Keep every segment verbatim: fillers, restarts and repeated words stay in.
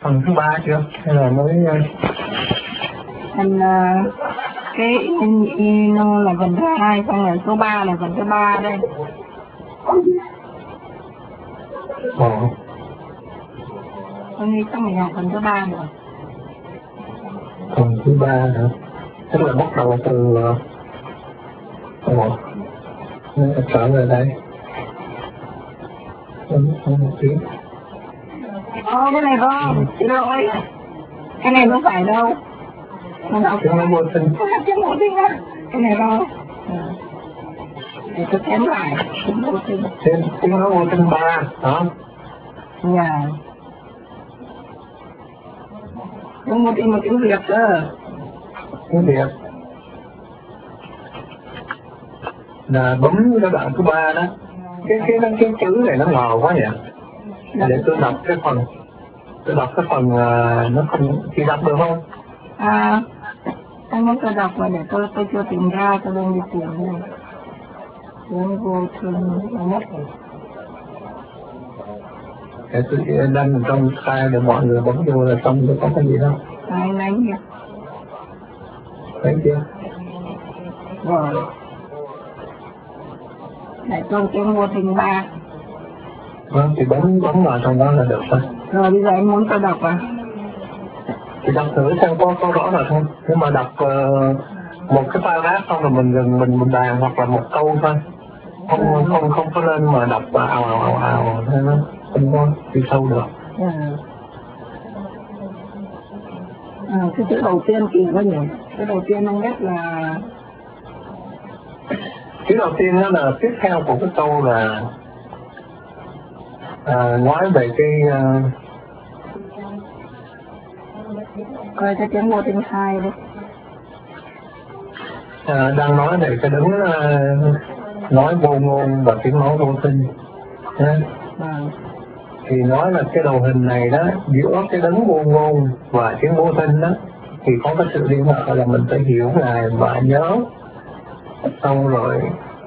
phần thứ ba chưa hay là mới thành uh, cái ino là phần thứ hai, xong rồi số ba là phần thứ ba đây. Ồ. Tôi nghĩ chắc mình học phần thứ ba rồi. Phần thứ ba hả? Tức là bắt đầu từ ồ trở về đây. Không, không một tiếng. Ồ, cái này không, chị ơi. Cái này không phải đâu. Mình học cái nó vô sinh. Cái vô sinh á. Cái này đâu. Để tôi chém lại. Cái vô sinh. Cái nó vô sinh ba, hả? Dạ. Có một một tiếng Việt cơ. Tiếng Việt. Là bấm cái đoạn thứ ba đó. Cái cái cái, cái chữ này nó ngầu quá nhỉ? Dạ. Để tôi đọc cái phần. Tôi đọc cái phần uh, nó không chị đọc được không? À, anh muốn tôi đọc mà để tôi tôi chưa tìm ra, tôi đang đi tìm này. Tôi vô thương mất rồi. Để tôi đăng trong file để mọi người bấm vô là xong rồi có cái gì đâu. À, anh lấy nhỉ? Thấy chưa? Rồi. Để tôi cái vô tình ba. Vâng, thì bấm bấm vào trong đó là được thôi. Rồi bây giờ anh muốn tôi đọc à? Thì đọc thử xem có có rõ là không. Nếu mà đọc uh, một cái paragraph xong rồi mình mình mình mình bàn hoặc là một câu thôi. Không à. không không có lên mà đọc ào ào ào ào thế nó không có đi sâu được. À. À, cái chữ đầu tiên kỳ quá nhỉ? Cái đầu tiên anh biết là chữ đầu tiên đó là tiếp theo của cái câu là à, nói về cái uh, coi cái tiếng vô tiếng hai đi. À, đang nói về cái đứng uh, nói vô ngôn và tiếng nói vô sinh. À. À. Thì nói là cái đầu hình này đó, giữa cái đấng vô ngôn và tiếng vô sinh đó thì có cái sự liên hệ là mình phải hiểu Ngài và nhớ, xong rồi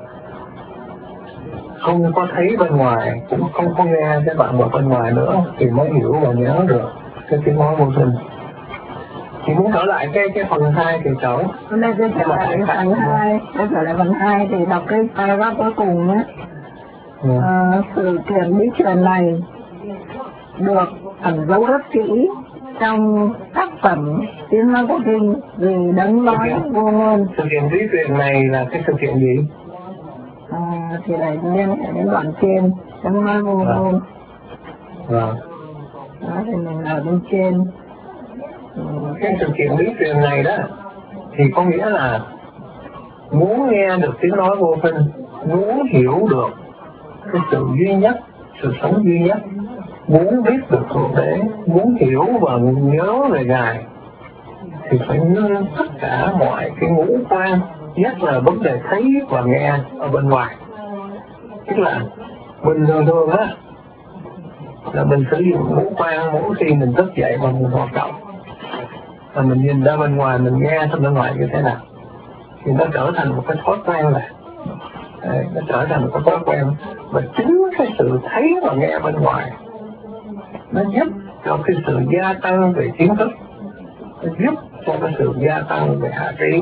không có thấy bên ngoài, cũng không có nghe cái bạn ở bên ngoài nữa thì mới hiểu và nhớ được cái tiếng nói vô sinh. Thì muốn trở lại cái cái phần hai thì trở. Hôm nay tôi trở lại phần hai, tôi trở lại phần hai thì đọc cái paragraph cuối cùng nhé. Ừ. À, sự kiện bí truyền này được ẩn giấu rất kỹ trong tác phẩm tiếng nói vô kinh vì đấng nói vô ngôn. Sự kiện bí truyền này là cái sự kiện gì? À, thì lại liên hệ đến đoạn trên đấng nói vô ngôn. Vâng. Đó thì mình ở bên trên. Cái sự kiện bí truyền này đó thì có nghĩa là muốn nghe được tiếng nói vô sinh, muốn hiểu được cái sự duy nhất, sự sống duy nhất, muốn biết được Thượng Đế, muốn hiểu và nhớ về Ngài thì phải ngưng tất cả mọi cái ngũ quan, nhất là vấn đề thấy và nghe ở bên ngoài. Tức là mình thường thường á là mình sử dụng ngũ quan mỗi khi mình thức dậy và mình hoạt động, và mình nhìn ra bên ngoài, mình nghe trong bên ngoài như thế nào thì nó trở thành một cái thói quen này. Đấy, nó trở thành một cái thói quen, và chính cái sự thấy và nghe bên ngoài nó giúp cho cái sự gia tăng về kiến thức, nó giúp cho cái sự gia tăng về hạ trí,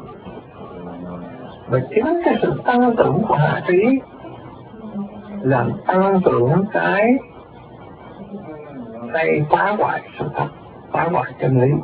và chính cái sự tăng trưởng của hạ trí làm tăng trưởng cái tay phá hoại sự thật, phá hoại chân lý.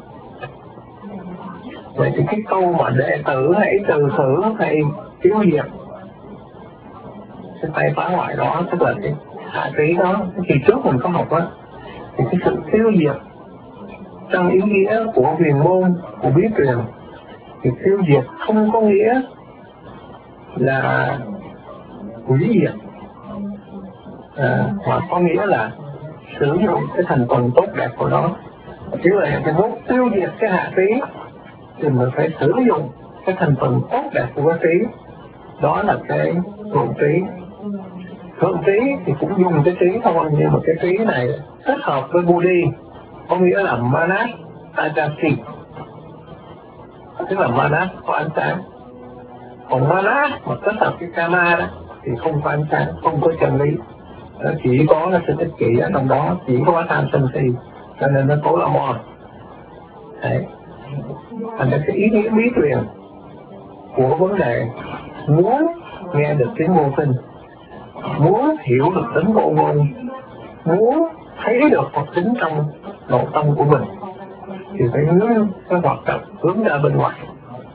Vậy thì cái câu mà đệ tử hãy từ thử hay tiêu diệt cái tay phá hoại đó, tức là cái hạ trí đó, thì trước mình có học á, thì cái sự tiêu diệt trong ý nghĩa của huyền môn, của bí truyền, thì tiêu diệt không có nghĩa là hủy diệt, à, mà có nghĩa là sử dụng cái thành phần tốt đẹp của nó. Chứ là cái muốn tiêu diệt cái hạ trí thì mình phải sử dụng cái thành phần tốt đẹp của cái trí, đó là cái thượng trí. Thượng trí thì cũng dùng cái trí thôi, nhưng mà cái trí này kết hợp với Buddhi, có nghĩa là Manas Tajasi, tức là Manas có ánh sáng. Còn Manas mà kết hợp cái Kama đó thì không có ánh sáng, không có chân lý, chỉ có là sự ích kỷ ở trong đó, chỉ có tham sân si, cho nên nó cố là mòn. Đấy. Thành ra cái ý nghĩa bí truyền của vấn đề muốn nghe được tiếng vô sinh, muốn hiểu được tính vô ngôn, muốn thấy được Phật tính trong nội tâm của mình thì phải hướng cái hoạt động hướng ra bên ngoài.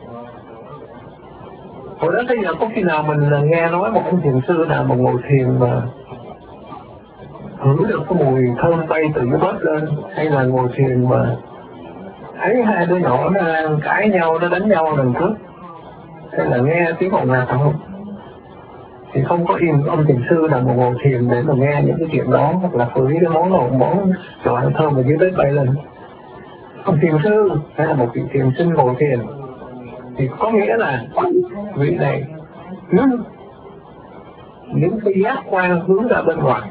Hồi đó bây giờ có khi nào mình nghe nói một ông thiền sư nào mà ngồi thiền mà hửi được cái mùi thơm bay từ dưới bớt lên, hay là ngồi thiền mà thấy hai đứa nhỏ nó đang cãi nhau, nó đánh nhau lần trước, hay là nghe tiếng ồn ào không? Thì không có im ông thiền sư nào mà ngồi thiền để mà nghe những cái chuyện đó, hoặc là hửi cái món nào món đồ ăn thơm mà dưới bếp bay lên. Ông thiền sư hay là một vị thiền sinh ngồi thiền thì có nghĩa là vị này hướng những cái giác quan hướng ra bên ngoài.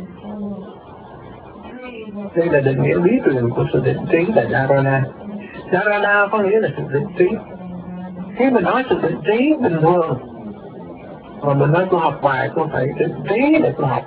Đây là định nghĩa lý truyền của sự định trí là Dharana. Dharana có nghĩa là sự định trí. Khi mình nói sự định trí bình thường, mà mình nói tôi học bài tôi phải định trí để tôi học,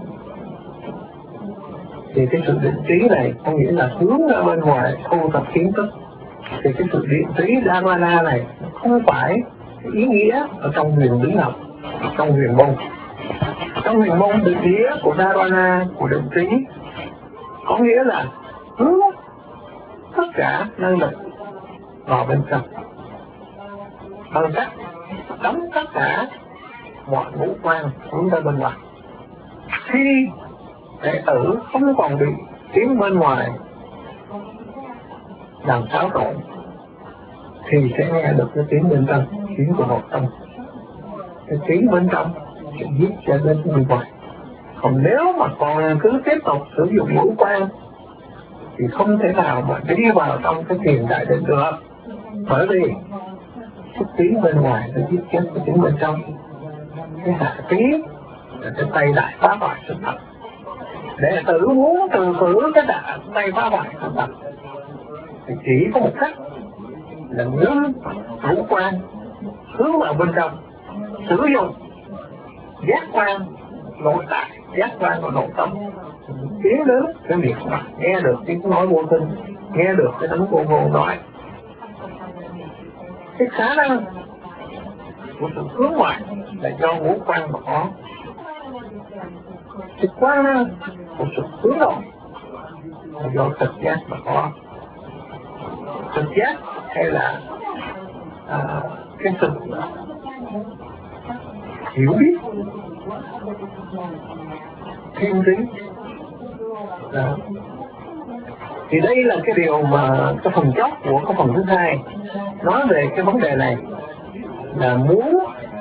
thì cái sự định trí này có nghĩa là hướng ra bên ngoài thu thập kiến thức. Thì cái sự định trí Dharana này không phải ý nghĩa ở trong huyền lý học, trong huyền môn. Trong huyền môn định nghĩa của Dharana, của định trí có nghĩa là hướng tất cả năng lực vào bên trong, bằng cách đóng tất cả mọi ngũ quan hướng ra bên ngoài. Khi đệ tử không còn bị tiếng bên ngoài làm xáo trộn thì sẽ nghe được cái tiếng bên trong, tiếng của nội tâm. Cái tiếng bên trong sẽ giúp cho đến bên ngoài. Còn nếu mà còn cứ tiếp tục sử dụng ngũ quan thì không thể nào mà đi vào trong cái thiền đại định được. Bởi vì cái tiếng bên ngoài nó giết chết cái tiếng bên trong. Cái hạ tiếng là cái tay đại phá hoại sự thật. Đệ tử muốn từ khử cái đại tay phá hoại sự thật thì chỉ có một cách là ngưng ngũ quan hướng vào bên trong, sử dụng giác quan nội tại, giác quan của nội tâm, tiến đến cái việc mà nghe được tiếng nói vô sinh, nghe được cái đấng vô ngôn nói. Cái khả năng của sự hướng ngoại là do ngũ quan mà có. Cái quan năng của sự hướng nội là do trực giác mà có. Trực giác hay là à, cái sự hiểu biết thiên tính. Đó. Thì đây là cái điều mà cái phần chót của cái phần thứ hai nói về cái vấn đề này, là muốn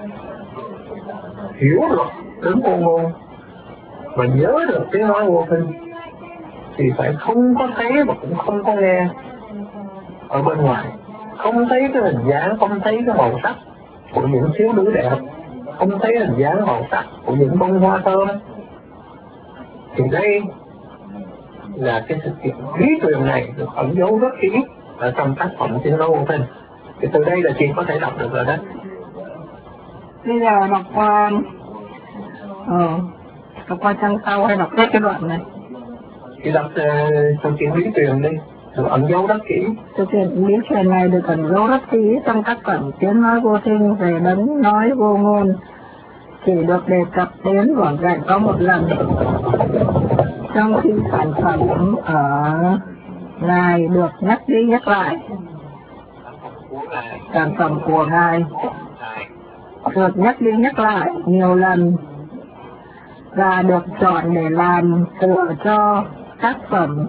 hiểu được đến vô ngôn và nhớ được tiếng nói vô sinh thì phải không có thấy và cũng không có nghe ở bên ngoài, không thấy cái hình dáng, không thấy cái màu sắc của những thiếu nữ đẹp, không thấy hình dáng màu sắc của những bông hoa thơm. Thì đây là cái sự kiện lý truyền này được ẩn dấu rất kỹ ở trong tác phẩm tiếng nói vô sinh. Thì từ đây là chị có thể đọc được rồi đó. Bây giờ đọc qua ờ, đọc qua trang sau hay đọc hết cái đoạn này? Chị đọc uh, sự kiện lý truyền đi, được ẩn dấu rất kỹ. Sự kiện lý truyền này được ẩn dấu rất kỹ trong tác phẩm tiếng nói vô sinh về đấng nói vô ngôn, chỉ được đề cập đến vỏn vẹn có một lần, trong khi sản phẩm ở Ngài được nhắc đi nhắc lại. Sản phẩm của Ngài được nhắc đi nhắc lại nhiều lần và được chọn để làm tựa cho tác phẩm.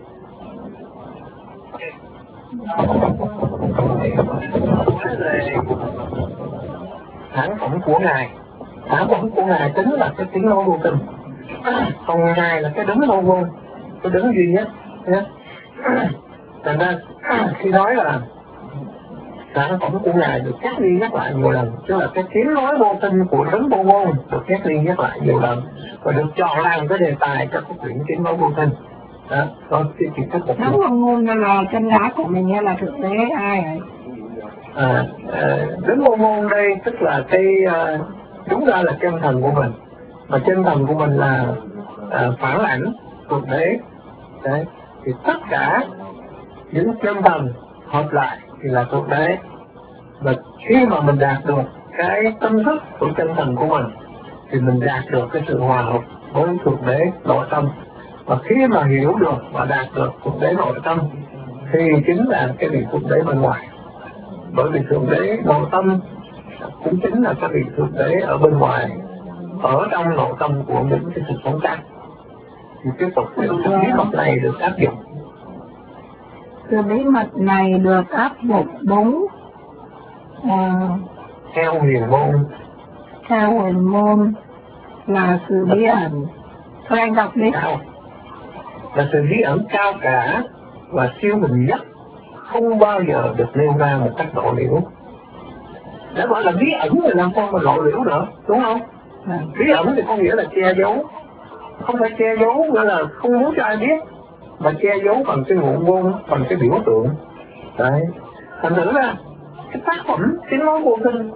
Sản phẩm của Ngài, sản phẩm của Ngài tính là cái tiếng nói vô tình, còn Ngài là cái đấng vô ngôn, cái đấng duy nhất nhé. Thành ra khi nói là sản phẩm của Ngài được nhắc đi nhắc lại nhiều lần, tức là cái tiếng nói vô tình của đấng vô ngôn được nhắc đi nhắc lại nhiều lần và được chọn làm cái đề tài cho cái chuyện tiếng nói vô tình. Đó, đó thì chỉ có một đấng vô ngôn là chân giá của mình hay là thực tế ai vậy? À, à, đấng vô ngôn đây tức là cái uh, đúng ra là chân thần của mình, mà chân thần của mình là uh, phản ảnh thực tế. Đấy. thì tất cả những chân thần hợp lại thì là Thượng Đế. Và khi mà mình đạt được cái tâm thức của chân thần của mình thì mình đạt được cái sự hòa hợp với Thượng Đế nội tâm. Và khi mà hiểu được và đạt được Thượng Đế nội tâm thì chính là cái vị Thượng Đế bên ngoài. Bởi vì Thượng Đế nội tâm cũng chính là cái vị Thượng Đế ở bên ngoài, ở trong nội tâm của những cái sự sống khác. Thì tiếp tục cái bí mật này được áp dụng. Sự bí mật này được áp dụng đúng à, theo huyền môn. Theo huyền môn là sự bí ẩn. Thôi anh đọc đi. Cao. Là sự bí ẩn cao cả và siêu hình nhất, không bao giờ được nêu ra một cách lộ liễu. Đã gọi là bí ẩn thì làm sao mà lộ liễu nữa, đúng không? À. Bí ẩn thì có nghĩa là che giấu. Không phải che giấu nghĩa là không muốn cho ai biết, mà che giấu bằng cái ngụ ngôn, bằng cái biểu tượng. Đấy. Thành thử ra cái tác phẩm tiếng nói vô kinh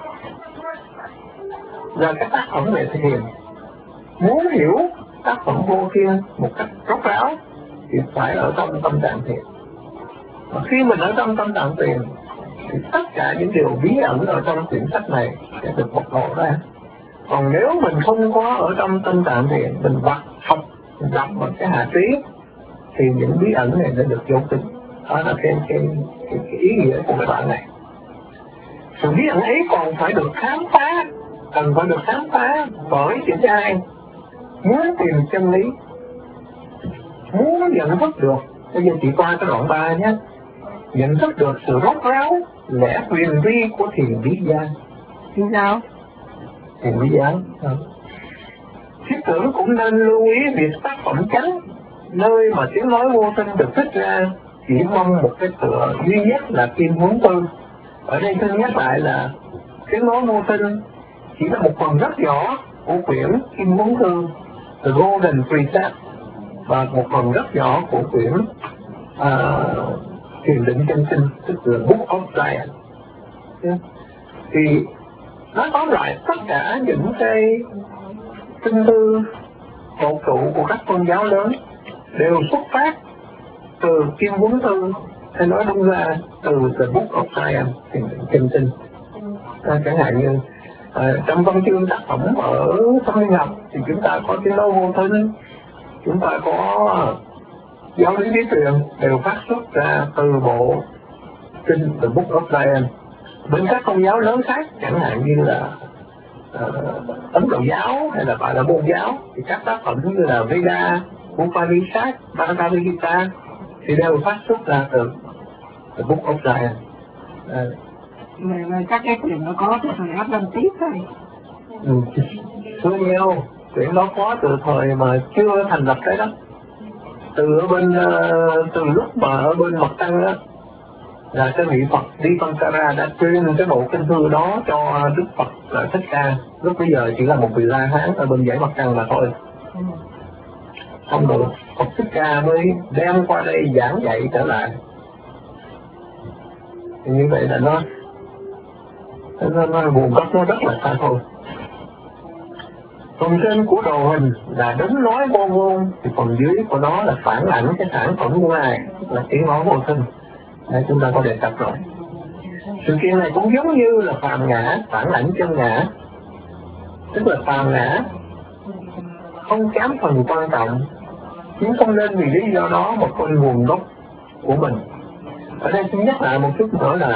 là cái tác phẩm nghệ thiền. Muốn hiểu tác phẩm vô thiên một cách rốt ráo thì phải ở trong tâm trạng thiền. Và khi mình ở trong tâm trạng thiền thì tất cả những điều bí ẩn ở trong quyển sách này sẽ được bộc lộ ra. Còn nếu mình không có ở trong tâm trạng thiền, mình vặt học, mình đọc bằng cái hạ trí thì những bí ẩn này sẽ được vô tính. Đó là cái, cái, cái, cái ý nghĩa của cái đoạn này. Sự bí ẩn ấy còn phải được khám phá, cần phải được khám phá bởi những ai muốn tìm chân lý, muốn nhận thức được. Bây giờ chỉ qua cái đoạn ba nhé. Nhận thức được sự rốt ráo, lẽ huyền vi của thiền bí gia. Thì sao? Thiền bí gia. Thiết tưởng cũng nên lưu ý việc tác phẩm chánh, nơi mà tiếng nói vô sinh được thích ra, chỉ mong một cái tựa duy nhất là kim huống tư. Ở đây tôi nhắc lại là tiếng nói vô sinh chỉ là một phần rất nhỏ của quyển kim huống thư The Golden Precept, và một phần rất nhỏ của quyển uh, Thiền định chân sinh, tức là Book of Zion. Yeah. Thì nó tóm lại tất cả những cái kinh thư cột trụ của các tôn giáo lớn đều xuất phát từ Kim Huấn Thư, hay nói đúng ra từ The Book of Zion, Thiền định chân sinh. À, chẳng hạn như à, trong văn chương tác phẩm ở Tâm Linh học thì chúng ta có tiếng nói vô thính, chúng ta có giáo lý lý truyền đều phát xuất ra từ bộ kinh The Book of Zion. Bên các tôn giáo lớn khác chẳng hạn như là uh, Ấn Độ giáo hay là Bà La Môn giáo thì các tác phẩm như là Veda, Upanishad, Bhagavad Gita thì đều phát xuất ra từ The Book of Zion. Uh, Mà các cái chuyện nó có từ thời Atlantis thôi. Ừ, chưa nhiều, chuyện đó có từ thời mà chưa thành lập cái đó. Từ ở bên uh, từ lúc mà ở bên mặt trăng đó là cái vị Phật Dipankara đã truyền cái bộ kinh thư đó cho Đức Phật là Thích Ca. Lúc bây giờ chỉ là một vị La Hán ở bên dãy mặt trăng mà thôi. Ừ. Xong rồi Phật Thích Ca mới đem qua đây giảng dạy trở lại. Thì như vậy là nó nó, nó nguồn gốc nó rất là xa thôi. Phần trên của đồ hình là đấng nói vô ngôn, thì phần dưới của nó là phản ảnh cái sản phẩm của Ngài, là tiếng nói vô sinh. Đây chúng ta có đề cập rồi. Sự kiện này cũng giống như là phàm ngã phản ảnh chân ngã, tức là phàm ngã không kém phần quan trọng, nhưng không nên vì lý do đó một con nguồn gốc của mình. Ở đây xin nhắc lại một chút nữa là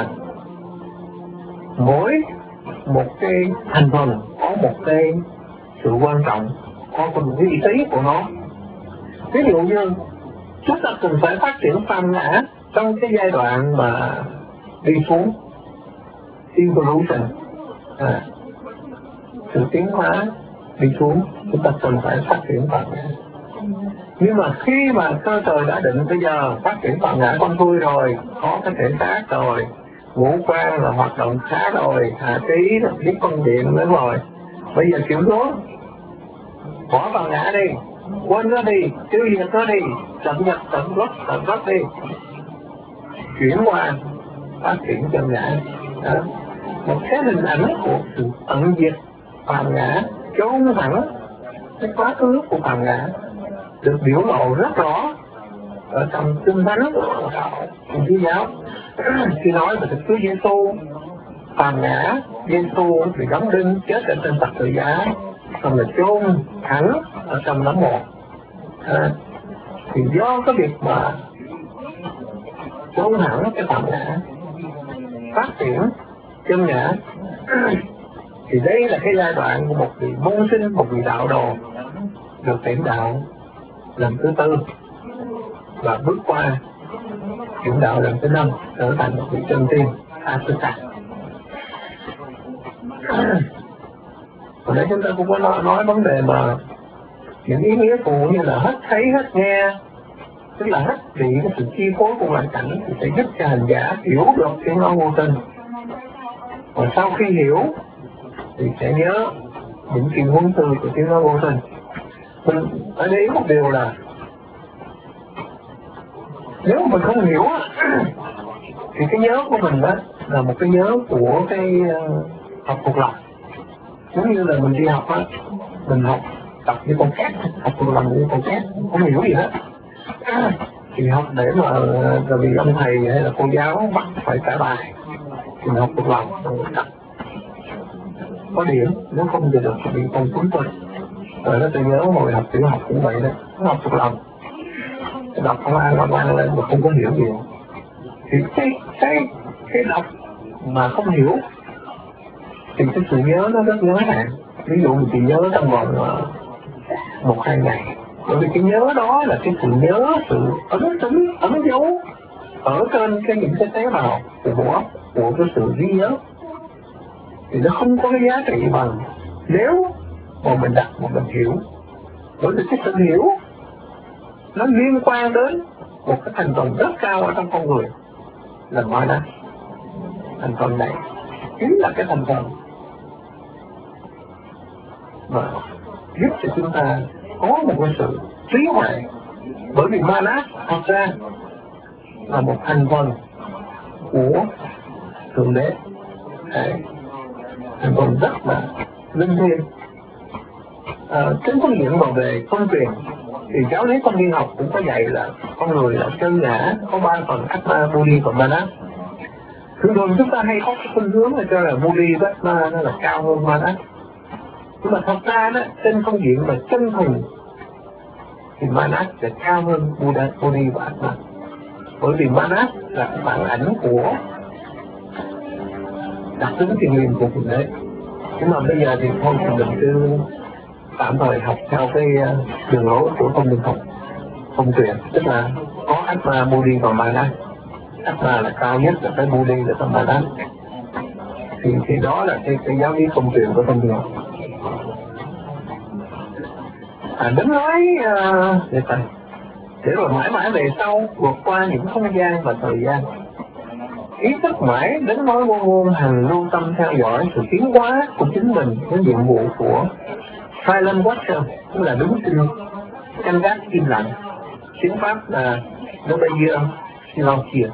mỗi một cái thành phần có một cái sự quan trọng, có một vị trí của nó. Ví dụ như chúng ta cần phải phát triển phàm ngã trong cái giai đoạn mà đi xuống evolution, à, sự tiến hóa đi xuống, chúng ta cần phải phát triển phàm ngã. Nhưng mà khi mà cơ trời đã định bây giờ phát triển phàm ngã con vui rồi, có cái thể xác rồi, ngũ quan là hoạt động khá rồi, hạ trí biết phân điện nữa rồi, bây giờ chuyển xuống, bỏ phàm ngã đi, quên nó đi, tiêu diệt nó đi, tận nhập tận gốc tận gốc đi, chuyển qua phát triển chân ngã. Đó. Một cái hình ảnh của sự tận diệt phàm ngã, chôn hẳn cái quá khứ của phàm ngã được biểu lộ rất rõ ở trong kinh thánh của đạo Thiên Chúa giáo khi nói về Đức Chúa Giêsu phàm ngã, Giêsu bị đóng đinh chết ở trên thập tự giá, xong rồi chôn thẳng ở trong đống mộ. À, thì do cái việc mà chôn thẳng cái phàm ngã phát triển chân ngã thì đây là cái giai đoạn của một vị môn sinh, một vị đạo đồ được tuyển đạo lần thứ tư và bước qua chuyển đạo lần thứ năm trở thành một vị chân tiên Asuka. Hồi nãy chúng ta cũng có nói, nói vấn đề mà những ý nghĩa phụ như là hết thấy hết nghe, tức là hết bị cái sự chi phối của hoàn cảnh thì sẽ giúp cho hành giả hiểu được tiếng nói vô tình. Và sau khi hiểu thì sẽ nhớ những chuyện huấn từ của tiếng nói vô tình. Mình phải để ý một điều là nếu mình không hiểu thì cái nhớ của mình đó là một cái nhớ của cái uh, học thuộc lòng. Giống như là mình đi học á, mình học tập như con két, học thuộc lòng như con két, không hiểu gì hết. Thì học để mà rồi vì ông thầy hay là cô giáo bắt phải trả bài thì mình học thuộc lòng rồi tập có điểm, nếu không thì được bị không trúng thôi. Rồi nó tôi nhớ hồi học tiểu học cũng vậy đó, nó học thuộc lòng, đọc không ai lo mang lên mà không có hiểu gì. Thì cái cái cái đọc mà không hiểu thì cái sự nhớ nó rất ngắn hạn. Ví dụ mình chỉ nhớ trong vòng một hai ngày, bởi vì cái nhớ đó là cái sự nhớ, sự ấn tính, ấn dấu ở trên cái những cái tế bào của bộ óc, của cái sự ghi nhớ, thì nó không có cái giá trị bằng nếu mà mình đặt mà mình hiểu. Bởi vì cái sự hiểu nó liên quan đến một cái thành phần rất cao ở trong con người là nói đó. Thành phần này chính là cái thành phần mà giúp cho chúng ta có một cái sự trí huệ. Bởi vì Manas thật ra là một thành phần của Thượng Đế, thành phần rất là linh thiêng. À, trên phương diện mà về phân truyền thì giáo lý tâm viên học cũng có dạy là con người là chân ngã, có ba phần Atma, Buddhi và Manas. Thường thường chúng ta hay có cái khuynh hướng là cho là Buddhi và Atma nó là cao hơn Manas. Nhưng mà thật ra đó, trên phương diện mà chân thần thì Manas sẽ cao hơn Buddha, Buddhi và Atma. Bởi vì Manas là cái phản ảnh của đặc tính thiền liêng của Thượng Đế. Nhưng mà bây giờ thì thôi thì mình cứ tạm thời học theo cái đường lối của thông minh học thông truyền, tức là có Atma, Buddhi và Manas. Atma là cao nhất, là cái Buddhi là cái Manas. Thì, thì đó là cái, cái giáo lý thông truyền của thông minh học. À, đến nói uh, để, để rồi mãi mãi về sau vượt qua những không gian và thời gian, ý thức mãi đến nói vô ngôn hành lưu tâm theo dõi sự tiến hóa của chính mình với nhiệm vụ của silent watcher, tức là đứng sinh canh gác im lặng. Tiếng Pháp là nó bây giờ silencieux.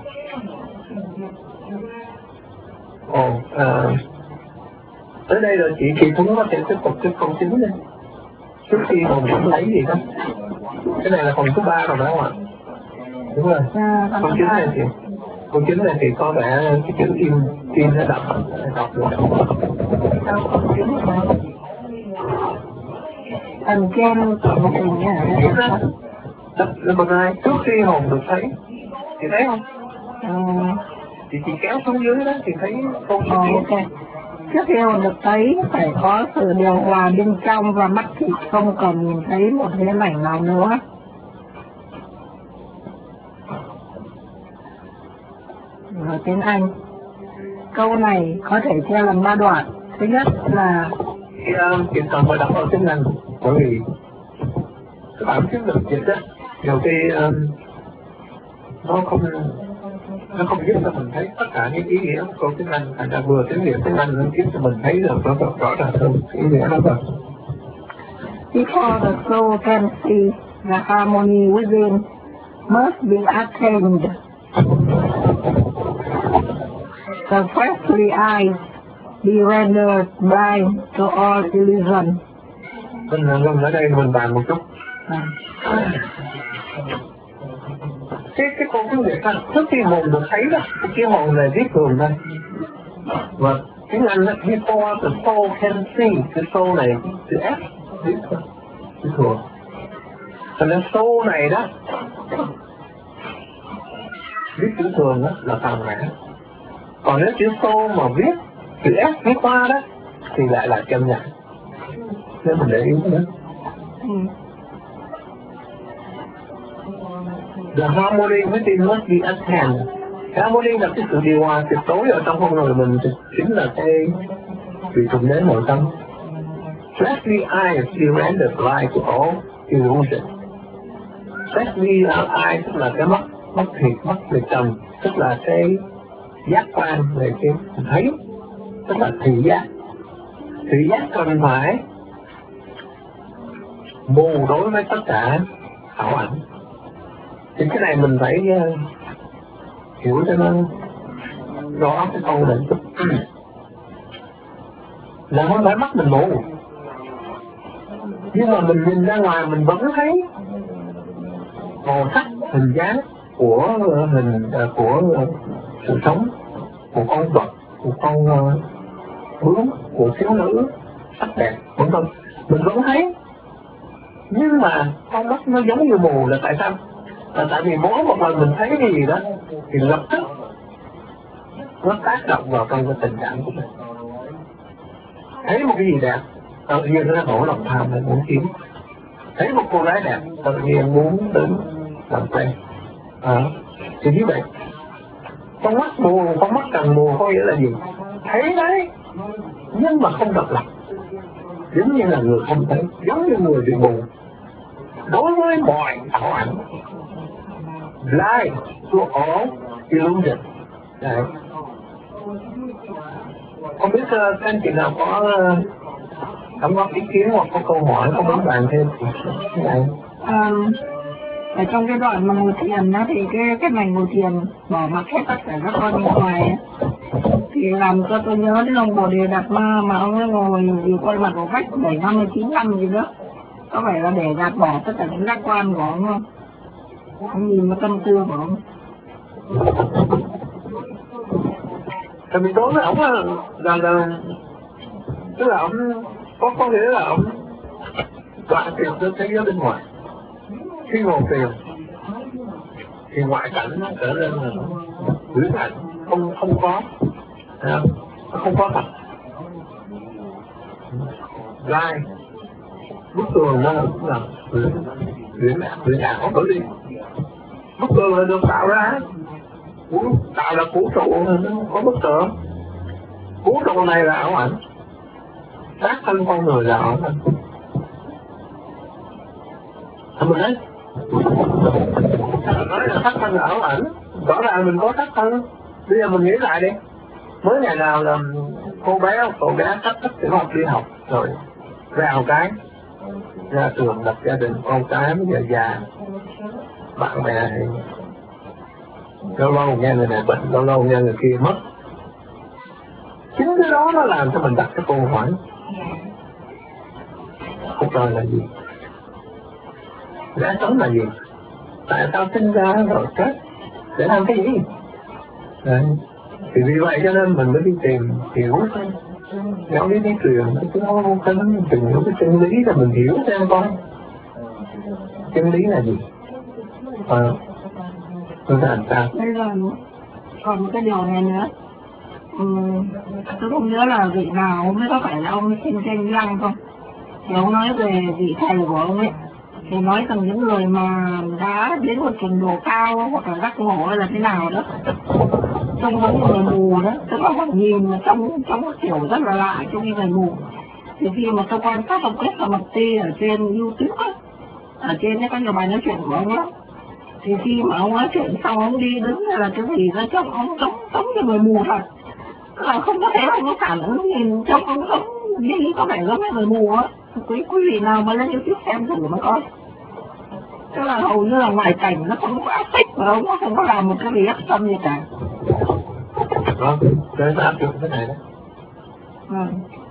Ồ, à, tới đây rồi chị chị cũng có thể tiếp tục cái câu chính đi trước khi hồn cũng lấy gì đó. Cái này là phần thứ ba rồi đó không ạ? Đúng rồi. À, câu chính này thì câu chính này thì có vẻ cái chữ in in nó đọc đọc được. Câu chính này phần trên của một hình như là nó bật ra trước khi hồn được thấy, chị thấy không? Ừ. Chị chị kéo xuống dưới đó thì thấy câu ờ, okay. Trước khi hồn được thấy phải có sự điều hòa bên trong và mắt thị không còn nhìn thấy một hình ảnh nào nữa. Ở tiếng Anh, câu này có thể chia làm ba đoạn. Thứ nhất là khi chị cần phải đọc ở tiếng Anh, bởi vì các bạn chứng được dịch đó nhiều khi uh, nó không nó không giúp cho mình thấy tất cả những ý nghĩa của câu tiếng Anh, thành ra vừa tiếng Việt tiếng Anh nó giúp cho mình thấy được nó rõ ràng hơn ý nghĩa đó rồi. Before the soul can see, the harmony within must be attained. The fleshly eyes be rendered blind to all illusion. Mình ở đây mình bàn một chút. À. cái cái câu tiếng Việt ha, trước khi hồn được thấy đó, cái hồn là viết thường thôi. Và tiếng Anh đó, before the soul can see, cái soul này chữ S viết thường. Thành ra soul này đó viết chữ thường đó là tầng mã. Còn nếu chữ soul mà viết chữ S viết qua đó thì lại là chân nhạc. Nếu mình để ý đó. The harmony within must be at hand. Cái harmony là cái sự điều hòa tuyệt đối ở trong con người mình, chính là cái vị thượng đế nội tâm. Fleshly eyes still render light to all illusion. Fleshly eyes tức là cái mắt, mắt thịt, mắt về trần, tức là cái giác quan về cái thấy, tức là thị giác. Thị giác cần phải mù đối với tất cả ảo ảnh. Thì cái này mình phải uh, hiểu cho nó rõ cái câu này chút. Là không phải mắt mình mù, nhưng mà mình nhìn ra ngoài mình vẫn thấy màu sắc, hình dáng của uh, hình uh, của uh, sự sống, của con vật, của con uh, bướm, của thiếu nữ sắc đẹp, vân vân. Mình vẫn thấy, nhưng mà con mắt nó giống như mù là tại sao? Là tại vì mỗi một lần mình thấy cái gì đó thì lập tức nó tác động vào trong cái tình cảm của mình. Thấy một cái gì đẹp, tự nhiên nó nổi lòng tham lên muốn kiếm. Thấy một cô gái đẹp, tự nhiên muốn đến làm quen. À, thì như vậy, con mắt mù, con mắt càng mù có nghĩa là gì? Thấy đấy, nhưng mà không độc lập. Giống như là người không thấy, giống như người bị mù. Đối với mọi ảo ảnh, blind to all illusion. Đấy. Không biết uh, anh chị nào có uh, đóng góp ý kiến hoặc có câu hỏi, có muốn bàn thêm thì này. Um, ở trong cái đoạn mà ngồi thiền đó thì cái cái này ngồi thiền bỏ mặc hết tất cả các con bên ngoài ấy, thì làm cho tôi nhớ đến ông Bồ Đề Đạt Ma mà ông ấy ngồi vì quay mặt vào vách bảy năm mươi chín năm gì đó, có phải là để gạt bỏ tất cả những giác quan của ông không? Ông nhìn vào tâm tư của ông. Tại vì đối với ông là, là, là tức là ông có có nghĩa là ông đoạn tiền tới thế giới bên ngoài. Khi ngồi tiền thì ngoại cảnh nó trở nên là huyễn ảnh, không không có, không, không có thật. Gai bức tường nó là huyễn huyễn huyễn ảo bởi đi. Bức tường là được tạo ra, tạo là vũ trụ, nó có bức tường. Vũ trụ này là ảo ảnh, xác thân con người là ảo ảnh. Thật mình đấy, nói là xác thân là ảo ảnh, rõ ràng mình có xác thân. Bây giờ mình nghĩ lại đi, mới ngày nào là cô bé cậu bé sắp thích tiểu học đi học rồi vào cái ra trường lập gia đình, con cái bây giờ già, bạn bè thì lâu lâu nghe người này bệnh, lâu lâu nghe người kia mất. Chính cái đó nó làm cho mình đặt cái câu hỏi cuộc đời là gì, lẽ sống là gì, tại sao sinh ra rồi chết để làm cái gì. Đấy. Thì vì vậy cho nên mình mới đi tìm hiểu xem giáo lý đi truyền, chứ không có tìm hiểu cái chân lý là mình hiểu xem con chân lý là gì. Ờ tôi sẽ làm sao. Bây giờ còn một cái điều này nữa, ừ, tôi không nhớ là vị nào mới có phải là ông sinh tranh lăng không, thì ông nói về vị thầy của ông ấy, thì nói rằng những người mà đã đến một trình độ cao hoặc là giác ngộ hay là thế nào đó, trông giống như người mù đó, tức là họ nhìn trong trong một kiểu rất là lạ trông như người mù. Thì khi mà tôi quan sát ông Kết và Mật Ti ở trên YouTube á, ở trên đấy có nhiều bài nói chuyện của ông á, thì khi mà ông nói chuyện xong ông đi đứng hay là cái gì đó trông ông giống giống như người mù thật, tức là không có thể ông có phản ứng, nhìn trông ông giống đi có vẻ giống như người mù á. Quý quý vị nào mà lên YouTube xem thử mà coi, tức là hầu như là ngoại cảnh nó không có áp tích mà ông nó không có làm một cái gì áp tâm gì cả. Đó, cái áp dụng cái này đó. Ừ.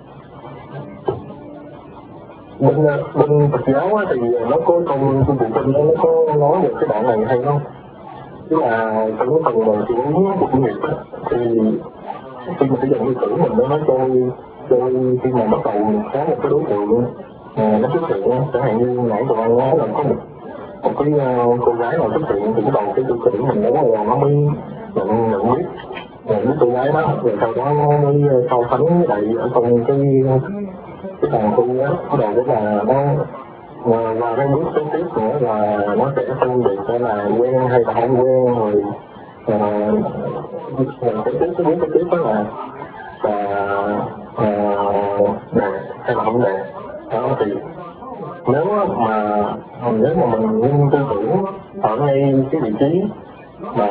Bên, bên Phật giáo thì nó có trong trong bộ kinh nó có nói được cái đoạn này hay không? Tức là trong cái phần mà chủ yếu của nghiệp á, thì khi mà cái dòng tư tưởng mình nó trôi trôi khi mà bắt đầu có một cái đối tượng à, nó xuất hiện, chẳng hạn như nãy tụi anh nói là có một một cái uh, cô gái nào xuất hiện thì cái đầu cái tư tưởng mình đó là nó mới nhận nhận biết nhận biết cô gái đó, rồi sau đó nó mới so sánh lại ở trong cái cái thằng tu á, bắt đầu cái là nó và, và cái bước kế tiếp nữa là nó sẽ phân biệt sẽ là quen hay là không quen, rồi mình cái tiếp cái bước kế tiếp đó là là đẹp hay là không đẹp đó. Thì nếu mà nếu mà mình ngưng tư tưởng ở ngay cái vị trí mà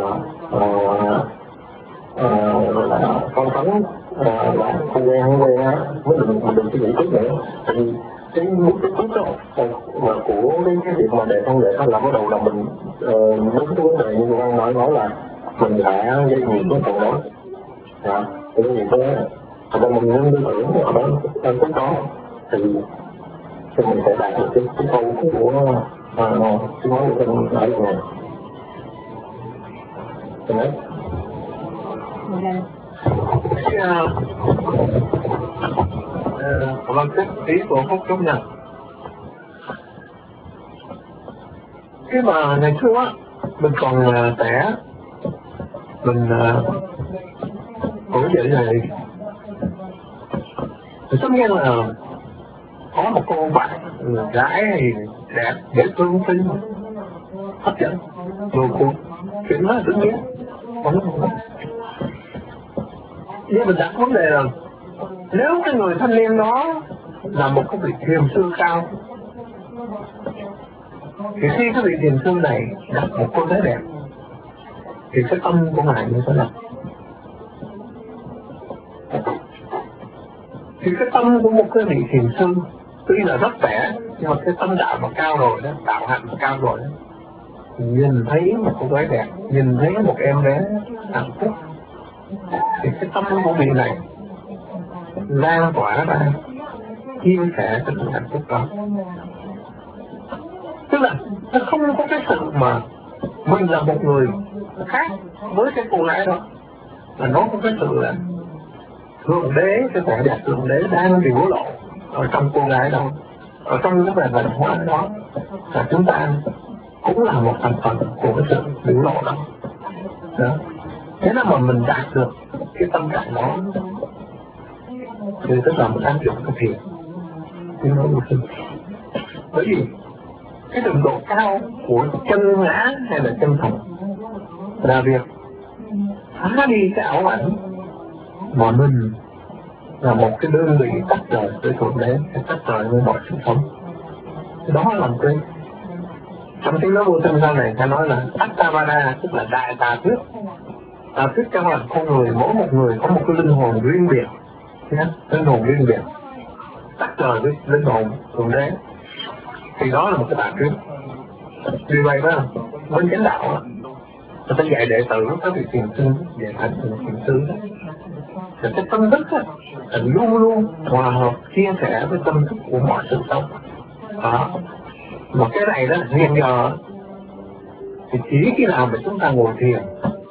là con tánh là không quen không quen á, mới đừng mình đừng suy nghĩ tiếp nữa. Thì cái bước tiếp tiếp đó mà của cái cái việc mà đẹp không đẹp đó là bắt đầu là mình uh, đúng cái vấn đề như tôi đang nói nói là mình đã gây nghiệp với phần đó. Dạ, cái gì đó thật ra mình ngưng tư tưởng ở đó em cũng có thì thì mình sẽ đạt được cái cái câu của cái nói của mình ở này. Đấy. Cảm ơn cái ý của Phúc Trúc nha. Khi mà ngày xưa á, mình còn trẻ, mình cũng vậy này, mình tất nhiên là có một cô bạn gái thì đẹp, dễ thương xinh, hấp dẫn, rồi cuộc chuyện đó tự nhiên nhưng mình đặt vấn đề là nếu cái người thanh niên đó là một cái vị thiền sư cao, thì khi cái vị thiền sư này đặt một cô gái đẹp thì cái tâm của ngài như thế nào? Thì cái tâm của một cái vị thiền sư tuy là rất trẻ nhưng mà cái tâm đạo mà cao rồi đó, đạo hạnh mà cao rồi đó, nhìn thấy một cô gái đẹp, nhìn thấy một em bé hạnh phúc thì cái tâm của vị này lan tỏa ra chia sẻ cái hạnh phúc đó. Tức là nó không có cái sự mà mình là một người khác với cái cô gái đó, mà nó có cái sự là thượng đế, cái vẻ đẹp thượng đế đang biểu lộ ở trong cô gái đó, ở trong cái vẻ văn hóa đó, và chúng ta cũng là một thành phần của cái sự biểu lộ đó. Đó. Thế là mà mình đạt được cái tâm trạng đó thì tức là mình áp dụng cái thiền thì nó được. Bởi vì cái trình độ cao của chân ngã hay là chân thật là việc phá đi cái ảo ảnh mà mình là một cái đơn vị tách rời với thượng đế, tách rời với mọi sự sống. Đó là một cái trong tiếng nói vô sinh sau này ta nói là Attavada, tức là đại tà thuyết. Tà thuyết trong lòng con người, mỗi một người có một cái linh hồn riêng biệt, linh hồn riêng biệt tách rời với linh hồn thượng đế, thì đó là một cái tà thuyết. Vì vậy đó bên chánh đạo đó, người ta dạy đệ tử các vị thiền sư, dạy thành thiền sư đó, thì cái tâm thức đó, là luôn luôn hòa hợp chia sẻ với tâm thức của mọi sự sống. Đó. Mà cái này đó hiện giờ thì chỉ khi nào mà chúng ta ngồi thiền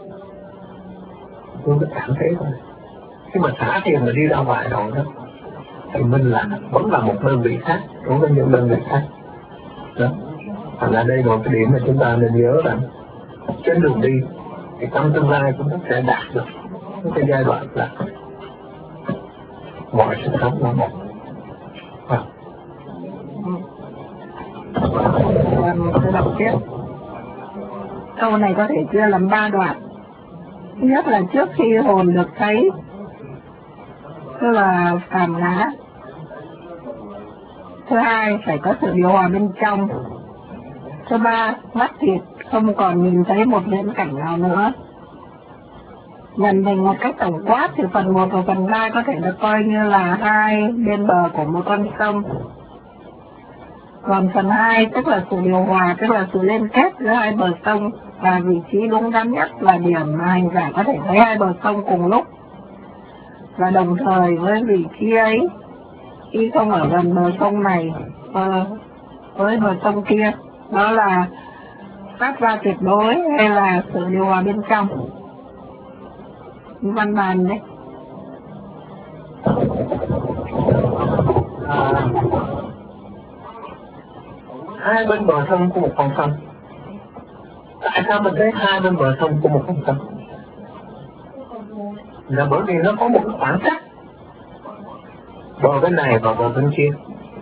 tôi mới cảm thấy thôi. Khi mà xả thiền mà đi ra ngoài rồi đó thì mình là vẫn là một đơn vị khác đối với những đơn vị khác. Đó. Thành ra đây là một cái điểm mà chúng ta nên nhớ rằng trên đường đi thì trong tương lai chúng ta sẽ đạt được cái giai đoạn là mọi sự sống nó một. À. Tôi đọc tiếp. Câu này có thể chia làm ba đoạn. Thứ nhất là trước khi hồn được thấy, tức là phàm ngã. Thứ hai, phải có sự điều hòa bên trong. Thứ ba, mắt thịt không còn nhìn thấy một viễn cảnh nào nữa. Nhận định một cách tổng quát thì phần một và phần ba có thể được coi như là hai bên bờ của một con sông. Còn phần hai tức là sự điều hòa, tức là sự liên kết giữa hai bờ sông, và vị trí đúng đắn nhất là điểm mà hành giả có thể thấy hai bờ sông cùng lúc. Và đồng thời với vị trí ấy, khi không ở gần bờ sông này với bờ sông kia, đó là phát ra tuyệt đối hay là sự điều hòa bên trong? Văn bản đấy. À, hai bên bờ sông của một con sông. Tại sao mình thấy hai bên bờ sông của một con sông? Là bởi vì nó có một khoảng cách bờ bên này và bờ bên kia.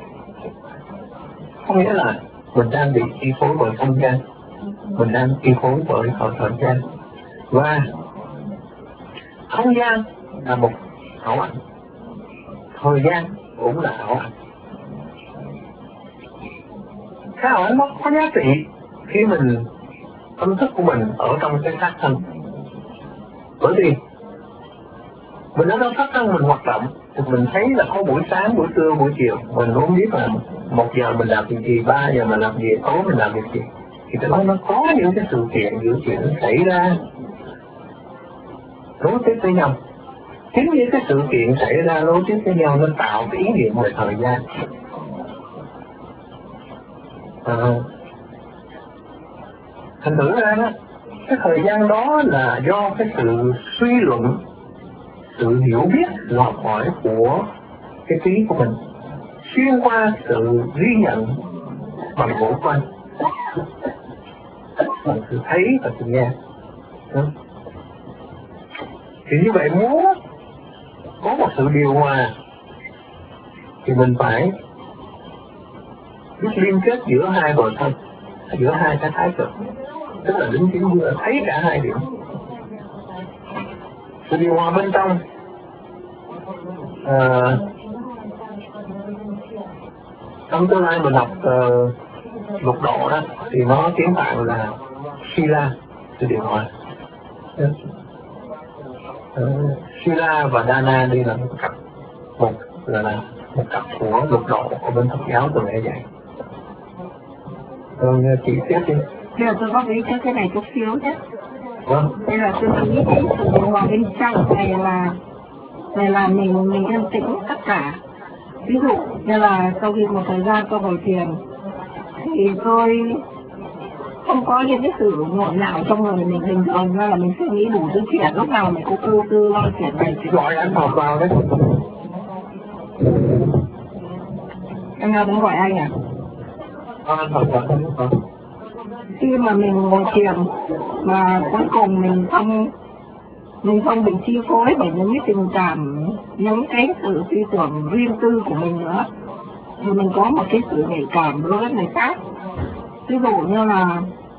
Có nghĩa là mình đang bị chi phối bởi không gian, mình đang chi phối bởi thời gian, và không gian là một ảo ảnh, thời gian cũng là ảo ảnh. Cái ảo ảnh nó có giá trị khi mình tâm thức của mình ở trong cái xác thân, bởi vì mình ở trong xác thân mình hoạt động thì mình thấy là có buổi sáng, buổi trưa, buổi chiều, mình không biết là một giờ mình làm việc gì, ba giờ mình làm gì, tối mình làm việc gì. Thì cái đó nó có những cái sự kiện, những chuyện xảy ra nối tiếp với nhau. Chính những cái sự kiện xảy ra nối tiếp với nhau nó tạo cái ý niệm về thời gian. À, thành thử ra đó, cái thời gian đó là do cái sự suy luận, sự hiểu biết, sự học hỏi của cái trí của mình xuyên qua sự ghi nhận bằng ngũ quan, bằng sự thấy và sự nghe. Thì như vậy muốn có một sự điều hòa thì mình phải biết liên kết giữa hai bờ sông, giữa hai cái thái cực, tức là đứng chính giữa thấy cả hai điểm. Sự điều hòa bên trong à, trong tương lai mình học uh, lục độ đó thì nó tiếng Phạn là Sila, sự điều hòa. Uh, Sila và Dana đây là một cặp, một là, là một cặp của lục độ của bên Phật giáo từ ngày dạy. Rồi chị tiếp đi. Bây giờ tôi có ý cái này chút xíu nhé. Vâng. Đây là tôi nghĩ cái sự điều hòa bên trong này là này là mình mình yên tĩnh tất cả. Ví dụ như là sau khi một thời gian tôi ngồi thiền thì tôi không có những cái sự nhộn nhạo trong người mình, bình thường ra là mình suy nghĩ đủ thứ chuyện, lúc nào mình cũng ưu tư lo chuyện này chuyện gọi anh học vào đấy. Anh nào cũng gọi anh à? À, anh học vào không? Khi mà mình ngồi thiền mà cuối cùng mình không mình không bị chi phối bởi những cái tình cảm, những cái sự suy tưởng riêng tư của mình nữa, thì mình có một cái sự nhạy cảm đối với người khác. Ví dụ như là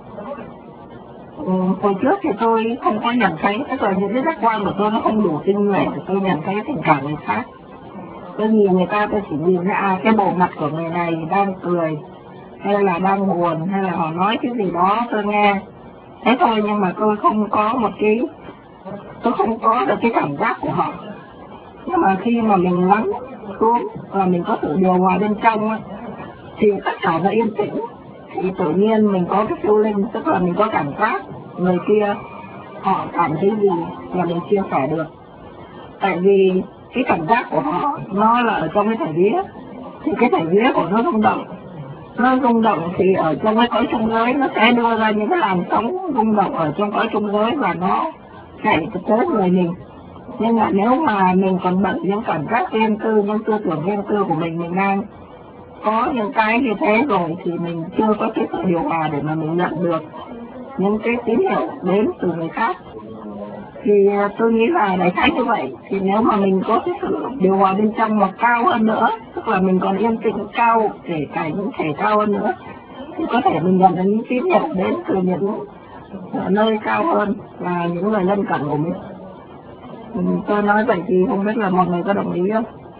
um, hồi trước thì tôi không có nhận thấy, tức là những cái giác quan của tôi nó không đủ tinh nhuệ để tôi nhận thấy tình cảm người khác. Tôi nhìn người ta, tôi chỉ nhìn ra cái bộ mặt của người này đang cười hay là đang buồn, hay là họ nói cái gì đó tôi nghe thế thôi, nhưng mà tôi không có một cái tôi không có được cái cảm giác của họ. Nhưng mà khi mà mình lắng xuống và mình có sự điều hòa bên trong ấy, thì tất cả nó yên tĩnh, thì tự nhiên mình có cái feeling, tức là mình có cảm giác người kia họ cảm thấy gì là mình chia sẻ được. Tại vì cái cảm giác của họ nó là ở trong cái thể vía, thì cái thể vía của nó rung động, nó rung động thì ở trong cái cõi trung giới nó sẽ đưa ra những cái làn sóng rung động ở trong cõi trung giới và nó chạy tới người mình. Nhưng mà nếu mà mình còn bận những cảm giác riêng tư, những tư tưởng riêng tư của mình, mình đang có những cái như thế rồi thì mình chưa có cái sự điều hòa để mà mình nhận được những cái tín hiệu đến từ người khác. Thì tôi nghĩ là đại khái như vậy. Thì nếu mà mình có cái sự điều hòa bên trong mà cao hơn nữa, tức là mình còn yên tĩnh cao, kể cả những thể cao hơn nữa, thì có thể mình nhận được những tín hiệu đến từ những nơi cao hơn và những người lân cận của mình. Ừ, tôi nói vậy thì không biết là mọi người có đồng ý không?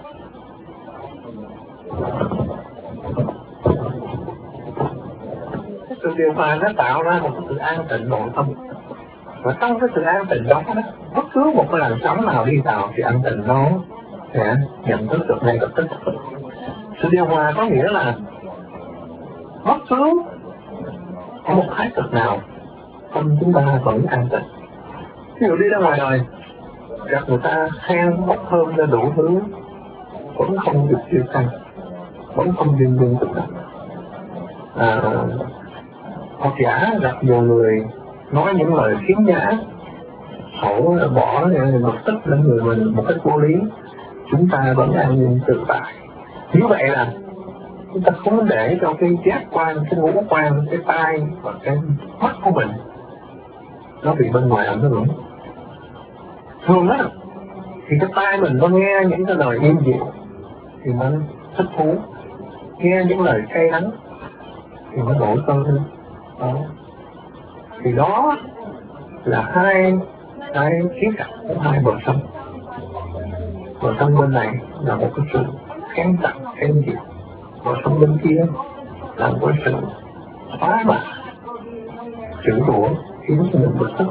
Cái sự điều hòa nó tạo ra một sự an tịnh nội tâm, và trong cái sự an tịnh đó, bất cứ một cái làn sóng nào đi vào thì an tịnh nó sẽ nhận thức được ngay lập tức. Sự điều hòa có nghĩa là bất cứ ở một thái cực nào tâm chúng ta vẫn an tịnh. Ví dụ đi ra ngoài đời gặp người ta khen bốc thơm lên đủ thứ, vẫn không được tiêu căng, vẫn không dừng dừng tự động. À, học giả gặp nhiều người nói những lời khiếm nhã, khổ bỏ một tức lên người mình một cách vô lý, chúng ta vẫn an nhiên tự tại. Như vậy là chúng ta không để cho cái giác quan, cái ngũ quan, cái tai và cái mắt của mình nó bị bên ngoài ảnh hưởng. Thường á thì cái tai mình nó nghe những cái lời êm dịu thì nó thích thú, nghe những lời cay đắng thì nó nổi cơn lên. Đó. Thì đó là hai cái khía cạnh của hai bờ sông. Bờ sông bên này là một cái sự khen tặng, khen dịu. Bờ sông bên kia là một cái sự phá bạc, chửi rủa khiến cho mình bực tức.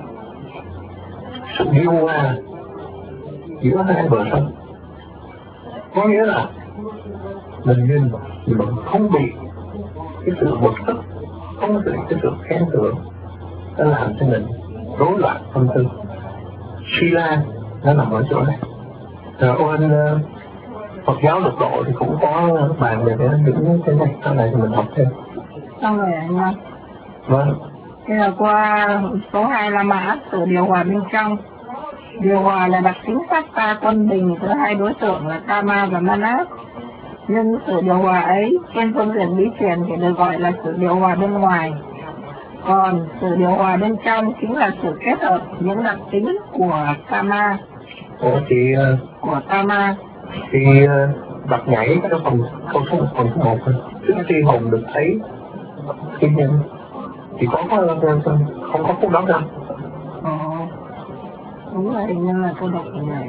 Sự yêu hòa giữa hai bờ sông có nghĩa là mình nhìn thì mình không bị cái sự bực tức, không bị cái sự khen thưởng, nó làm cho mình rối loạn tâm tư. Sila nó nằm ở chỗ này. Rồi ôn uh, Phật giáo lục độ thì cũng có bàn về những cái này, sau này thì mình học thêm. Xong rồi anh ơi. Vâng. Thế là qua số hai là mã sự điều hòa bên trong. Điều hòa là đặc tính sát ta quân bình giữa hai đối tượng là Kama và Manas. Nhưng sự điều hòa ấy trên phương diện bí truyền thì được gọi là sự điều hòa bên ngoài. Còn sự điều hòa bên trong chính là sự kết hợp những đặc tính của Kama. Ủa chị uh, của Kama. Thì uh, bật nhảy cái phần câu số phần số một trước khi hồn được thấy khi nhân thì có có không có phút đó đâu. Ồ, đúng rồi, nhưng mà tôi đọc này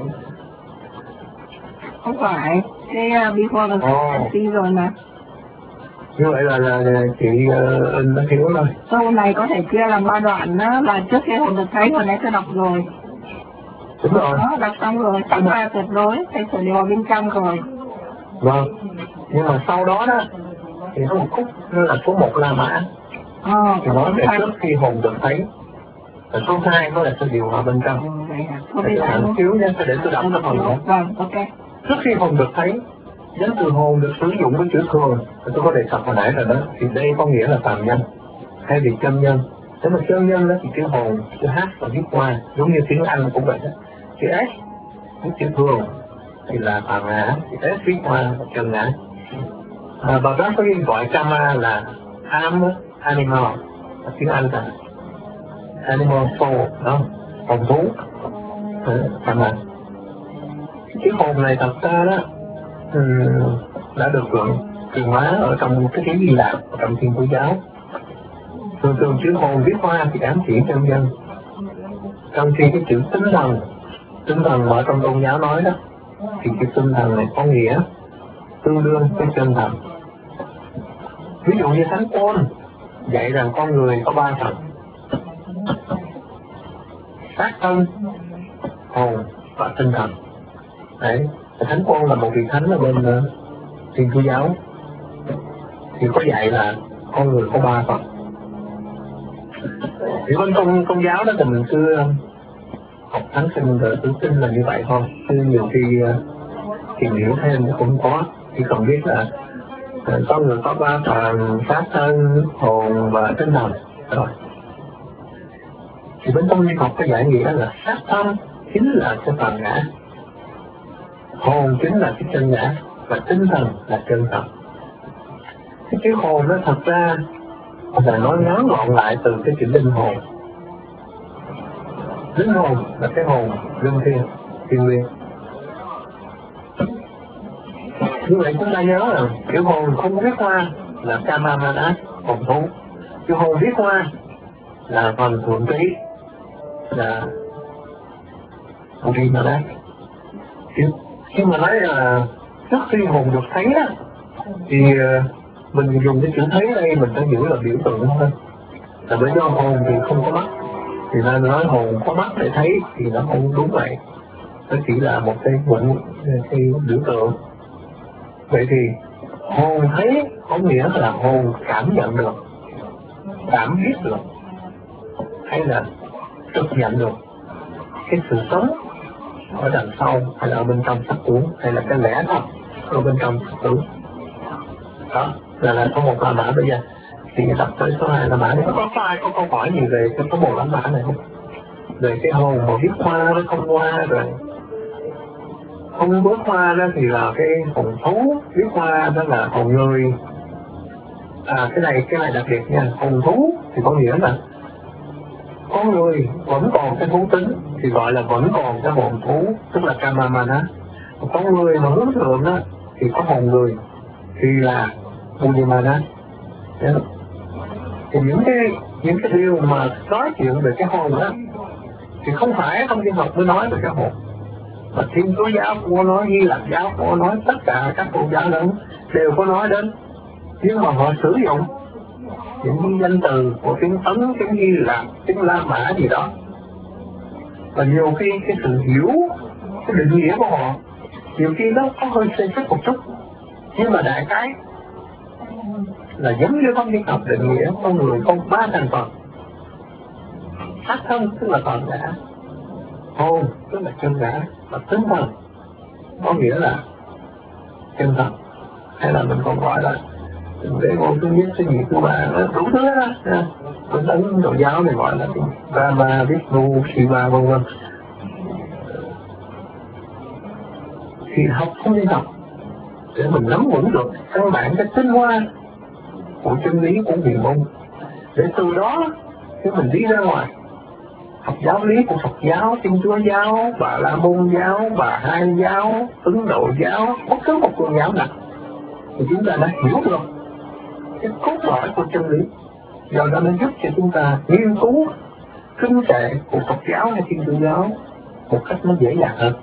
không phải cái uh, before the see rồi mà. Như vậy là, là, là chị uh, đã hiểu rồi. Câu này có thể chia làm ba đoạn đó, là trước khi hồn được thấy, hồi nãy tôi đọc rồi. Đúng rồi. Đó, đọc xong rồi, xong ra tuyệt đối, thấy sự điều hòa bên trong rồi. Vâng, nhưng mà sau đó đó, thì có một khúc là số một La Mã. Ờ, thì nói về trước khi hồn được thấy. Và số hai nó là sự điều hòa bên trong. Ừ, vậy hả? Thôi Để bây tôi giờ hạn xíu nha, để tôi đọc cái phần nữa. Vâng, ok. Trước khi hồn được thấy, danh từ hồn được sử dụng với chữ thường, tôi có đề cập hồi nãy rồi đó, thì đây có nghĩa là phàm nhân hay vì chân nhân. Nếu mà chân nhân đó thì chữ hồn, chữ h và viết qua, giống như tiếng Anh cũng vậy đó. Chữ s với chữ thường thì là phàm ngã, chữ s viết qua là chân ngã. À, và đó có liên gọi Kama là am, animal, tiếng Anh là animal soul, đó, hồn thú, Kama. Cái hồn này thật ra đó um, đã được truyền hóa ở trong cái tiếng Hy Lạp, ở trong Thiên Chúa giáo. Thường thường chữ hồn viết hoa thì ám chỉ chân nhân, trong khi cái chữ tinh thần, tinh thần ở trong tôn giáo nói đó, thì cái tinh thần này có nghĩa tương đương với chân thần. Ví dụ như Thánh Paul dạy rằng con người có ba phần: xác thân, hồn và tinh thần. Đấy, Thánh Paul là một vị thánh ở bên uh, Thiên Chúa giáo, thì có dạy là con người có ba phần. Thì bên công công giáo đó thì mình cứ uh, học thánh sinh rồi cứ tin là như vậy thôi, chứ nhiều khi uh, tìm hiểu thêm cũng có, chỉ cần biết là uh, con người có ba phần: xác thân, hồn và tinh thần rồi. Thì bên tâm linh học có giải nghĩa là xác thân chính là cái phần ngã, hồn chính là cái chân ngã, và tinh thần là chân thần. Cái chữ hồn nó thật ra là nói ngắn gọn lại từ cái chữ linh hồn. Linh hồn là cái hồn linh thiêng, thiêng liêng. Như vậy chúng ta nhớ là chữ hồn không viết hoa là Kama Manas, hồn thú. Chữ hồn viết hoa là phần thượng trí, là Budi Manas. Nhưng mà nói là trước khi hồn được thấy á, thì mình dùng cái chữ thấy đây mình phải hiểu là biểu tượng thôi. Là bởi do hồn thì không có mắt, thì ra nói hồn có mắt để thấy thì nó không đúng vậy. Nó chỉ là một cái vận, cái biểu tượng. Vậy thì hồn thấy có nghĩa là hồn cảm nhận được, cảm biết được, hay là thực nhận được cái sự sống ở đằng sau, hay là ở bên trong sắc tướng, hay là cái lẽ thật ở bên trong sắc tướng. Đó là là có một La Mã. Bây giờ Thì đọc tới số hai là mã. Nó có ai có câu hỏi gì về cái số một lãnh mã này không? Về cái hồn mà viết hoa với không hoa rồi. Không bước hoa đó thì là cái hồn thú, viết hoa đó là hồn người. À cái này, cái này đặc biệt nha, hồn thú thì có nghĩa là con người vẫn còn cái thú tính thì gọi là vẫn còn cái hồn thú, tức là Kamamana. Con người mà hướng thượng á thì có hồn người thì là Buddhimana. Thì những cái những cái điều mà nói chuyện về cái hồn á thì không phải thông tin học mới nói về cái hồn, mà Thiên Chúa giáo cũng có nói, Hy Lạp giáo cũng có nói, tất cả các tôn giáo lớn đều có nói đến, nhưng mà họ sử dụng những danh từ của tiếng Ấn, tiếng Hy Lạp, tiếng La Mã gì đó, và nhiều khi cái sự hiểu cái định nghĩa của họ nhiều khi nó có hơi xây phép một chút, nhưng mà đại khái là giống như thông tin học định nghĩa con người có ba thành phần: xác thân tức là toàn ngã, hồn tức là chân ngã, và tinh thần có nghĩa là chân thật, hay là mình còn gọi là để ngôn thứ nhất, thứ nhì, thứ ba, đủ thứ đó. Bên Ấn Độ giáo này gọi là Brahma, Vishnu, Shiva vân vân. Thì học không nên học để mình nắm vững được căn bản cái tinh hoa của chân lý của huyền môn, để từ đó khi mình đi ra ngoài học giáo lý của Phật giáo, Thiên Chúa giáo, Bà La Môn giáo, Bà Hai giáo, Ấn Độ giáo, bất cứ một tôn giáo nào thì chúng ta đã hiểu được cái cốt lõi của chân lý. Do đó nó giúp cho chúng ta nghiên cứu kinh kệ của Phật giáo hay Thiên Chúa giáo một cách nó dễ dàng hơn.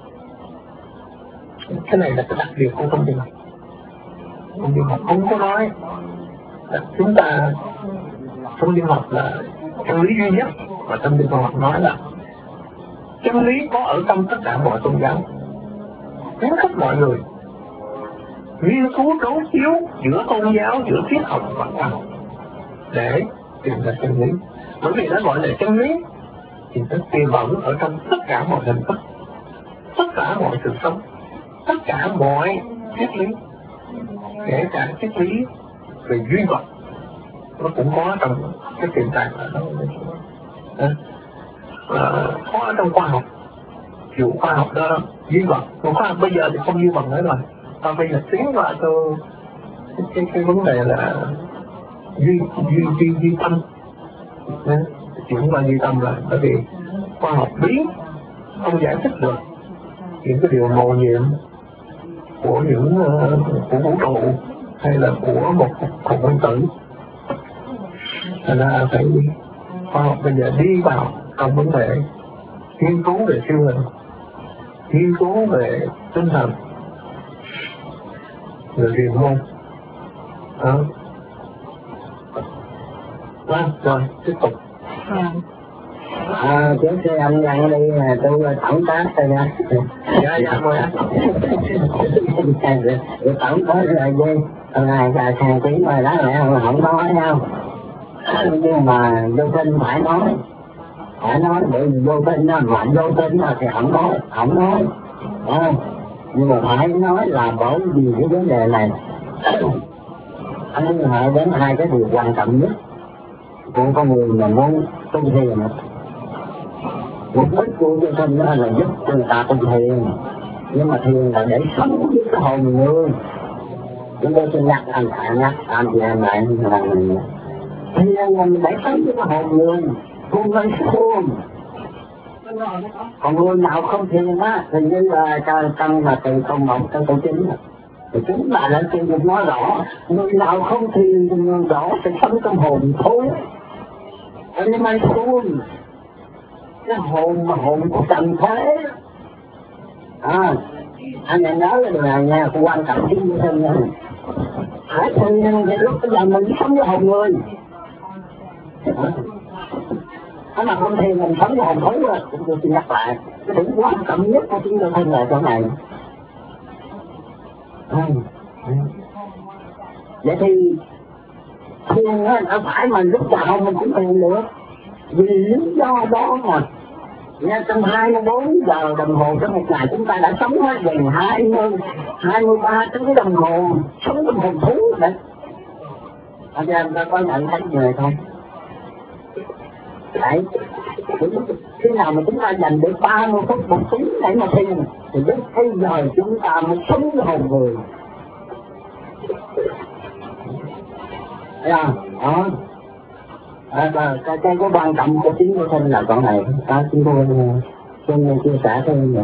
Cái này là cái đặc biệt của thông tin học. Thông tin học không có nói là chúng ta, thông tin học là chân lý duy nhất, và thông tin học nói là chân lý có ở trong tất cả mọi tôn giáo. Khuyến khích mọi người nghiên cứu đối chiếu giữa tôn giáo, giữa triết học và khoa học để tìm ra chân lý. Bởi vì nó gọi là chân lý thì nó tiềm ẩn ở trong tất cả mọi hình thức, tất cả mọi sự sống, tất cả mọi triết lý, kể cả triết lý về duy vật nó cũng có trong cái tiềm tàng ở đó. À, có ở trong khoa học, kiểu khoa học đó duy vật, còn khoa học bây giờ thì không duy vật nữa rồi. Và bây giờ tiến vào từ cái, cái, cái vấn đề là duy duy duy duy tâm, chuyển qua duy tâm rồi, bởi vì khoa học biến không giải thích được những cái điều mầu nhiệm của những uh, của vũ trụ hay là của một cuộc phân tử. Thành ra phải khoa học bây giờ đi vào trong vấn đề nghiên cứu về siêu hình, nghiên cứu về tinh thần, người huyền môn. Đó. Vâng, rồi, tiếp tục. À, trước khi anh dặn đi, tôi tổng tác thôi nha. Dạ, dạ, mời anh. Tôi tổng tác là gì? Hôm nay là thằng tí mà đó mẹ không nói nhau. Nhưng mà vô tin phải nói. Phải nói, bởi vì vô tin nó mạnh vô tin thì không nói, không nói. À, nhưng mà phải nói là bởi vì cái vấn đề này anh liên hệ đến hai cái điều quan trọng nhất của con người mà muốn tu thiền. Mục đích của vô tin đó là giúp người ta tu thiền, nhưng mà thiền là để sống với cái hồn người. Chúng tôi xin nhắc anh phải nhắc anh chị em lại là mình thiền là mình để sống với cái hồn người, cùng với khuôn. Còn người nào không thiền á thì như là trong là từ câu một tới câu chín thì chúng ta đã từng được nói rõ, người nào không thiền thì người đó sẽ sống trong hồn thôi. Nhưng mà khuôn cái hồn mà hồn của trần thế. À, anh này nhớ cái điều này nha, quan trọng chính như thế này. Hãy thiền thì lúc bây giờ mình sống với hồn người. Nó mà không thiền mình sống với hồn thú rồi, chúng tôi xin nhắc lại. Cái điểm quan trọng nhất của chúng tôi thêm là chỗ này. Ừ. Ừ. Vậy thì thiền á, đâu phải mà lúc nào mình cũng thiền được. Vì lý do đó mà nha, trong hai mươi bốn giờ đồng hồ trong một ngày chúng ta đã sống hết gần hai mươi, hai mươi ba tiếng đồng hồ sống trong hồn thú đấy. anh em ta có nhận thấy người không? Đấy, khi nào mà chúng ta dành được ba mươi phút một tiếng để mà tin thì lúc bây giờ chúng ta mới sống hồn người. Thấy không? Đó. À, và cái, cái, cái quan trọng của chính của thân là con này, ta chúng tôi xin chia sẻ với người.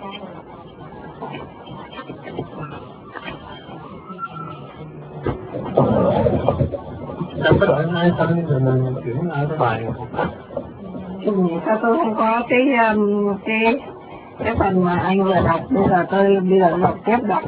Trong cái đoạn hai thân thì mình chuyển lại cái bài Ừ, sao tôi không có cái um, cái cái phần mà anh vừa đọc, bây giờ tôi bây giờ đọc tiếp đọc.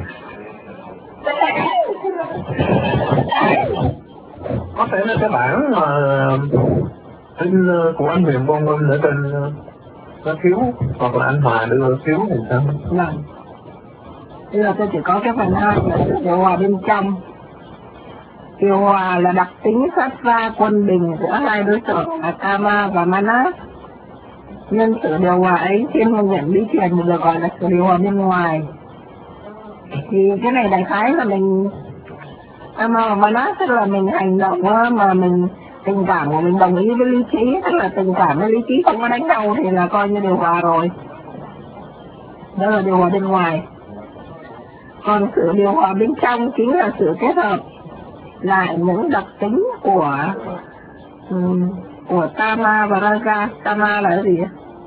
Có thể là cái bản mà in của anh Huyền Quang Minh ở trên nó thiếu, hoặc là anh Hòa đưa thiếu thì sao? Vâng. Bây giờ tôi chỉ có cái phần hai là sự điều hòa bên trong. Điều hòa là đặc tính phát ra quân bình giữa hai đối tượng là Kama và Manas. Nhân sự điều hòa ấy trên phương diện bí truyền được gọi là sự điều hòa bên ngoài. Thì cái này đại khái là mình Kama và Manas tức là mình hành động mà mình tình cảm của mình đồng ý với lý trí, tức là tình cảm với lý trí không có đánh nhau thì là coi như điều hòa rồi. Đó là điều hòa bên ngoài. Còn sự điều hòa bên trong chính là sự kết hợp lại những đặc tính của um, của Tama và Raja. Tama là cái gì?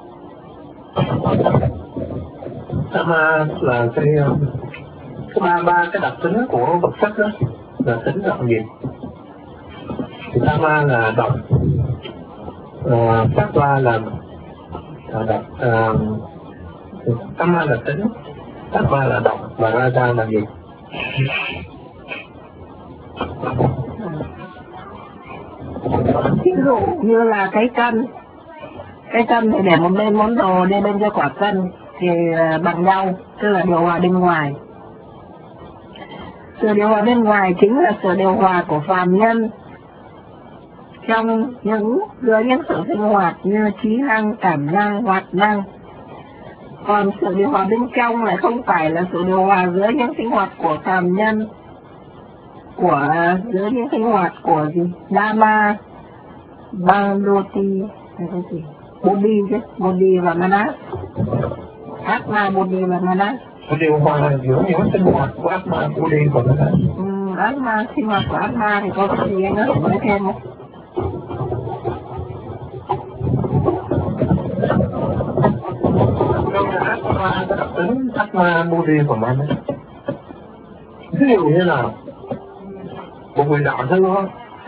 Tama là cái cái ba ba cái đặc tính của vật chất đó là tính là gì? Thì Tama là độc, uh, Sattva là uh, độc, uh, Tama là tính, Sattva là độc và Raja là gì? Ví dụ như là cái cân, cái cân thì để một bên món đồ đi bên cái quả cân thì bằng nhau, tức là điều hòa bên ngoài. Sự điều hòa bên ngoài chính là sự điều hòa của phàm nhân trong những dưới những sự sinh hoạt như trí năng, cảm năng, hoạt năng. Còn sự điều hòa bên trong lại không phải là sự điều hòa giữa những sinh hoạt của phàm nhân, của giữa những sinh hoạt của gì? Dharma, Bandoti, hay cái gì? Bodhi chứ, Bodhi và Manas. Atma, Bodhi và Manas. Cái điều hòa giữa những sinh hoạt của Atma, Bodhi và Manas. Ừ, Atma, sinh hoạt của Atma thì có cái gì anh có thể nói thêm không? Atma, cái đặc tính Atma, Bodhi và Manas. Ví dụ như là một người đạo sư đó,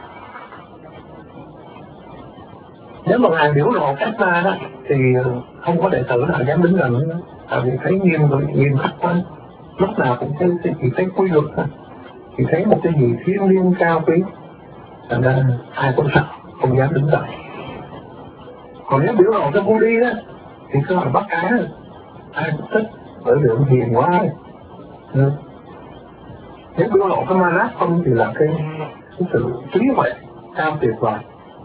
nếu mà ngài biểu lộ cách ra đó thì không có đệ tử nào dám đứng gần nữa, tại vì thấy nghiêm rồi, nghiêm khắc quá, lúc nào cũng thấy chỉ thấy quy luật thôi, chỉ thấy một cái gì thiêng liêng cao quý, thành ra ai cũng sợ, không dám đứng gần. Còn nếu biểu lộ cái vô đi đó thì cứ là bắt cá, ai cũng thích, bởi vì ông hiền quá. Ừ. Nếu biểu lộ cái Manas không thì là cái, cái sự trí huệ cao tuyệt vời.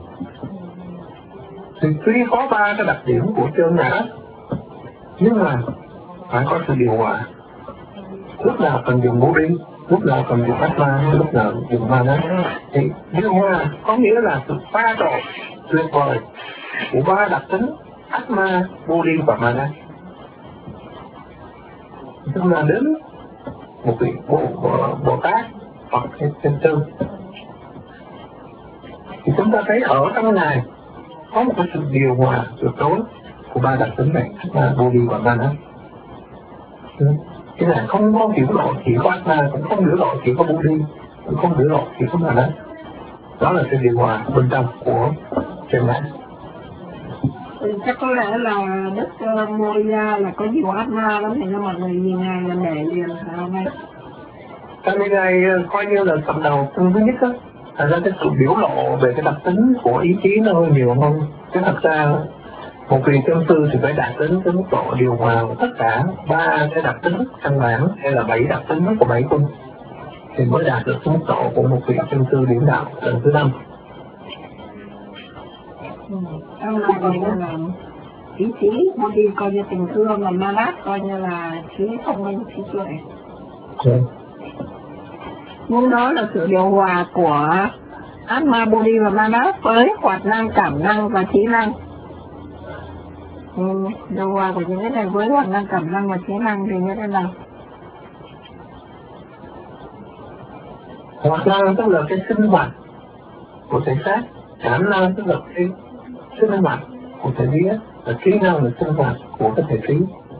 Thì tuy có ba cái đặc điểm của chân ngã, nhưng mà phải có sự điều hòa. Lúc nào cần dùng bố đi, lúc nào cần dùng Atma, lúc nào dùng Manas. Thì điều hòa có nghĩa là sự pha trộn tuyệt vời của ba đặc tính Atma, Bodhi và Manas. Tức là đến một vị Bồ, Bồ, Bồ Tát hoặc Thiên Sư thì chúng ta thấy ở trong Ngài có một cái sự điều hòa tuyệt đối của ba đặc tính này, Atma, Bodhi và Manas. Cái này không có biểu lộ chỉ có Atma, cũng không biểu lộ chỉ có Bodhi, cũng không biểu lộ chỉ có Manas. Đó là sự điều hòa bên trong của chân ngã. Ừ, chắc có lẽ là Đức uh, Moria là có nhiều Atma lắm thì nhưng mà người nhìn Ngài là để liền phải không anh? Tại vì Ngài coi như là cầm đầu thứ nhất đó. Thành ra cái sự biểu lộ về cái đặc tính của ý chí nó hơi nhiều hơn. Chứ thật ra một vị chân sư thì phải đạt đến cái mức độ điều hòa tất cả ba cái đặc tính căn bản hay là bảy đặc tính của bảy cung thì mới đạt được cái mức độ của một vị chân sư điểm đạo lần thứ năm. Ừ. Em là gọi là ý chí, Bodhi coi như tình thương, mà Manas coi như là trí thông minh, trí tuệ. Ừ. Nhưng đó là sự điều hòa của Atma, Bodhi và Manas với hoạt năng, cảm năng và trí năng. Ừ, điều hòa của những cái này với hoạt năng, cảm năng và trí năng thì như thế nào? Hoạt năng tức là cái sinh hoạt của thể xác, cảm năng tức là cái sinh hoạt của thể vía, và trí năng là sinh hoạt của cái thể trí.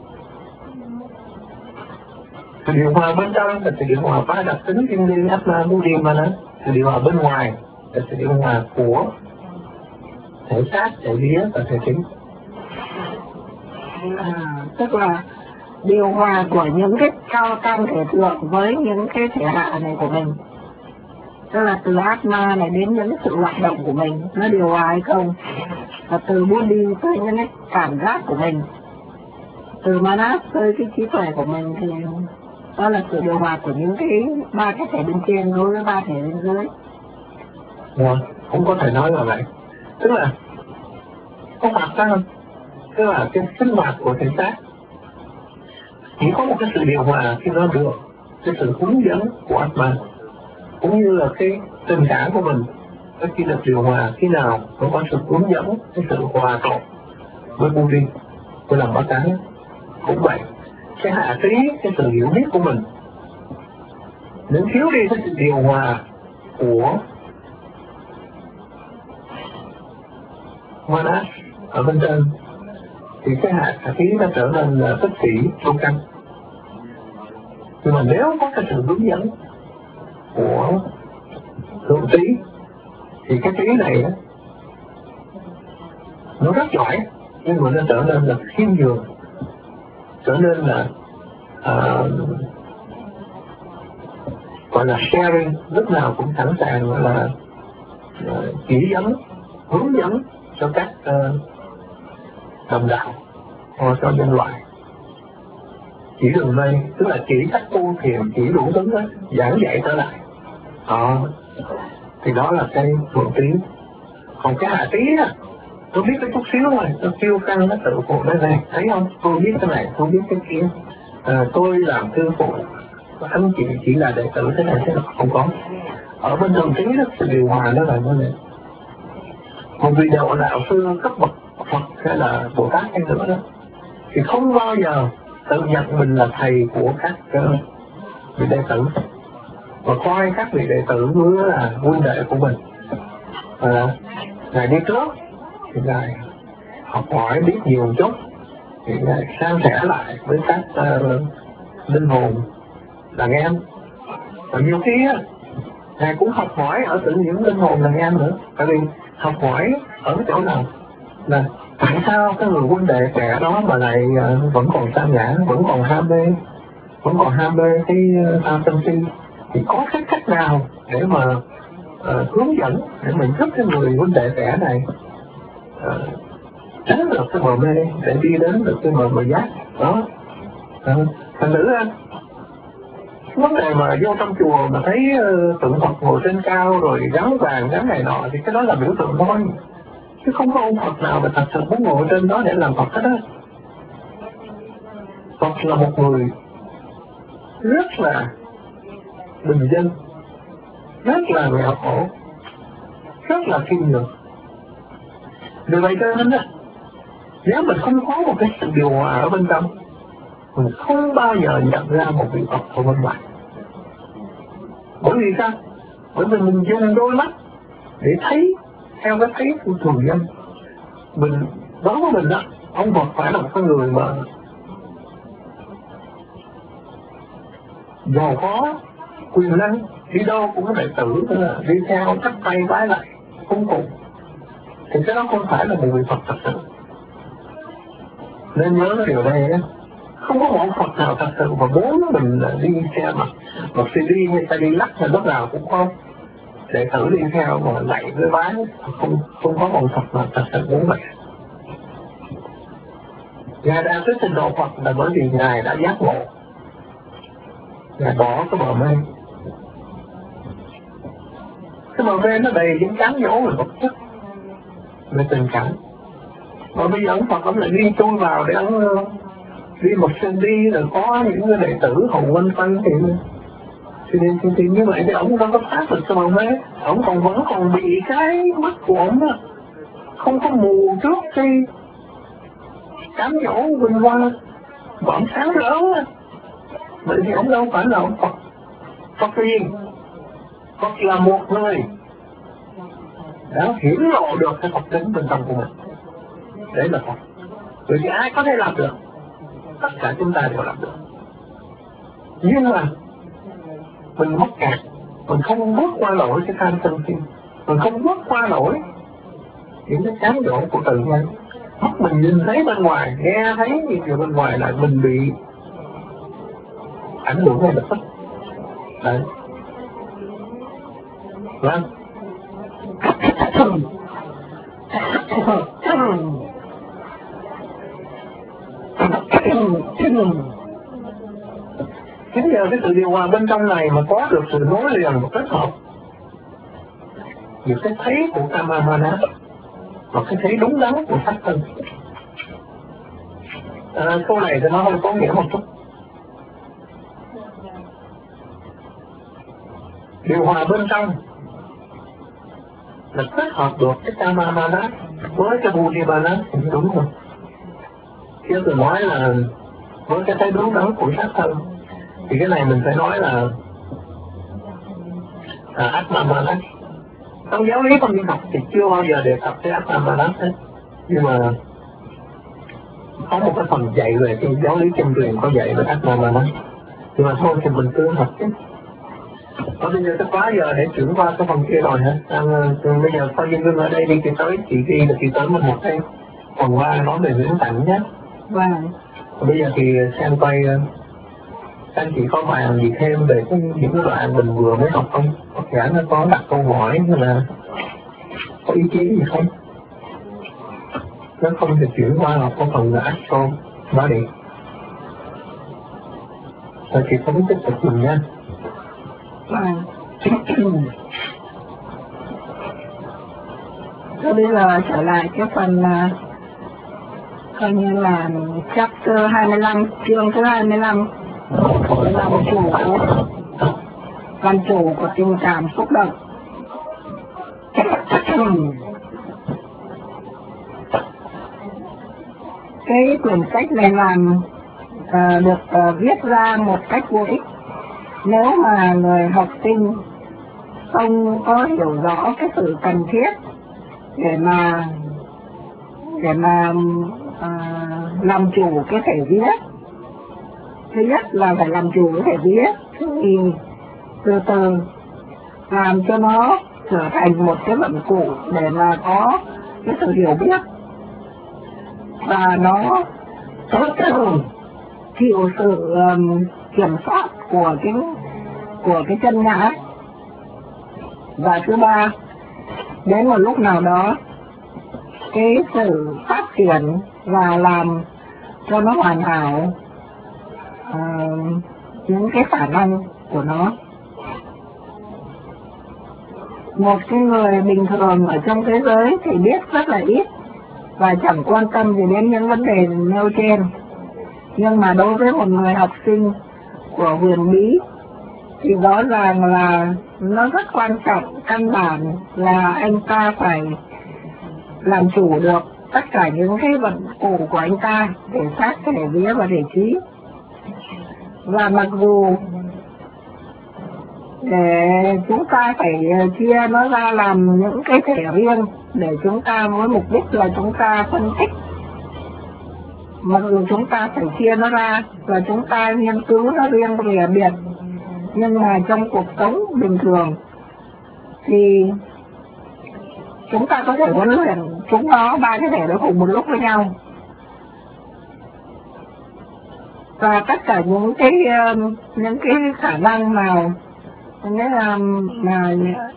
Sự điều hòa bên trong là sự điều hòa ba đặc tính thiên liêng Atma, Bodhi, Manas. Sự điều hòa bên ngoài là sự điều hòa của thể xác, thể vía và thể trí. À, tức là điều hòa của những cái cao tăng thể thượng với những cái thể hạ này của mình, tức là từ Atma này đến những sự hoạt động của mình nó điều hòa hay không, và từ Bodhi tới những cái cảm giác của mình, từ Manas tới cái trí tuệ của mình, thì đó là sự điều hòa của những cái ba cái thể bên trên đối với ba thể bên dưới. Rồi, cũng có thể nói là vậy. Tức là không phải sao, tức là cái sinh hoạt của thể xác chỉ có một cái sự điều hòa khi nó được cái sự hướng dẫn của Atma, cũng như là cái tình cảm của mình nó chỉ được điều hòa khi nào nó có sự hướng dẫn, cái sự hòa trộn với Bodhi. Tôi làm bác cái cũng vậy, cái hạ trí, cái sự hiểu biết của mình nếu thiếu đi cái sự điều hòa của Manas ở bên trên thì cái hạ trí nó trở nên là tất sĩ sâu căn. Nhưng mà nếu có cái sự hướng dẫn của thượng trí thì cái trí này đó, nó rất giỏi, nhưng mà nó trở nên là khiêm nhường, trở nên là uh, gọi là sharing, lúc nào cũng sẵn sàng gọi là uh, chỉ dẫn, hướng dẫn cho các uh, đồng đạo hoặc cho nhân loại. Chỉ đường mây, tức là chỉ cách tu thiền, chỉ đủ thứ đó, giảng dạy trở lại. Đó. Thì đó là cái thượng trí. Còn cái hạ trí á, tôi biết cái chút xíu rồi, tôi kêu căng nó tự phụ đây này, thấy không? Tôi biết cái này, tôi biết cái kia. À, tôi làm thư phụ, anh chị chỉ là đệ tử thế này thế nào, không có. Ở bên thượng trí đó, sự điều hòa nó là như này. Một vị đạo đạo sư cấp bậc Phật hay là Bồ Tát hay nữa đó, thì không bao giờ tự nhận mình là thầy của các uh, vị đệ tử, và coi các vị đệ tử như là huynh đệ của mình. À, ngài đi trước thì ngài học hỏi biết nhiều một chút, thì ngài san sẻ lại với các uh, linh hồn đàn em. Và nhiều khi á, ngài cũng học hỏi ở từ những linh hồn đàn em nữa. Tại vì học hỏi ở cái chỗ nào là tại sao cái người huynh đệ trẻ đó mà lại uh, vẫn còn sa ngã, vẫn còn ham mê, vẫn còn ham mê cái tham sân si, thì có cái cách nào để mà uh, hướng dẫn, để mình giúp cái người huynh đệ trẻ này uh, tránh được cái bờ mê, để đi đến được cái bờ bờ giác đó. Uh, thành nữ anh vấn đề mà vô trong chùa mà thấy uh, tượng Phật ngồi trên cao rồi gắn vàng gắn này nọ thì cái đó là biểu tượng thôi, chứ không có ông Phật nào mà thật sự muốn ngồi trên đó để làm Phật hết á. Phật là một người rất là bình dân, rất là nghèo khổ, rất là khiêm nhường. Vì vậy cho nên á, nếu mình không có một cái sự điều hòa ở bên trong, mình không bao giờ nhận ra một vị Phật ở bên ngoài. Bởi vì sao? Bởi vì mình dùng đôi mắt để thấy theo cái thấy của thường dân. Mình đối với mình đó, ông Phật phải là một cái người mà giàu có, quyền năng, đi đâu cũng có đệ tử, đi theo chắp tay vái lại không cùng, thì cái đó không phải là một vị Phật thật sự. Nên nhớ cái điều này á, không có một Phật nào thật sự mà muốn mình đi xe mà một xê đê hay ta đi lắc hay lúc nào cũng không đệ tử đi theo mà lạy với vái, không không có một Phật nào thật sự muốn vậy. Ngài đang tới trình độ Phật là bởi vì Ngài đã giác ngộ, Ngài bỏ cái bờ mê. Cái bờ mê nó đầy những cám dỗ về vật chất, về tình cảm. Mà bây giờ ông Phật ông lại đi chui vào để ông đi một sinh đi rồi có những cái đệ tử hùng quanh quanh thì Thì, thì, thì như vậy thì ông không có phát được cho ông ấy, ông còn vẫn còn bị cái mắt của ông đó, không có mù trước khi cám dỗ vinh quang bọn sáng lớn á. Vậy thì ông đâu phải là ông Phật. Phật riêng, Phật là một người đã hiển lộ được cái Phật tính bên trong của mình. Đấy là Phật. Vậy thì ai có thể làm được? Tất cả chúng ta đều làm được. Nhưng mà mình mắc kẹt, mình không bước qua nổi cái tham sân si, mình không bước qua nổi những cái cám dỗ của tự nhiên. Mắt mình nhìn thấy bên ngoài, nghe thấy những điều bên ngoài là mình bị ảnh hưởng ngay lập tức. Đấy. Vâng. Chính nhờ cái sự điều hòa bên trong này mà có được sự nối liền và kết hợp giữa cái thấy của Kamamana và cái thấy đúng đắn của sắc thân. À, câu này thì nó hơi có nghĩa một chút. Điều hòa bên trong là kết hợp được cái Kamamana với cái Buddhimana thì đúng rồi. Chứ tôi nói là với cái thấy đúng đắn của sắc thân thì cái này mình phải nói là à, Atmamana. Trong giáo lý tâm linh học thì chưa bao giờ đề cập tới Atmamana hết. Nhưng mà có một cái phần dạy về cái giáo lý chân truyền có dạy về Atmamana. Nhưng mà thôi thì mình cứ học chứ. Và bây giờ tôi quá giờ để chuyển qua cái phần kia rồi hả? À, bây giờ sau Duyên Ngưng ở đây đi, thì tới chị đi là chị tới mình một cái phần qua nói về huyễn cảnh nhé. Vâng. Bây giờ thì xem coi anh chị có bài gì thêm về cái, những cái đoạn mình vừa mới học không? Có thể nó có đặt câu hỏi hay là có ý kiến gì không? Nếu không thì chuyển qua học có phần là action đó đi. Rồi chị không tiếp tục dùng nha. Vâng. Rồi bây giờ trở lại cái phần uh, coi như là chapter hai mươi lăm, chương thứ hai mươi lăm, làm chủ làm chủ của tình cảm xúc động. Cái quyển sách này làm uh, được uh, viết ra một cách vô ích nếu mà người học sinh không có hiểu rõ cái sự cần thiết để mà để mà uh, làm chủ cái thể viết. Thứ nhất là phải làm chủ cái thể viết, thì từ từ làm cho nó trở thành một cái vận cụ để mà có cái sự hiểu biết, và nó chịu sự um, kiểm soát của cái của cái chân nhã. Và thứ ba, đến một lúc nào đó cái sự phát triển và làm cho nó hoàn hảo uh, những cái khả năng của nó. Một cái người bình thường ở trong thế giới thì biết rất là ít và chẳng quan tâm gì đến những vấn đề nêu trên. Nhưng mà đối với một người học sinh của huyền bí thì rõ ràng là nó rất quan trọng, căn bản là anh ta phải làm chủ được tất cả những cái vận cụ của anh ta, thể xác, thể vía và thể trí. Và mặc dù để chúng ta phải chia nó ra làm những cái thể riêng để chúng ta với mục đích là chúng ta phân tích, mặc dù chúng ta phải chia nó ra và chúng ta nghiên cứu nó riêng biệt biệt, nhưng mà trong cuộc sống bình thường thì chúng ta có thể huấn luyện chúng nó ba cái thể đó cùng một lúc với nhau. Và tất cả những cái những cái khả năng nào nghĩa là mà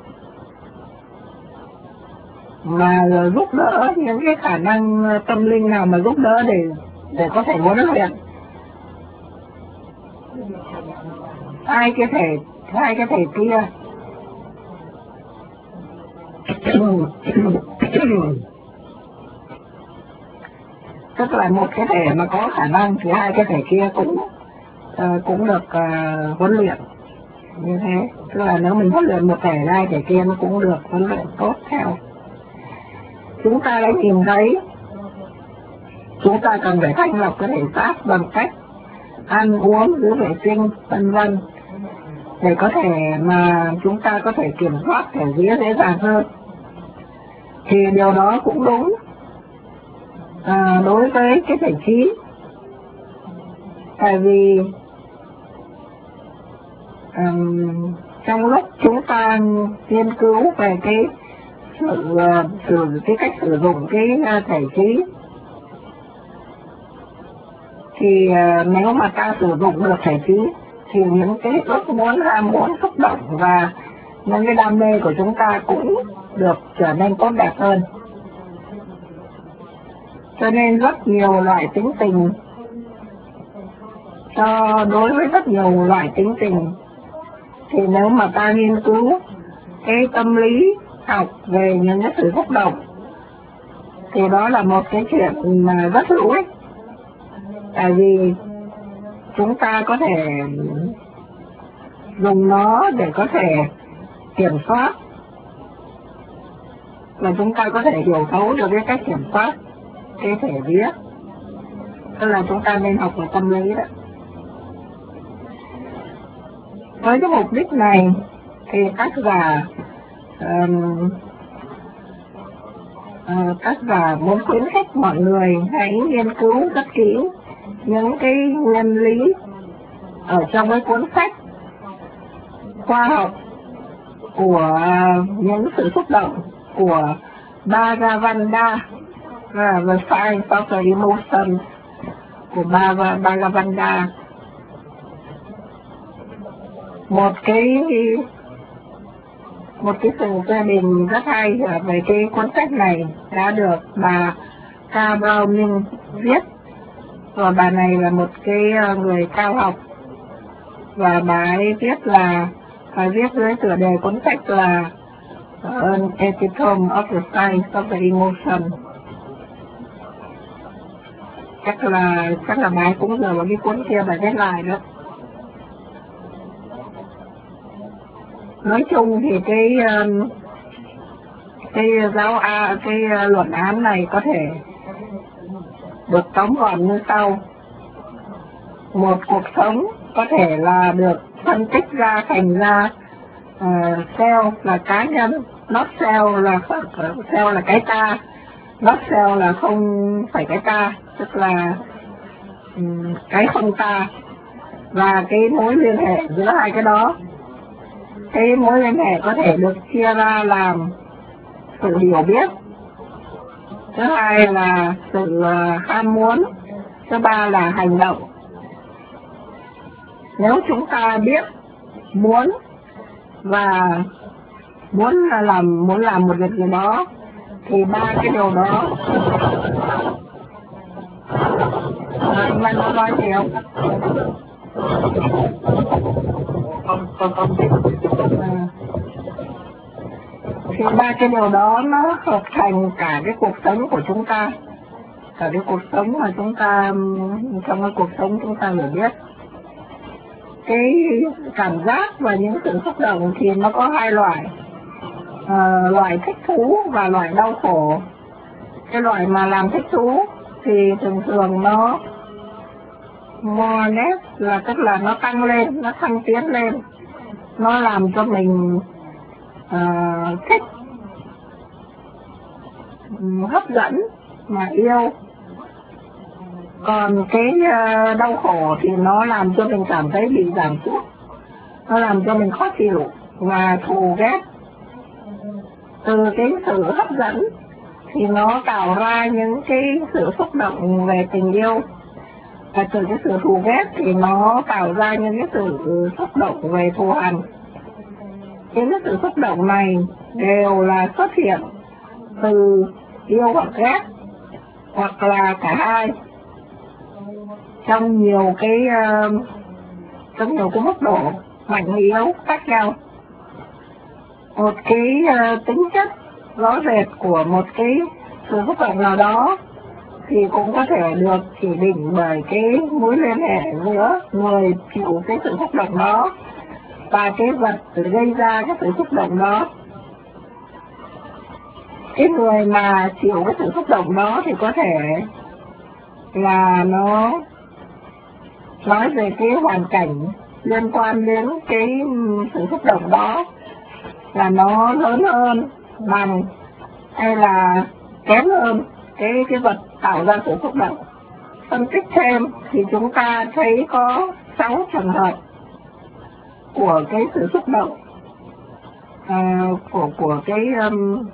mà giúp đỡ, những cái khả năng tâm linh nào mà giúp đỡ để để có thể huấn luyện hai cái thể hai cái thể kia. Tức là một cái thể mà có khả năng thì hai cái thể kia cũng uh, cũng được uh, huấn luyện. như thế. Tức là nếu mình huấn luyện một thể này, thể kia nó cũng được huấn luyện tốt theo. Chúng ta đã nhìn thấy chúng ta cần phải thanh lọc cái thể xác bằng cách ăn uống, giữ vệ sinh, vân vân, để có thể mà chúng ta có thể kiểm soát thể vía dễ dàng hơn. Thì điều đó cũng đúng à, đối với cái thể trí. Tại vì um, trong lúc chúng ta nghiên cứu về cái sự, sự cái cách sử dụng cái thể trí, thì uh, nếu mà ta sử dụng được thể trí thì những cái ước muốn, ham muốn, xúc động và những cái đam mê của chúng ta cũng được trở nên tốt đẹp hơn. Cho nên rất nhiều loại tính tình, cho đối với rất nhiều loại tính tình thì nếu mà ta nghiên cứu cái tâm lý học về những cái sự xúc động thì đó là một cái chuyện mà rất hữu ích. Tại vì chúng ta có thể dùng nó để có thể kiểm soát, và chúng ta có thể hiểu thấu được cái cách kiểm soát cái thể vía. Tức là chúng ta nên học về tâm lý đó. Với cái mục đích này thì tác giả um, uh, tác giả muốn khuyến khích mọi người hãy nghiên cứu rất kỹ những cái nguyên lý ở trong cái cuốn sách khoa học của những sự xúc động của Bhagavanda, và The Science of the Emotion của Bhagavanda. Một cái một cái sự phê bình rất hay về cái cuốn sách này đã được bà K. Browning viết, và bà này là một cái người cao học, và bà ấy viết là bà viết dưới tựa đề cuốn sách là An Epitome of the Science of the Emotion. Chắc là chắc là bà ấy cũng dựa vào cái cuốn kia bà viết lại đó. Nói chung thì cái cái giáo a cái luận án này có thể được tóm gọn như sau: một cuộc sống có thể là được phân tích ra thành ra uh, self là cá nhân, not self là self là cái ta, not self là không phải cái ta, tức là um, cái không ta, và cái mối liên hệ giữa hai cái đó. Cái mối liên hệ có thể được chia ra làm sự hiểu biết, thứ hai là sự uh, ham muốn, thứ ba là hành động. Nếu chúng ta biết muốn và muốn làm muốn làm một việc gì đó thì ba cái điều đó anh Văn có nói gì không? Không, không, không biết. À. Thì ba cái điều đó nó hợp thành cả cái cuộc sống của chúng ta, cả cái cuộc sống mà chúng ta trong cái cuộc sống chúng ta hiểu biết. Cái cảm giác và những sự xúc động thì nó có hai loại, à, loại thích thú và loại đau khổ. Cái loại mà làm thích thú thì thường thường nó more nét, là tức là nó tăng lên, nó thăng tiến lên, nó làm cho mình uh, thích, um, hấp dẫn mà yêu. Còn cái uh, đau khổ thì nó làm cho mình cảm thấy bị giảm sút, nó làm cho mình khó chịu và thù ghét. Từ cái sự hấp dẫn thì nó tạo ra những cái sự xúc động về tình yêu, và từ cái sự thù ghét thì nó tạo ra những cái sự xúc động về thù hằn. Những cái sự xúc động này đều là xuất hiện từ yêu hoặc ghét, hoặc là cả hai, trong nhiều cái uh, trong nhiều cái mức độ mạnh yếu khác nhau. Một cái uh, tính chất rõ rệt của một cái sự xúc động nào đó thì cũng có thể được chỉ định bởi cái mối liên hệ giữa người chịu cái sự xúc động đó và cái vật gây ra cái sự xúc động đó. Cái người mà chịu cái sự xúc động đó thì có thể là nó nói về cái hoàn cảnh liên quan đến cái sự xúc động đó là nó lớn hơn, bằng hay là kém hơn cái cái vật tạo ra sự xúc động. Phân tích thêm thì chúng ta thấy có sáu trường hợp của cái sự xúc động, à, của của cái um,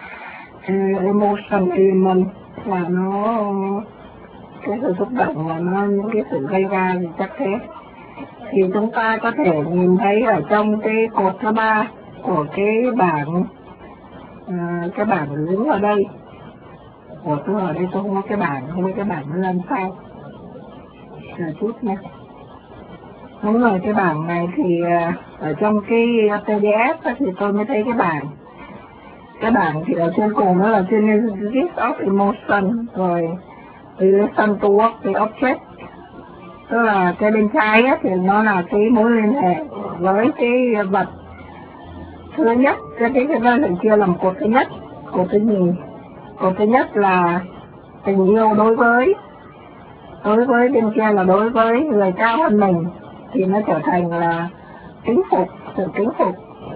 emotion element, là nó cái sự xúc động là nó những cái sự gây ra thì chắc thế. Thì chúng ta có thể nhìn thấy ở trong cái cột thứ ba của cái bảng, à, cái bảng đứng ở đây. Ủa tôi ở đây tôi không có cái bảng, không có cái bảng nó làm sao. Chờ chút nha. Đúng rồi, cái bảng này thì uh, ở trong cái pê đê ép thì tôi mới thấy cái bảng. Cái bảng thì ở trên cùng đó là Genesis of Emotion, rồi Relation to Work with Object. Tức là cái bên trái á, thì nó là cái mối liên hệ với cái vật. Thứ nhất, cái cái cái nó chia làm cột thứ nhất, cột thứ nhì. Cột thứ nhất là tình yêu đối với đối với bên kia là đối với người cao hơn mình, thì nó trở thành là kính phục, sự kính phục.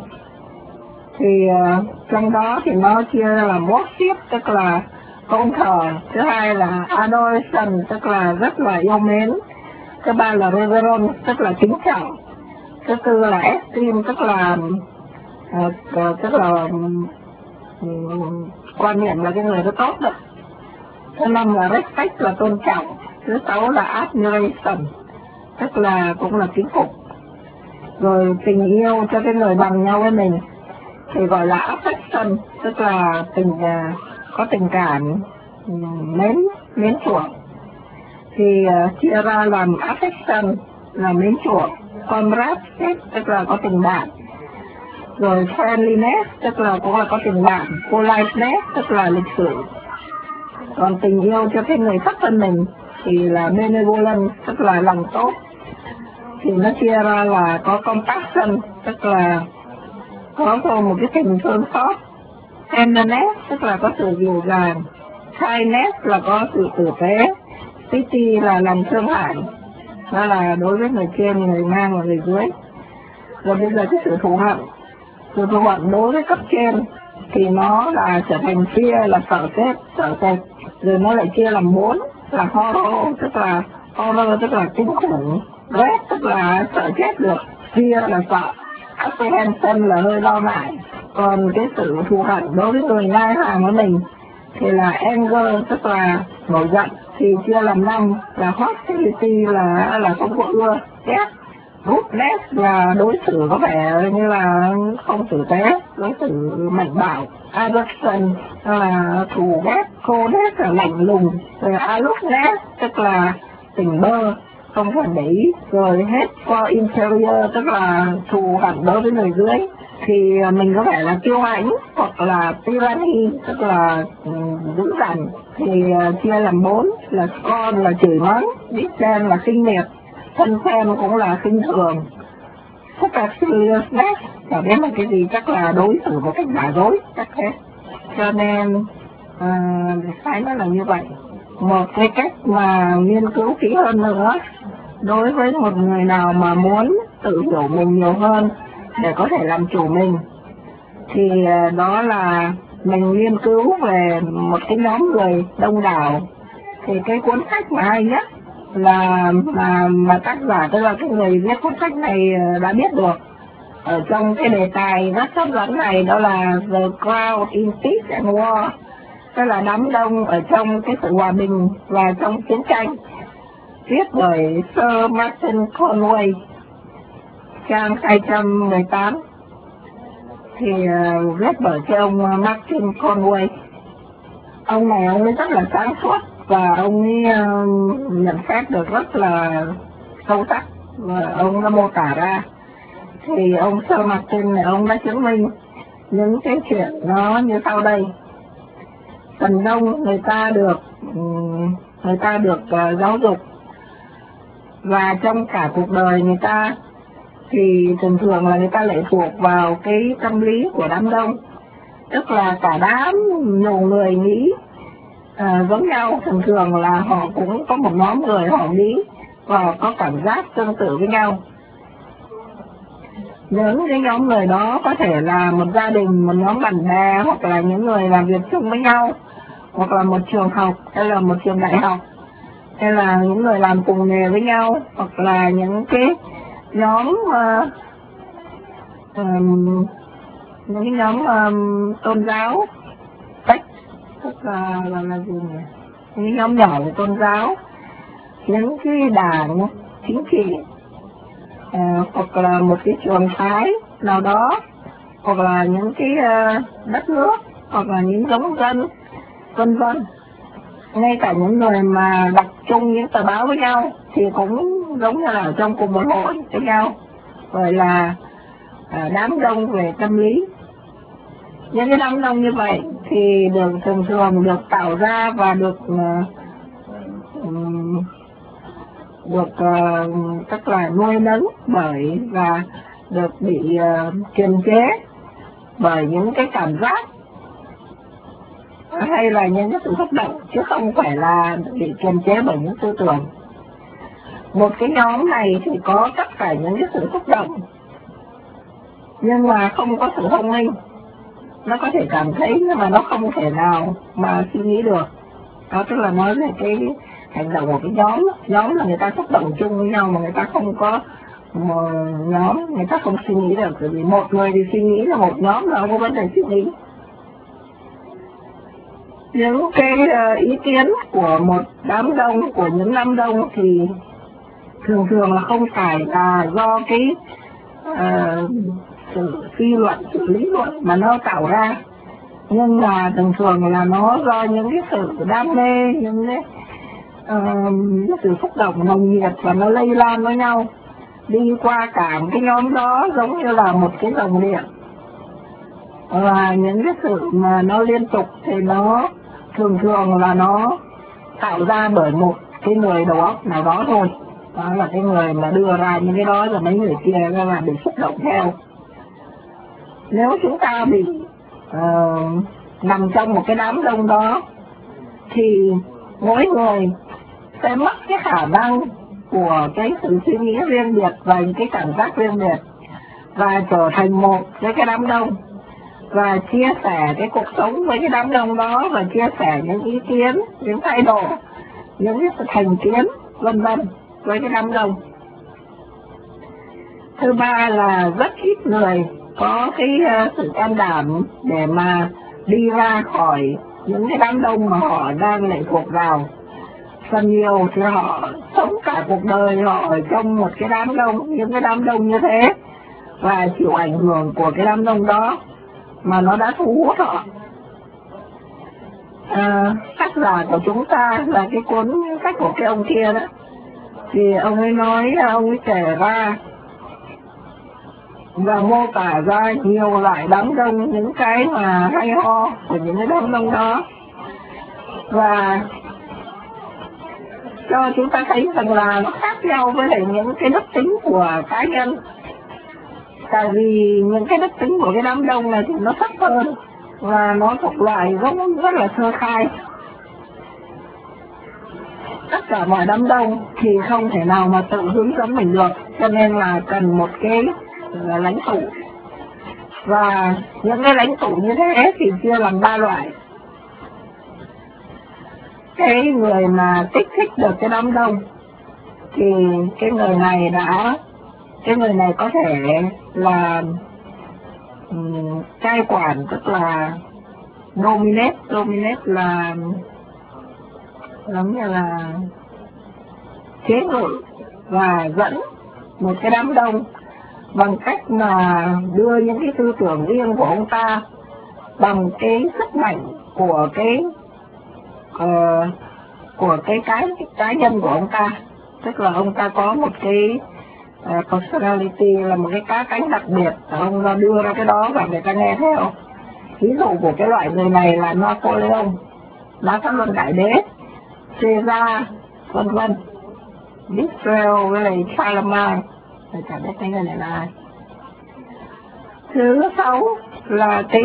Thì uh, trong đó thì nó chia ra là worship, tức là tôn thờ. Thứ hai là adoration, tức là rất là yêu mến. Thứ ba là reverence, tức là kính trọng. Thứ tư là esteem, tức là uh, uh, tức là um, quan niệm là cái người đó tốt đó. Thứ năm là respect, là tôn trọng. Thứ sáu là admiration, tức là cũng là kính phục. Rồi tình yêu cho cái người bằng nhau với mình thì gọi là affection, tức là tình uh, có tình cảm um, mến mến chuộng. Thì uh, chia ra làm affection là mến chuộng, comradeship tức là có tình bạn, rồi friendliness tức là cũng là có tình bạn, politeness tức là lịch sự. Còn tình yêu cho cái người thấp hơn mình thì là benevolence, tức là lòng tốt. Thì nó chia ra là có compassion, tức là có một cái tình thương xót, tenderness tức là có sự dịu dàng, kindness là có sự tử tế, pity là lòng thương hại, đó là đối với người trên, người ngang và người dưới. Rồi bây giờ cái sự thù hận, sự thù hận đối với cấp trên thì nó là trở thành fear, là sợ chết, sợ sệt. Rồi nó lại chia làm bốn là horror, tức là horror tức là kinh khủng, dread tức là sợ chết được, fear là sợ, apprehension là hơi lo ngại. Còn cái sự thù hận đối với người ngang hàng với mình thì là anger, tức là nổi giận, thì chia làm năm là hostility là là không có ưa, ghét, rudeness là đối xử có vẻ như là không tử tế, đối xử mạnh bạo, aggression là thù ghét, coldness là lạnh lùng, rồi aloofness tức là tỉnh bơ, không thèm để ý. Rồi hate for inferior tức là thù hận đối với người dưới, thì mình có vẻ là kiêu hãnh, hoặc là tyranny tức là dữ dằn. Thì uh, chia làm bốn là scorn là chửi mắng, disdain là khinh miệt, thân khen cũng là khinh thường, superciliousness và biết là cái gì chắc là đối xử một cách giả dối, chắc thế. Cho nên uh, phải nói là như vậy. Một cái cách mà nghiên cứu kỹ hơn nữa đối với một người nào mà muốn tự hiểu mình nhiều hơn để có thể làm chủ mình thì uh, đó là mình nghiên cứu về một cái nhóm người đông đảo. Thì cái cuốn sách mà hay nhất là mà, mà tác giả, tức là cái người viết cuốn sách này đã biết được ở trong cái đề tài rất hấp dẫn này, đó là The Crowd in Peace and War, tức là đám đông ở trong cái sự hòa bình và trong chiến tranh, viết bởi Sir Martin Conway, trang hai trăm mười tám. Thì uh, viết bởi cái ông Martin Conway. Ông này ông ấy rất là sáng suốt và ông ấy uh, nhận xét được rất là sâu sắc và ông đã mô tả ra. Thì ông Sir Martin này ông đã chứng minh những cái chuyện nó như sau đây. Phần đông người ta được người ta được uh, giáo dục, và trong cả cuộc đời người ta thì thường thường là người ta lệ thuộc vào cái tâm lý của đám đông, tức là cả đám nhiều người nghĩ à, giống nhau. Thường thường là họ cũng có một nhóm người họ nghĩ và có cảm giác tương tự với nhau. Những cái nhóm người đó có thể là một gia đình, một nhóm bạn bè, hoặc là những người làm việc chung với nhau, hoặc là một trường học, hay là một trường đại học, hay là những người làm cùng nghề với nhau, hoặc là những cái nhóm uh, um, những cái nhóm um, tôn giáo, cách tức là là, là gì nhỉ? Những cái nhóm nhỏ về tôn giáo, những cái đảng chính trị, uh, hoặc là một cái trường phái nào đó, hoặc là những cái uh, đất nước, hoặc là những giống dân, vân vân. Ngay cả những người mà đọc chung những tờ báo với nhau thì cũng giống như là ở trong cùng một hội với nhau, gọi là à, đám đông về tâm lý. Những cái đám đông như vậy thì được thường thường được tạo ra và được uh, được uh, tức là nuôi nấng bởi và được bị uh, kiềm chế bởi những cái cảm giác hay là những cái sự xúc động, chứ không phải là bị kiềm chế bởi những tư tưởng. Một cái nhóm này thì có tất cả những cái sự xúc động, nhưng mà không có sự thông minh. Nó có thể cảm thấy nhưng mà nó không thể nào mà suy nghĩ được. Đó tức là nói về cái hành động của cái nhóm. Nhóm là người ta xúc động chung với nhau mà người ta không có một nhóm, người ta không suy nghĩ được. Bởi vì một người thì suy nghĩ là một nhóm là không có vấn đề suy nghĩ. Những cái ý kiến của một đám đông, của những đám đông thì thường thường là không phải là do cái uh, sự suy luận, sự lý luận mà nó tạo ra, nhưng mà thường thường là nó do những cái sự đam mê, những cái, uh, cái sự xúc động nồng nhiệt và nó lây lan với nhau, đi qua cả cái nhóm đó giống như là một cái dòng điện. Và những cái sự mà nó liên tục thì nó thường thường là nó tạo ra bởi một cái người đầu óc nào đó thôi. Đó là cái người mà đưa ra những cái đó, rồi mấy người kia là bị xúc động theo. Nếu chúng ta bị uh, nằm trong một cái đám đông đó thì mỗi người sẽ mất cái khả năng của cái sự suy nghĩ riêng biệt và cái cảm giác riêng biệt, và trở thành một với cái đám đông, và chia sẻ cái cuộc sống với cái đám đông đó, và chia sẻ những ý kiến, những thái độ, những cái thành kiến, vân vân với cái đám đông. Thứ ba là rất ít người có cái uh, sự can đảm để mà đi ra khỏi những cái đám đông mà họ đang lệ thuộc vào. Phần nhiều thì họ sống cả cuộc đời họ ở trong một cái đám đông, những cái đám đông như thế, và chịu ảnh hưởng của cái đám đông đó mà nó đã thu hút họ. À, tác giả của chúng ta là cái cuốn sách của cái ông kia đó, thì ông ấy nói, ông ấy kể ra và mô tả ra nhiều loại đám đông, những cái mà hay ho của những cái đám đông đó, và cho chúng ta thấy rằng là nó khác nhau với lại những cái đức tính của cá nhân. Tại vì những cái đức tính của cái đám đông này thì nó thấp hơn, và nó thuộc loại giống rất là sơ khai. Tất cả mọi đám đông thì không thể nào mà tự hướng dẫn mình được, cho nên là cần một cái lãnh tụ. Và những cái lãnh tụ như thế thì chia làm ba loại. Cái người mà kích thích được cái đám đông thì cái người này đã cái người này có thể là um, cai quản, tức là dominate. Dominate là giống như là chế ngự và dẫn một cái đám đông bằng cách mà đưa những cái tư tưởng riêng của ông ta bằng cái sức mạnh của cái uh, của cái cái cá nhân của ông ta. Tức là ông ta có một cái uh, personality, là một cái cá cánh đặc biệt, ông ta đưa ra cái đó và người ta nghe theo. Ví dụ của cái loại người này là Napoleon, Napoleon đại đế, Caesar, vân vân, Israel với lại Charlemagne, tôi chả biết cái người này là ai. Thứ sáu là cái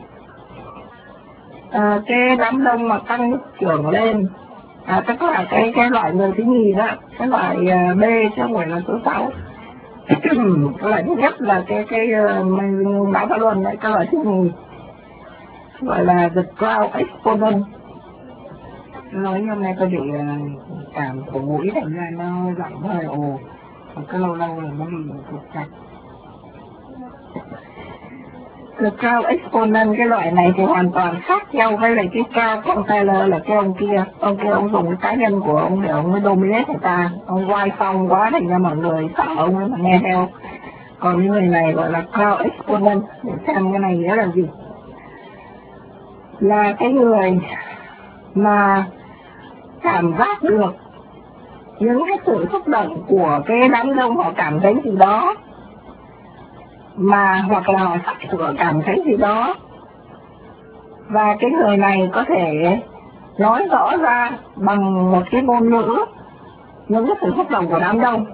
à, cái đám đông mà tăng trưởng lên, à, tức là cái cái loại người thứ nhì đó, cái loại uh, B chứ không phải là số sáu. Cái loại thứ nhất là cái cái mình nói thảo luận đấy, cái loại thứ nhì gọi là the crowd exponent. Nói hôm nay tôi bị uh, cảm của mũi thành ra nó giọng hơi ồ, cái lâu lâu là nó bị cục chặt. The crowd exponent cái loại này thì hoàn toàn khác nhau với lại cái crowd compiler là cái ông kia. Ông kia ông dùng cái cá nhân của ông để ông dominate người ta, ông quay phong quá thành ra mọi người sợ ông ấy mà nghe theo. Còn cái người này gọi là crowd exponent, để xem cái này nghĩa là gì. Là cái người mà cảm giác được những cái sự xúc động của cái đám đông, họ cảm thấy gì đó mà hoặc là họ sắp sửa cảm thấy gì đó, và cái người này có thể nói rõ ra bằng một cái ngôn ngữ những cái sự xúc động của đám đông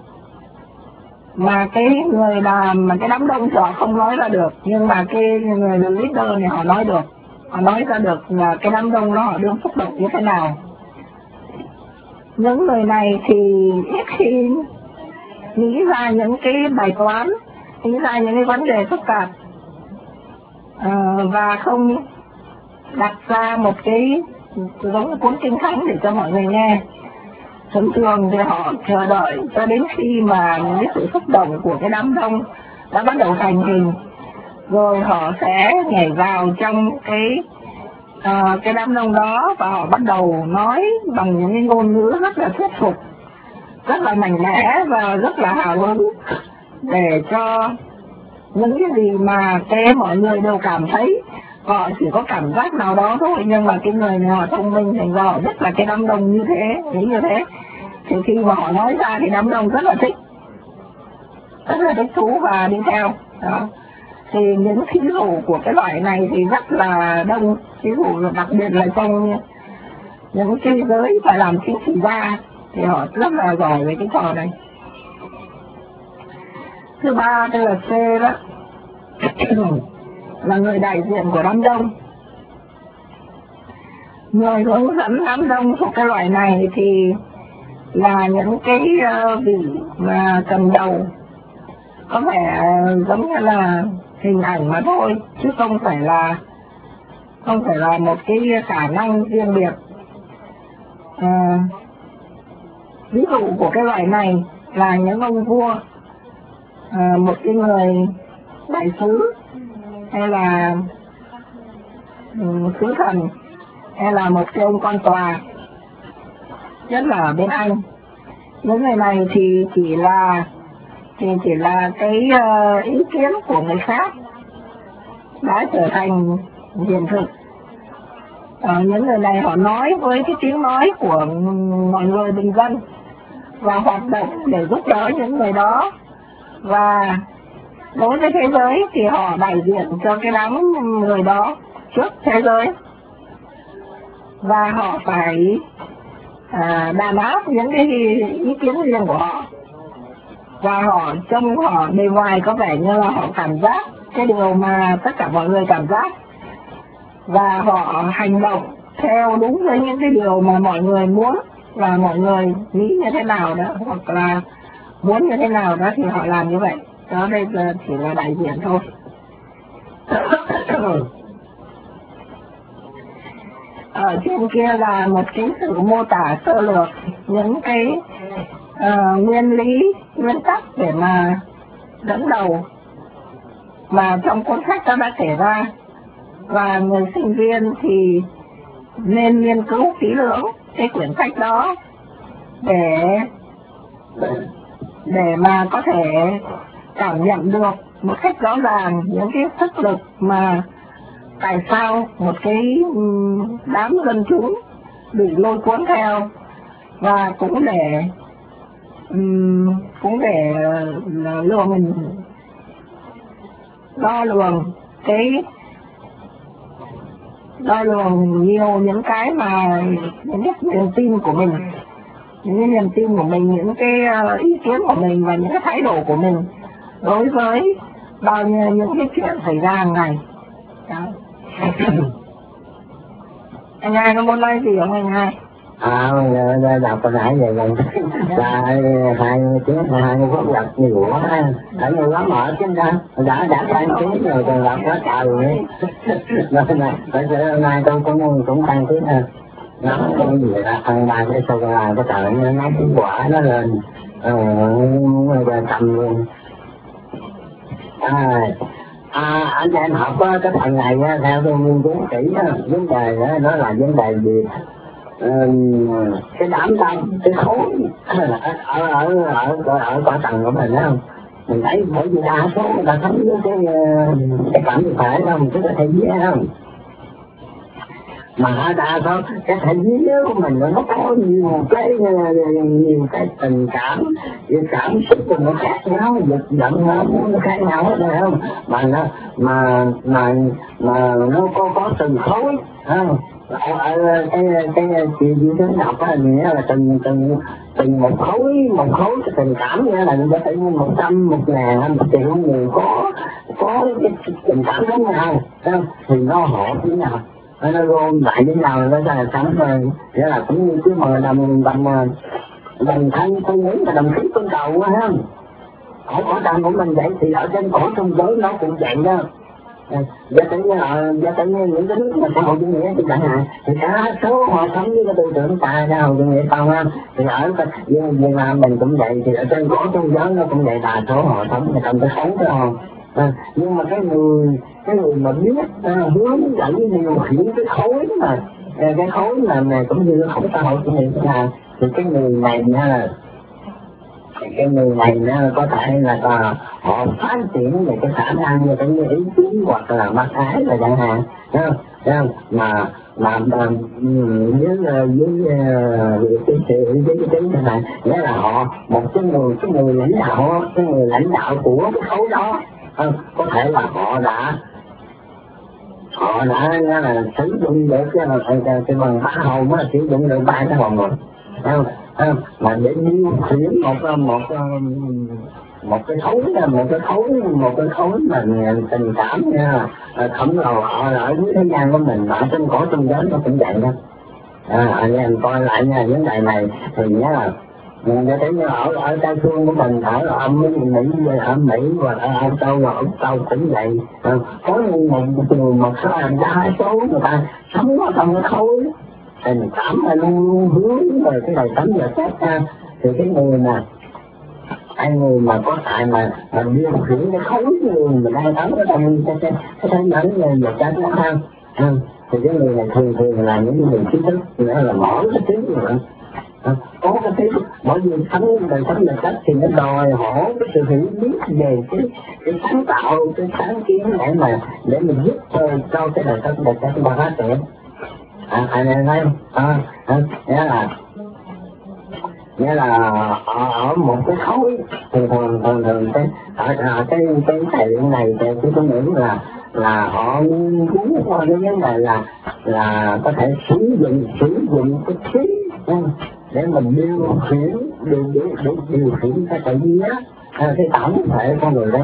mà cái người làm mà cái đám đông họ không nói ra được, nhưng mà cái người leader này họ nói được, họ nói ra được là cái đám đông nó họ đương xúc động như thế nào. Những người này thì ít khi nghĩ ra những cái bài toán, nghĩ ra những cái vấn đề phức tạp, à, và không đặt ra một cái giống như cuốn kinh thánh để cho mọi người nghe. Thường thường thì họ chờ đợi cho đến khi mà những cái sự xúc động của cái đám đông đã bắt đầu thành hình, rồi họ sẽ nhảy vào trong cái uh, cái đám đông đó và họ bắt đầu nói bằng những cái ngôn ngữ rất là thuyết phục, rất là mạnh mẽ và rất là hào hứng, để cho những cái gì mà cái mọi người đều cảm thấy. Họ chỉ có cảm giác nào đó thôi, nhưng mà cái người này họ thông minh thành ra họ biết là cái đám đông như thế, nghĩ như thế. Thì khi mà họ nói ra thì đám đông rất là thích, rất là thích thú và đi theo. Đó. Thì những thí dụ của cái loại này thì rất là đông, thí dụ đặc biệt là trong những cái giới phải làm chính trị gia thì họ rất là giỏi về cái trò này. Thứ ba đây là C đó, là người đại diện của đám đông. Người hướng dẫn đám đông thuộc cái loại này thì là những cái uh, vị mà cầm đầu, có vẻ uh, giống như là hình ảnh mà thôi, chứ không phải là không phải là một cái khả năng riêng biệt. Uh, ví dụ của cái loại này là những ông vua, uh, một cái người đại sứ, hay là um, sứ thần, hay là một cái ông quan tòa, nhất là ở bên Anh. Những người này thì chỉ là thì chỉ là cái uh, ý kiến của người khác đã trở thành hiện thực. Uh, những người này họ nói với cái tiếng nói của mọi người bình dân và hoạt động để giúp đỡ những người đó, và đối với thế giới thì họ đại diện cho cái đám người đó trước thế giới, và họ phải à, đàn áp những cái ý kiến riêng của họ, và họ trông họ bề ngoài có vẻ như là họ cảm giác cái điều mà tất cả mọi người cảm giác, và họ hành động theo đúng với những cái điều mà mọi người muốn, và mọi người nghĩ như thế nào đó hoặc là muốn như thế nào đó thì họ làm như vậy. Đó, đây là chỉ là đại diện thôi. Ở trên kia là một cái sự mô tả sơ lược những cái uh, nguyên lý, nguyên tắc để mà dẫn đầu mà trong cuốn sách ta đã kể ra, và người sinh viên thì nên nghiên cứu kỹ lưỡng cái quyển sách đó để để mà có thể cảm nhận được một cách rõ ràng những cái sức lực mà tại sao một cái đám dân chúng bị lôi cuốn theo, và cũng để um, cũng để lường mình đo lường cái đo lường nhiều những cái mà những cái niềm tin của mình, những cái niềm tin của mình, những cái ý kiến của mình và những cái thái độ của mình đối với bao nhiêu những cái chuyện xảy ra hàng ngày. Đó. Anh hai có muốn nói gì không anh hai? À, đọc hồi nãy vậy rồi là hai tiếng hai mươi phút đọc nhiều quá, tại nhiều lắm mở chứ ra đã đã hai tiếng rồi còn đọc quá trời rồi nên là phải hôm nay tôi cũng cũng tăng tiếng ha, nó cái gì ra ăn ba cái sô cô la cái trời nó nó cái quả nó lên rồi cầm luôn. À, à, anh em học á, cái phần này á, theo tôi nghiên cứu kỹ á, vấn đề đó, nó là vấn đề gì? Ừ, cái đám đông, cái khối ở ở ở ở ở quả tầng của mình đó không? Mình thấy bởi vì đa số người ta sống với cái cái cảm thực thể không, cái thể vía không? Mà đa số cái thể vía của mình nó có nhiều cái nhiều cái tình cảm, nhiều cảm xúc của nó khác nhau, giật giận nó khác nhau hết rồi không? Mà nó mà mà mà nó có có từng khối không? Ở cái cái chị chị tướng đọc á, nghĩa là từng từng từng một khối một khối cái tình cảm, nghĩa là nó phải một trăm một ngàn một triệu người có có cái tình cảm giống nhau không? Thì nó hợp với nhau, nó gom lại với nhau nó ra là sống rồi, nghĩa là cũng như cái mà đồng đồng đồng thân thân ứng và đồng khí con cầu á ha. Ở cõi trần của mình vậy thì ở trên cõi trung giới nó cũng vậy đó. Giả tính như họ, giả tính như những cái nước mà xã hội chủ nghĩa thì chẳng hạn, thì cả số họ sống với cái tư tưởng ta xã hội chủ nghĩa không ha. Thì ở Việt Nam mình cũng vậy, thì ở trên cõi trung giới nó cũng vậy, đa số họ sống ở trong cái khối đó không. À, nhưng mà cái người cái người mà biết à, hướng dẫn điều khiển cái khối mà cái khối là này cũng như không xã hội chủ nghĩa là thì cái người này nha, cái người này nó có thể là à, họ phát triển về cái khả năng về cái ý chí hoặc là bác ái là chẳng hạn, thấy không? Thấy không? Mà mà với với với cái sự với cái tính thế này, nghĩa là họ một cái người cái người lãnh đạo cái người lãnh đạo của cái khối đó không? Có thể là họ đã họ đã là sử dụng được cái cái cái bằng bá hồn á, sử dụng được ba cái hồn rồi, thấy không? À, mà để điều khiển một một một cái khối một cái khối một cái khối mà tình cảm nha, khổng lồ ở ở dưới thế gian của mình, ở trên cõi trung giới nó cũng vậy đó. À, anh em coi lại nha, vấn đề này thì nhá, mình có thấy như ở ở Tây Phương của mình, ở ở Mỹ ở Mỹ và ở Âu Châu và Úc Châu cũng vậy. À, có những người một số đa số người ta sống ở trong cái khối tình cảm là luôn luôn hướng về cái đời sống vật chất ha. Thì cái người mà ai người mà có tại mà mà điều khiển cái khối người mình đang sống ở trong cái cái cái thế giới vật chất đó ha. À, thì cái người này thường thường là những người trí thức, nghĩa là mỗi cái trí như vậy. À, có cái trí bởi vì sống đời sống vật chất thì nó đòi hỏi cái sự hiểu biết về cái cái sáng tạo, cái sáng kiến để mà để mình giúp cho cho cái đời sống vật chất nó phát triển. À, anh em thấy không? À, à, nghĩa là nghĩa là ở, ở một cái khối thường thường thường thường cái ở, ở cái cái tài liệu này thì tôi có nghĩ là là họ muốn qua cái vấn đề là là có thể sử dụng sử dụng cái trí để mình điều khiển điều điều điều, điều khiển cái tự nhiên á, cái tổng thể con người đấy.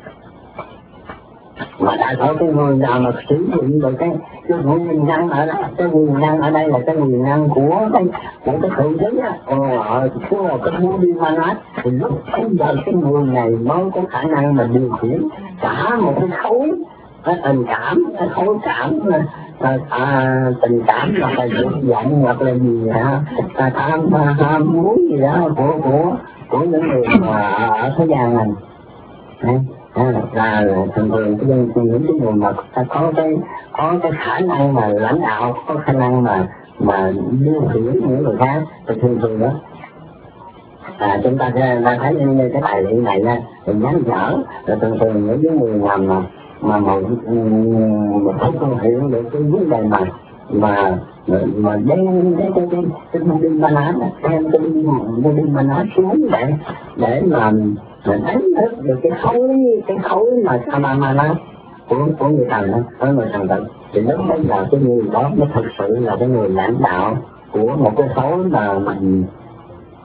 Mà đại thể cái người nào mà sử dụng được cái cái quyền năng ở đó, cái quyền năng ở đây là cái quyền năng của cái của cái tự giới á, ờ tức là cái muốn đi man át, thì lúc bây giờ cái người này mới có khả năng mà điều khiển cả một cái khối cái tình cảm, cái khối cảm à, à, tình cảm hoặc là dục vọng hoặc là gì hả, à, tham tham muốn gì đó của của của những người mà ở thế gian này. Đấy. À, là thường thường cái dân những cái người mà có cái có cái khả năng mà lãnh đạo, có khả năng mà mà điều khiển những người khác thì thường thường đó à, chúng ta sẽ ta thấy như cái tài liệu này nha, thì nhắn nhở là thường thường những cái người làm mà mà mà một cái con hiểu được cái vấn đề mà mà mà đem cái cái cái cái binh binh ban án đem cái binh binh ban án xuống để để mà mình đánh thức được cái khối cái khối mà Samamana của của người thần đó, của người thần tử, thì lúc bây giờ cái người đó mới thực sự là cái người lãnh đạo của một cái khối mà mình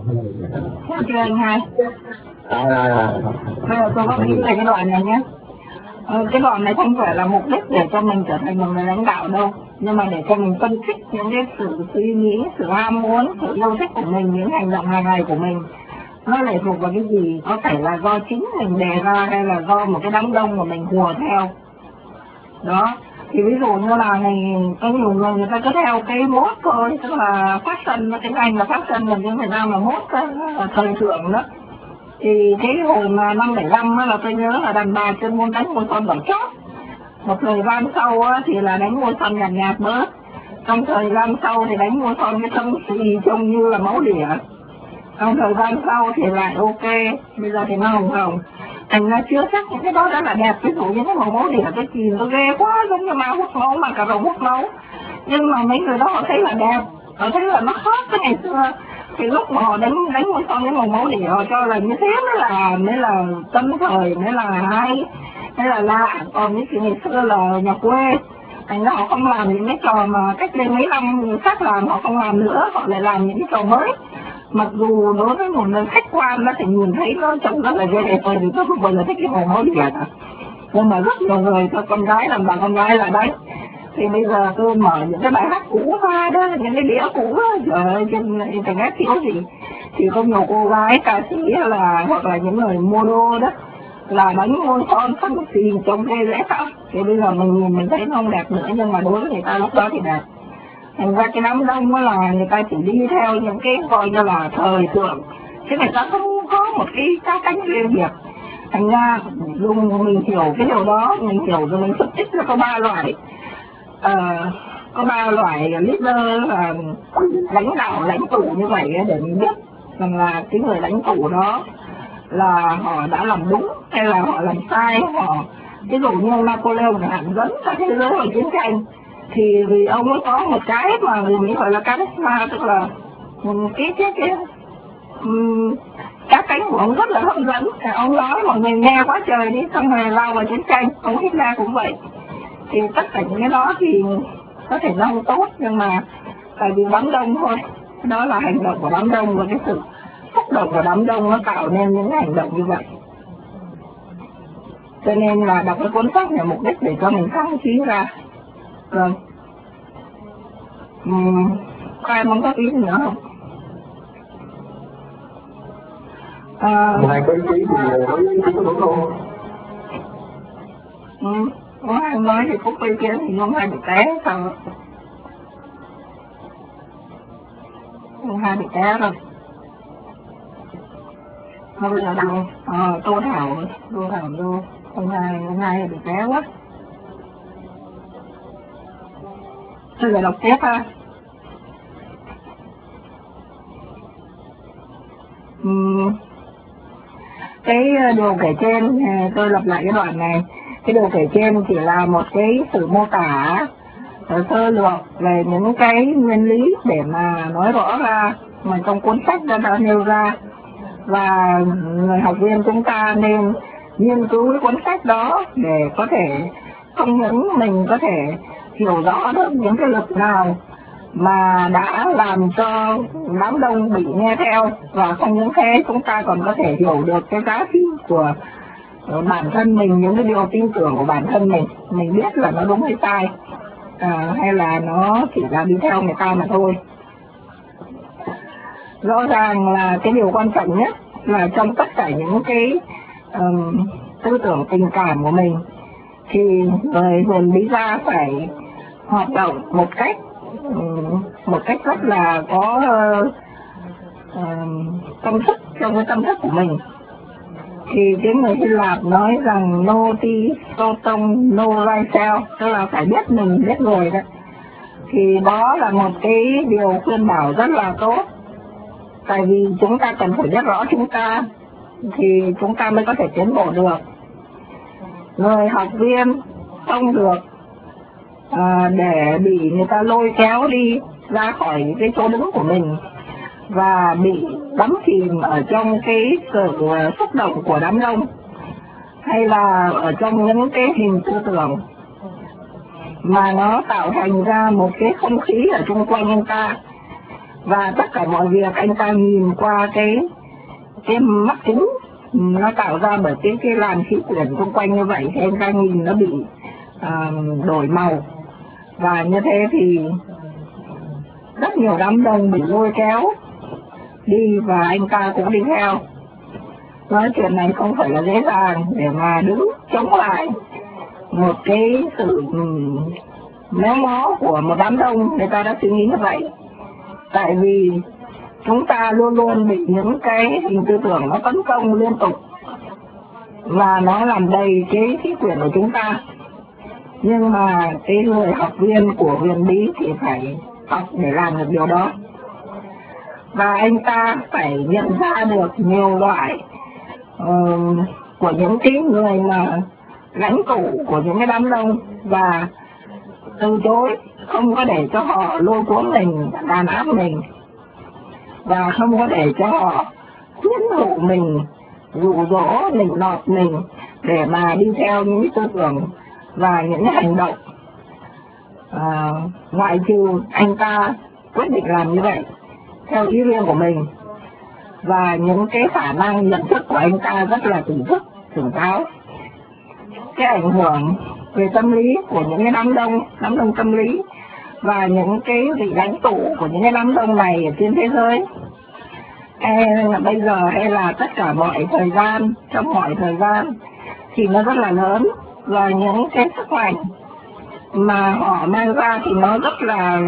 Hiểu chưa anh hai? Rồi rồi rồi. Bây giờ tôi có nghĩ về cái đoạn này nhé. Ờ, cái đoạn này không phải là mục đích để cho mình trở thành một người lãnh đạo đâu, nhưng mà để cho mình phân tích những cái sự suy nghĩ, sự ham muốn, sự yêu thích của mình, những hành động hàng ngày của mình nó lệ thuộc vào cái gì, có thể là do chính mình đề ra hay là do một cái đám đông mà mình hùa theo. Đó, thì ví dụ như là ngày có nhiều người người ta cứ theo cái mốt thôi, tức là fashion, tiếng Anh là fashion, là tiếng Việt Nam là mốt, là thời thượng đó. Thì cái hồi mà năm bảy năm là tôi nhớ là đàn bà chuyên môn đánh môi son bằng chót. Một thời gian sau thì là đánh môi son nhạt nhạt bớt. Trong thời gian sau thì đánh môi son cái tâm xì trông như là máu đỉa. Trong thời gian sau thì lại ok, bây giờ thì nó hồng hồng. Thành ra chưa chắc những cái đó đã là đẹp, ví dụ như cái màu máu đỉa cái gì nó ghê quá, giống như ma hút máu mà cả rồng hút máu. Nhưng mà mấy người đó họ thấy là đẹp, họ thấy là nó khác cái ngày xưa. Thì lúc mà họ đánh đánh môi son cái màu máu đỉa họ cho là như thế mới là mới là tân thời, mới là hay, mới là lạ. Còn những cái ngày xưa là nhà quê, thành ra họ không làm những cái trò mà cách đây mấy năm người khác làm họ không làm nữa, họ lại làm những cái trò mới. Mặc dù đối với một người khách quan nó thì nhìn thấy nó trông rất là ghê, tôi thì tôi không bao giờ thích cái màu máu đỉa cả. Nhưng mà rất nhiều người cho con gái làm bà con gái là đấy. Thì bây giờ tôi mở những cái bài hát cũ ra đó, những cái đĩa cũ đó, trời ơi, trên internet thiếu gì. Thì có nhiều cô gái ca sĩ là hoặc là những người model đó là đánh môi son xanh xì trông ghê dễ sợ. Thì bây giờ mình nhìn mình thấy nó không đẹp nữa, nhưng mà đối với người ta lúc đó thì đẹp. Thành ra cái đám đông đó là người ta chỉ đi theo những cái gọi như là thời thượng, chứ người ta không có một cái cá cánh riêng biệt. Thành ra dùng mình hiểu cái điều đó, mình hiểu rồi mình phân tích ra có ba loại. Uh, có ba loại leader là lãnh đạo, lãnh tụ như vậy để mình biết rằng là cái người lãnh tụ đó là họ đã làm đúng hay là họ làm sai. Họ ví dụ như Napoleon hạn dẫn cả thế giới vào chiến tranh thì vì ông ấy có một cái mà người Mỹ gọi là charisma, tức là cái cái cái um, cá cánh của ông rất là hấp dẫn. Ông nói mọi người nghe quá trời đi, xong rồi lao vào chiến tranh. Ông Hitler cũng vậy. Thì tất cả những cái đó thì có thể nó không tốt, nhưng mà tại vì đám đông thôi, đó là hành động của đám đông và cái sự xúc động của đám đông nó tạo nên những hành động như vậy. Cho nên là đọc cái cuốn sách này mục đích để cho mình sáng trí ra. Rồi uhm, có ai muốn có ý gì nữa không? À, ngoài cái ý thì có ý có đúng không? Ừ, có ai nói thì Phúc quay kia thì ông hai bị té sao? Ông hai bị té rồi. Thôi bây giờ đâu? Ờ, Tô Thảo, Tô Thảo vô. Ông hai, ông hai bị té quá. Bây giờ đọc tiếp ha. Uhm, cái điều kể trên, tôi lặp lại cái đoạn này. Cái điều kể trên chỉ là một cái sự mô tả sơ lược về những cái nguyên lý để mà nói rõ ra mà trong cuốn sách đã, đã nêu ra, và người học viên chúng ta nên nghiên cứu cái cuốn sách đó để có thể không những mình có thể hiểu rõ được những cái lực nào mà đã làm cho đám đông bị nghe theo, và không những thế chúng ta còn có thể hiểu được cái giá trị của bản thân mình, những cái điều tin tưởng của bản thân mình, mình biết là nó đúng hay sai, à, hay là nó chỉ là đi theo người ta mà thôi. Rõ ràng là cái điều quan trọng nhất là trong tất cả những cái um, tư tưởng tình cảm của mình thì người hồn bí gia phải hoạt động một cách um, một cách rất là có uh, uh, tâm thức trong cái tâm thức của mình. Thì cái người Hy Lạp nói rằng noti soton no thyself, tức là phải biết mình, biết người đó. Thì đó là một cái điều khuyên bảo rất là tốt. Tại vì chúng ta cần phải biết rõ chúng ta thì chúng ta mới có thể tiến bộ được. Người học viên không được à, để bị người ta lôi kéo đi ra khỏi cái chỗ đứng của mình và bị đắm chìm ở trong cái sự xúc động của đám đông, hay là ở trong những cái hình tư tưởng mà nó tạo thành ra một cái không khí ở xung quanh anh ta. và tất cả mọi việc anh ta nhìn qua cái cái mắt kính nó tạo ra bởi cái cái làn khí quyển xung quanh như vậy, thì anh ta nhìn nó bị à, đổi màu, và như thế thì rất nhiều đám đông bị lôi kéo đi và anh ta cũng đi theo. Nói chuyện này không phải là dễ dàng để mà đứng chống lại một cái sự méo mó của một đám đông, người ta đã suy nghĩ như vậy. Tại vì chúng ta luôn luôn bị những cái hình tư tưởng nó tấn công liên tục và nó làm đầy cái khí quyển của chúng ta. Nhưng mà cái người học viên của huyền bí thì phải học để làm được điều đó. Và anh ta phải nhận ra được nhiều loại uh, của những cái người mà lãnh tụ của những cái đám đông, và từ chối, không có để cho họ lôi cuốn mình, đàn áp mình, và không có để cho họ khuyến dụ mình, dụ dỗ mình, nọt mình để mà đi theo những tư tưởng và những hành động, à, ngoại trừ anh ta quyết định làm như vậy theo ý riêng của mình. Và những cái khả năng nhận thức của anh ta rất là tỉnh thức, tỉnh táo. Cái ảnh hưởng về tâm lý của những cái đám đông, đám đông tâm lý và những cái vị lãnh tụ của những cái đám đông này ở trên thế giới, hay là bây giờ hay là tất cả mọi thời gian, trong mọi thời gian, thì nó rất là lớn, và những cái sức mạnh mà họ mang ra thì nó rất là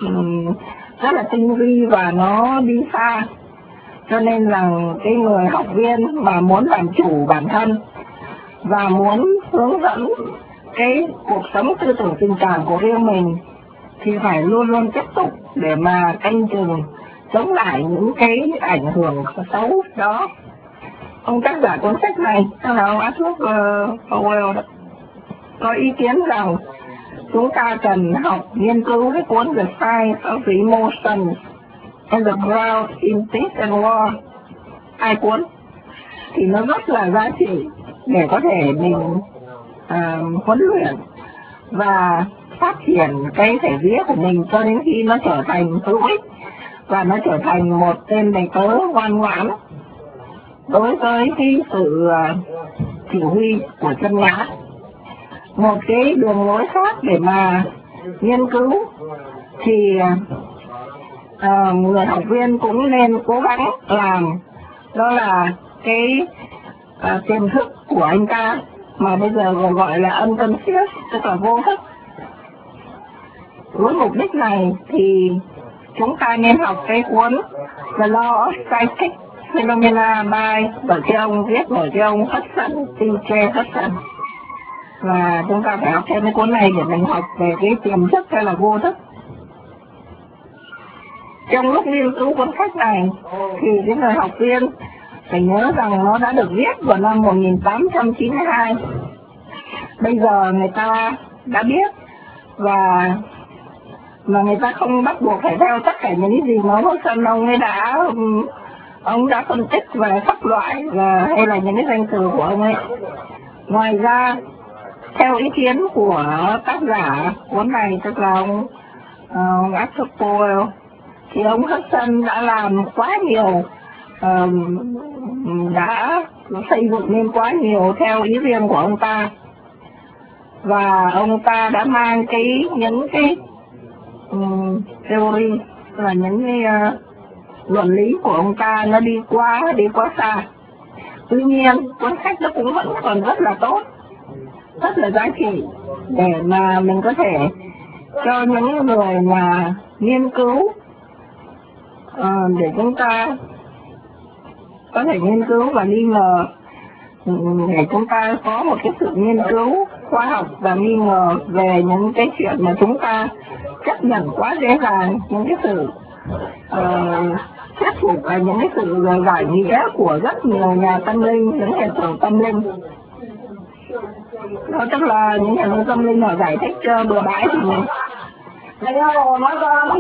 rất là tinh vi và nó đi xa. Cho nên là cái người học viên mà muốn làm chủ bản thân và muốn hướng dẫn cái cuộc sống tư tưởng tình cảm của riêng mình thì phải luôn luôn tiếp tục để mà canh chừng chống lại những cái ảnh hưởng xấu đó. Ông tác giả cuốn sách này, đó là ông Arthur Powell đó, có ý kiến rằng chúng ta cần học nghiên cứu cái cuốn The Science of the Emotions and the Ground in Peace and War, hai cuốn thì nó rất là giá trị để có thể mình uh, huấn luyện và phát triển cái thể vía của mình cho đến khi nó trở thành hữu ích và nó trở thành một tên đầy tớ ngoan ngoãn đối với cái sự uh, chỉ huy của chân nhã. Một cái đường lối khác để mà nghiên cứu thì uh, người học viên cũng nên cố gắng làm, đó là cái uh, tiềm thức của anh ta mà bây giờ gọi là unconscious, tức là vô thức. Với mục đích này thì chúng ta nên học cái cuốn The Law of Psychic Phenomena by bởi cái ông viết bởi cái ông Hudson, T J Hudson. Và chúng ta phải học thêm cái cuốn này để mình học về cái tiềm thức hay là vô thức. Trong lúc nghiên cứu cuốn sách này thì cái người học viên phải nhớ rằng nó đã được viết vào năm một nghìn tám trăm chín mươi hai. Bây giờ người ta đã biết và mà người ta không bắt buộc phải theo tất cả những gì mà Hudson ông ấy đã ông đã phân tích về pháp loại và hay là những cái danh từ của ông ấy. Ngoài ra, theo ý kiến của tác giả cuốn này, tức là ông, ông Arthur Powell, thì ông Hudson đã làm quá nhiều, uh, đã xây dựng nên quá nhiều theo ý riêng của ông ta, và ông ta đã mang cái những cái um, theory là những cái uh, luận lý của ông ta nó đi quá đi quá xa. Tuy nhiên cuốn sách nó cũng vẫn còn rất là tốt, rất là giá trị để mà mình có thể cho những người mà nghiên cứu, uh, để chúng ta có thể nghiên cứu và nghi ngờ, để chúng ta có một cái sự nghiên cứu khoa học và nghi ngờ về những cái chuyện mà chúng ta chấp nhận quá dễ dàng, những cái sự uh, thuyết phục và những cái sự giải nghĩa của rất nhiều nhà tâm linh, những hệ thống tâm linh. Đó tức là những hệ thống tâm linh họ giải thích uh, bừa bãi thì mình này đâu nói con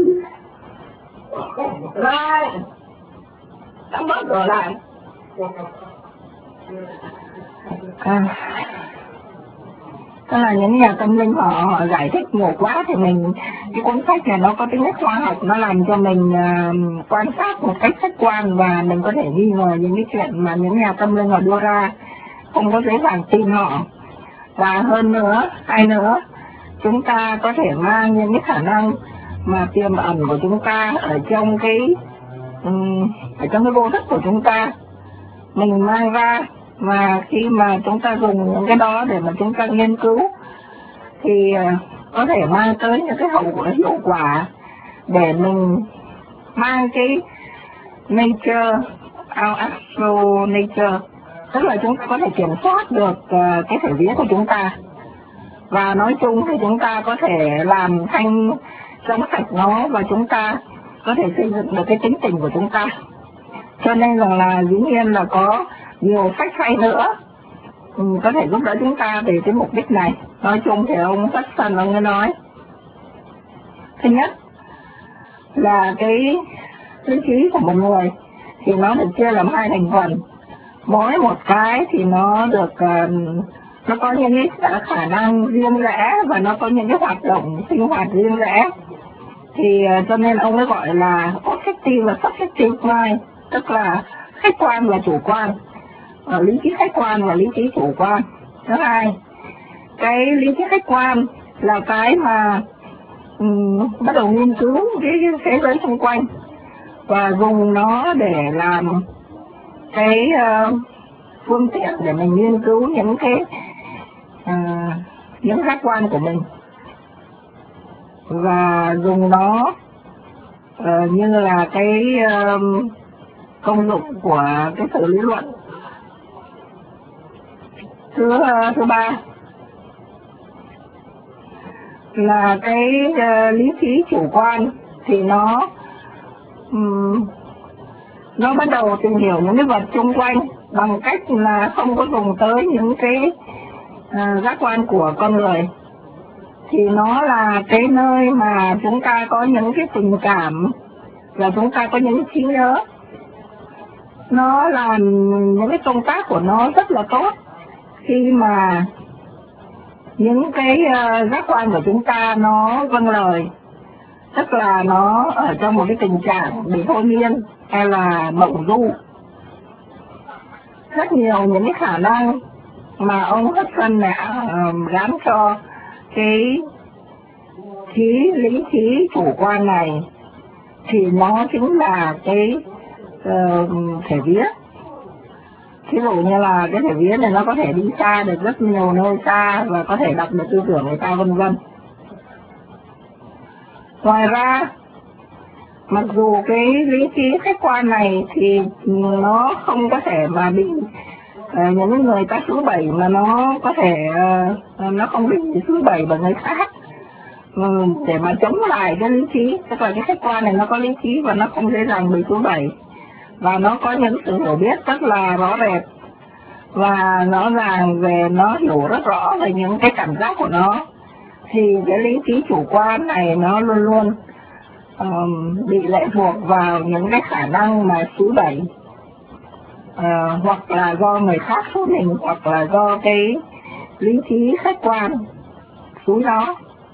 này đóng mất cửa lại. À, Tức là những nhà tâm linh họ, họ giải thích nhiều quá thì mình, cái cuốn sách này nó có tính chất khoa học, nó làm cho mình uh, quan sát một cách khách quan và mình có thể nghi ngờ những cái chuyện mà những nhà tâm linh họ đưa ra, không có dễ dàng tin họ. Và hơn nữa, hay nữa, chúng ta có thể mang những cái khả năng mà tiềm ẩn của chúng ta ở trong cái um, ở trong cái vô thức của chúng ta, mình mang ra, và khi mà chúng ta dùng những cái đó để mà chúng ta nghiên cứu thì uh, có thể mang tới những cái hậu quả hiệu quả để mình mang cái nature, our actual nature, tức là chúng ta có thể kiểm soát được uh, cái thể vía của chúng ta. Và nói chung thì chúng ta có thể làm thanh trong sạch nó, và chúng ta có thể xây dựng được cái tính tình của chúng ta. Cho nên rằng là dĩ nhiên là có nhiều sách hay nữa ừ, có thể giúp đỡ chúng ta về cái mục đích này. Nói chung thì ông Hudson ông ấy nói, thứ nhất là cái lý trí của một người thì nó được chia làm hai thành phần. Mỗi một cái thì nó được uh, nó có những cái khả năng riêng rẽ và nó có những cái hoạt động sinh hoạt riêng rẽ. Thì uh, cho nên ông ấy gọi là objective và subjective mind, tức là khách quan và chủ quan, uh, lý trí khách quan và lý trí chủ quan. Thứ hai, cái lý trí khách quan là cái mà um, bắt đầu nghiên cứu cái, cái thế giới xung quanh và dùng nó để làm cái uh, phương tiện để mình nghiên cứu những cái uh, những giác quan của mình, và dùng nó uh, như là cái uh, công dụng của cái sự lý luận. Thứ uh, thứ ba là cái uh, lý trí chủ quan thì nó um, nó bắt đầu tìm hiểu những cái vật xung quanh bằng cách là không có dùng tới những cái uh, giác quan của con người. Thì nó là cái nơi mà chúng ta có những cái tình cảm và chúng ta có những trí nhớ. Nó làm những cái công tác của nó rất là tốt khi mà những cái uh, giác quan của chúng ta nó vâng lời, tức là nó ở trong một cái tình trạng bị thôi miên hay là mộng du. Rất nhiều những cái khả năng mà ông Hudson đã uh, gắn cho cái trí lý trí chủ quan này thì nó chính là cái uh, thể vía. Ví dụ như là cái thể vía này nó có thể đi xa được rất nhiều nơi xa và có thể đọc được tư tưởng người ta, vân vân. Ngoài ra, mặc dù cái lý trí khách quan này thì nó không có thể mà bị uh, những người ta xứ bẩy, mà nó có thể uh, nó không bị xứ bẩy bởi người khác ừ, để mà chống lại cái lý trí. Tức là cái khách quan này nó có lý trí và nó không dễ dàng bị xứ bẩy, và nó có những sự hiểu biết rất là rõ rệt và rõ ràng về, nó hiểu rất rõ về những cái cảm giác của nó. Thì cái lý trí chủ quan này nó luôn luôn um, bị lệ thuộc vào những cái khả năng mà xứ bẩy, uh, hoặc là do người khác xúi mình, hoặc là do cái lý trí khách quan xúi nó.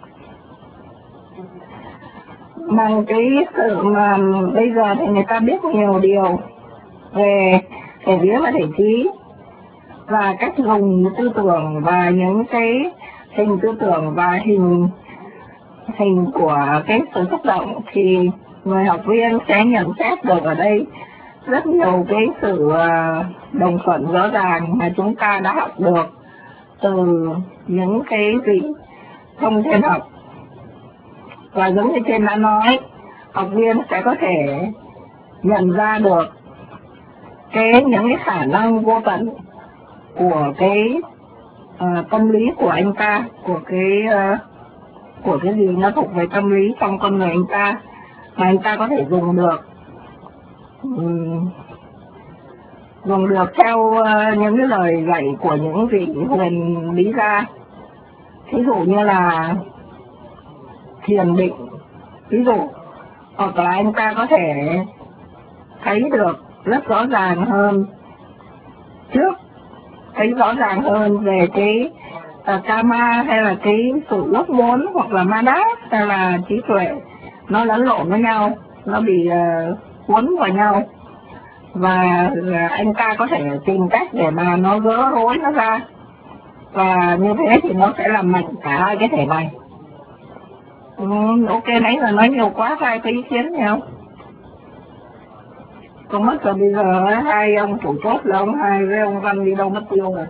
Bằng cái sự mà bây giờ thì người ta biết nhiều điều về thể vía và thể trí và cách dùng tư tưởng và những cái hình tư tưởng và hình hình của cái sự xúc động, thì người học viên sẽ nhận xét được ở đây rất nhiều cái sự đồng thuận rõ ràng mà chúng ta đã học được từ những cái vị thông thiên học. Và giống như trên đã nói, học viên sẽ có thể nhận ra được cái những cái khả năng vô tận của cái uh, tâm lý của anh ta, của cái uh, của cái gì nó thuộc về tâm lý trong con người anh ta mà anh ta có thể dùng được um, dùng được theo uh, những cái lời dạy của những vị huyền lý gia. Ví dụ như là thiền định, ví dụ, hoặc là anh ta có thể thấy được rất rõ ràng hơn trước, thấy rõ ràng hơn về cái uh, karma hay là cái sự ước muốn hoặc là manas hay là trí tuệ nó lẫn lộn với nhau, nó bị uh, cuốn vào nhau, và uh, anh ta có thể tìm cách để mà nó gỡ rối nó ra, và như thế thì nó sẽ làm mạnh cả hai cái thể này. Ừ, ok, nãy giờ nói nhiều quá, hai cái ý kiến gì không? Còn mất rồi, bây giờ hai ông chủ chốt là ông Hai với ông Văn đi đâu mất tiêu rồi.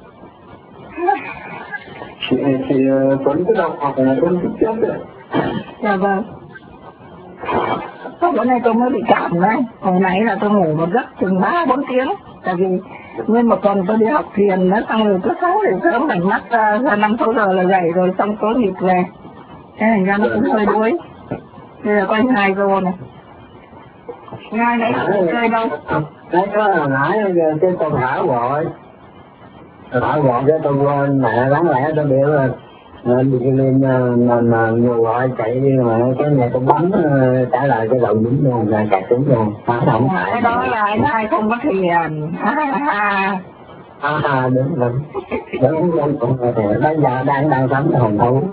Thì, thì Tuấn cứ đọc học là Tuấn thích chết rồi. Dạ vâng. Bữa nay tôi mới bị cảm đấy. Hồi nãy là tôi ngủ một giấc chừng ba bốn tiếng. Tại vì nguyên một tuần tôi đi học thiền đó, xong rồi cứ sáng thì sớm đánh mắt ra, ra năm sáu giờ là dậy rồi, xong tối nghịch về. Thế thành ra nó cũng hơi đuối. Bây giờ có anh Hai vô này. Ngay nãy không chơi đâu. Đấy có hồi nãy cái tôi thả gọi. Thả gọi cái tôi quên mẹ đáng lẽ tôi biểu là lên mà mà người gọi chạy đi mà cái này tôi bấm trả lời cái đầu dính luôn là cạch xuống luôn. Không cái đó là anh Hai không có thiền. Ha ha. À đúng đúng. Đúng đúng cũng có thể. Bây giờ đang đang sống hồn thú.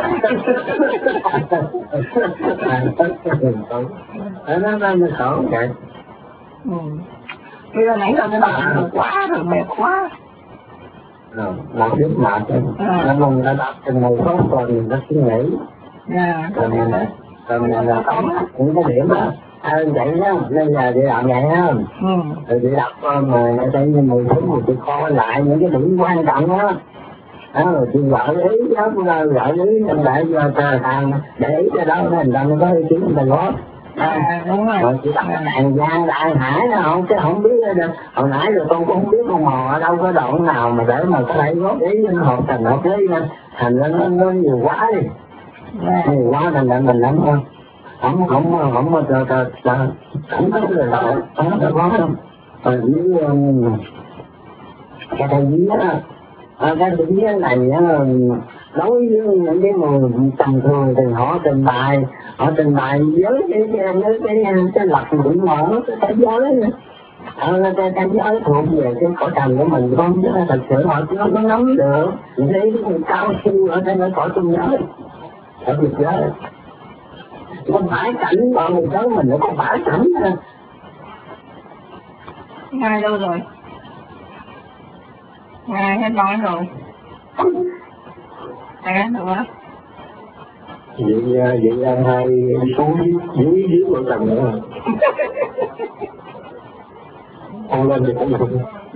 Nó nó nó khổ vậy. Ừ. Bây giờ nãy giờ tôi đọc quá rồi, mệt quá. Rồi, nó biết mệt nó mong nó đọc từng ngày có tuần nó suy nghĩ. Dạ. Rồi mình rồi mình là tóm những cái điểm đó. Hơn vậy đó, nên giờ đi làm vậy đó. Ừ. Rồi đi đọc mà nó thấy như mười phút rồi tôi coi lại những cái điểm quan trọng đó. Đó rồi tôi gợi ý đó, gợi ý để cho thằng để ý cho đó thành ra nó có ý kiến mình có. À, đúng rồi. Rồi chị đặt hàng Giang Đại Hải đó không, chứ không biết đâu. Hồi nãy rồi con cũng không biết con mò ở đâu có đoạn nào mà để mà có thể góp ý linh hồn thành hợp lý nên thành ra nó, nó nhiều quá đi. Yeah. Nhiều quá nên là mình lắm thôi. Không không không mà chờ chờ chờ không có lời nói không có có đâu. Rồi với cái thằng gì đó à, cái thằng gì này đối với những cái người tầm thường thì họ trình bày họ trình bày với cái cái cái cái, cái lập định mở cái thế giới ờ cái thế giới thuộc về cái cõi trần của mình không, chứ thật sự họ chưa có nắm được những cái cao siêu ở trên cái cõi trung giới ở việt giới. Con phải cảnh bọn người tới mình nó không phải cảnh nữa. Ngay đâu rồi? Ngay hết nói rồi. Thế được quá. Vậy vậy anh Hai xuống dưới dưới vợ chồng nữa rồi. Không lên thì cũng được.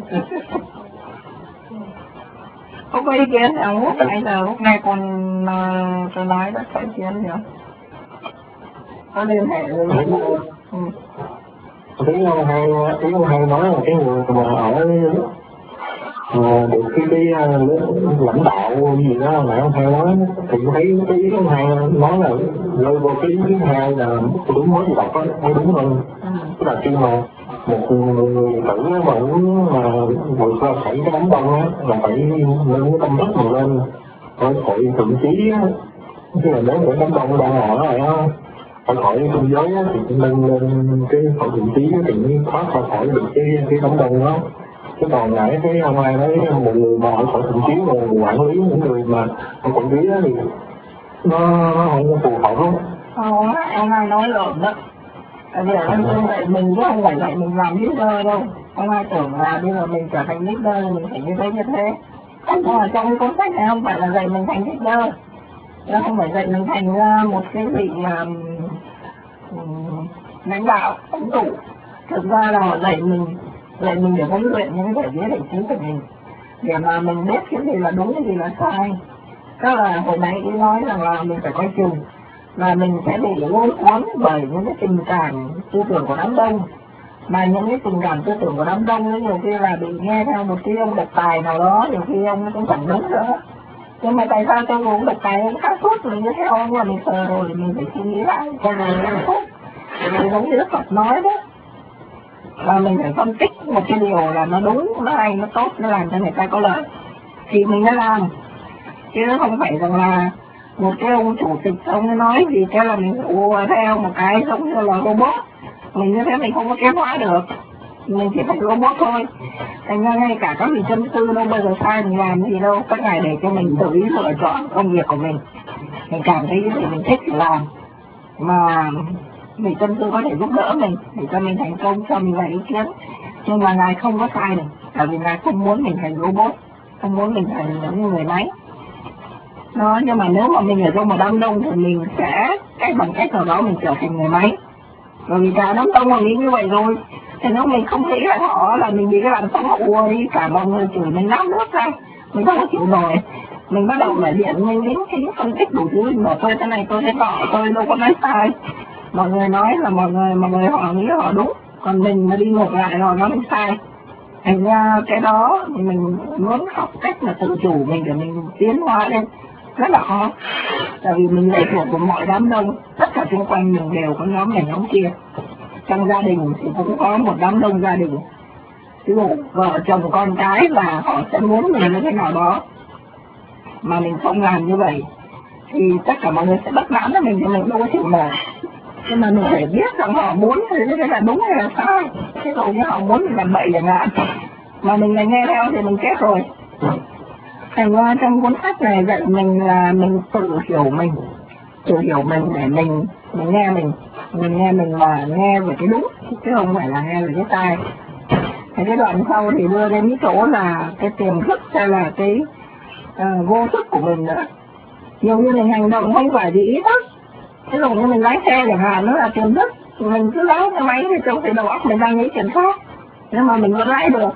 Không có ý kiến nào lúc nãy giờ lúc này còn uh, tôi nói đã có ý kiến gì không? Có liên hệ với ừ. Tiếng ông Hai, tiếng ông Hai nói là cái người mà ở à, được cái cái uh, lãnh đạo gì đó mà ông Hai nói thì thấy cái ý ông Hai nói là rơi vô cái ý thứ hai là đúng mới gì đọc á, mới đúng hơn. Tức là khi mà một người tử mà muốn mà vượt qua xảy cái đám đông á là phải nâng cái tâm thức mình lên phải hội thượng trí á, tức là nếu cái đám đông đang ở rồi á phải hỏi trung giới á thì nâng lên cái hội thượng trí thì mới thoát ra khỏi được cái cái đám đông đó. Chứ còn nãy cái ông Ai nói một người mà ở hội thượng trí mà quản lý những người mà ở quản lý á thì nó nó không phù hợp lắm. Không á, ông Ai nói lộn đó. Tại vì anh tôi dạy mình chứ không phải dạy mình làm leader đâu. Ông Ai tưởng là bây giờ mình trở thành leader mình phải như thế như thế. Nhưng mà trong cái cuốn sách này không phải là dạy mình thành leader. Nó không phải dạy mình thành một cái vị mà um, lãnh đạo, lãnh tụ. Thực ra là họ dạy mình, dạy mình để huấn luyện những cái thể chế thể trí của mình. Để mà mình biết cái gì là đúng, cái gì là sai. Tức là hồi nãy ý nói rằng là mình phải coi chừng. Mà mình sẽ bị lôi cuốn bởi những cái tình cảm tư tưởng của đám đông. Mà những cái tình cảm tư tưởng của đám đông ấy nhiều khi là bị nghe theo một cái ông độc tài nào đó, nhiều khi ông cũng chẳng đúng nữa. Nhưng mà tại sao trong ông độc tài ông khác suốt mình như theo ông là mình sợ rồi mình phải suy nghĩ lại cho này là tốt. Thì giống như Đức Phật nói đó. Và mình phải phân tích một cái điều là nó đúng, nó hay, nó tốt, nó làm cho người ta có lợi. Thì mình đã làm. Chứ không phải rằng là một cái ông chủ tịch ông nói gì cái là mình ùa theo một cái giống như là robot. Mình như thế mình không có kế hóa được. mình chỉ thành robot thôi. Thành ra ngay cả các vị chân sư đâu bao giờ sai mình làm gì đâu, các ngài để cho mình tự ý lựa chọn công việc của mình. Mình cảm thấy cái gì mình thích thì làm, mà vị chân sư có thể giúp đỡ mình để cho mình thành công, cho mình vài ý kiến, nhưng mà ngài không có sai được, tại vì ngài không muốn mình thành robot, không muốn mình thành những người máy. Đó, nhưng mà nếu mà mình ở trong một đám đông thì mình sẽ cách bằng cách nào đó mình trở thành người máy, bởi vì cả đám đông mà nghĩ như vậy rồi. Thì nếu mình không nghĩ lại họ là mình bị cái làn sóng ui cả mọi người chửi mình nát nước ra, mình không có chịu nổi. Mình bắt đầu lại điện mình đến cái phân tích đủ thứ, mình bảo tôi thế này tôi thế nọ, tôi đâu có nói sai. Mọi người nói là mọi người mọi người họ nghĩ họ đúng, còn mình mà đi ngược lại rồi nó mới sai. Thành ra cái đó thì mình muốn học cách là tự chủ mình để mình tiến hóa lên rất là khó, tại vì mình lệ thuộc vào mọi đám đông, tất cả xung quanh mình đều có nhóm này nhóm kia. Trong gia đình thì cũng có một đám đông gia đình, ví dụ vợ chồng con cái là họ sẽ muốn mình như thế nào đó, mà mình không làm như vậy thì tất cả mọi người sẽ bất mãn với mình, thì mình đâu có chịu nổi. Nhưng mà mình phải biết rằng họ muốn thì thế là đúng hay là sai. Ví dụ như họ muốn mình làm bậy chẳng hạn, mà mình lại nghe theo thì mình chết rồi. Thành ra trong cuốn sách này dạy mình là mình tự hiểu mình, tự hiểu mình để mình mình nghe mình, mình nghe mình là nghe về cái đúng, chứ không phải là nghe về cái sai. Thì cái đoạn sau thì đưa đến cái chỗ là cái tiềm thức hay là cái uh, vô thức của mình nữa. Nhiều như mình hành động không phải vì ý thức. Ví dụ như mình lái xe chẳng hạn, nó là tiềm thức, mình cứ lái cái máy thì trong cái đầu óc mình đang nghĩ kiểm soát, nhưng mà mình vẫn lái được,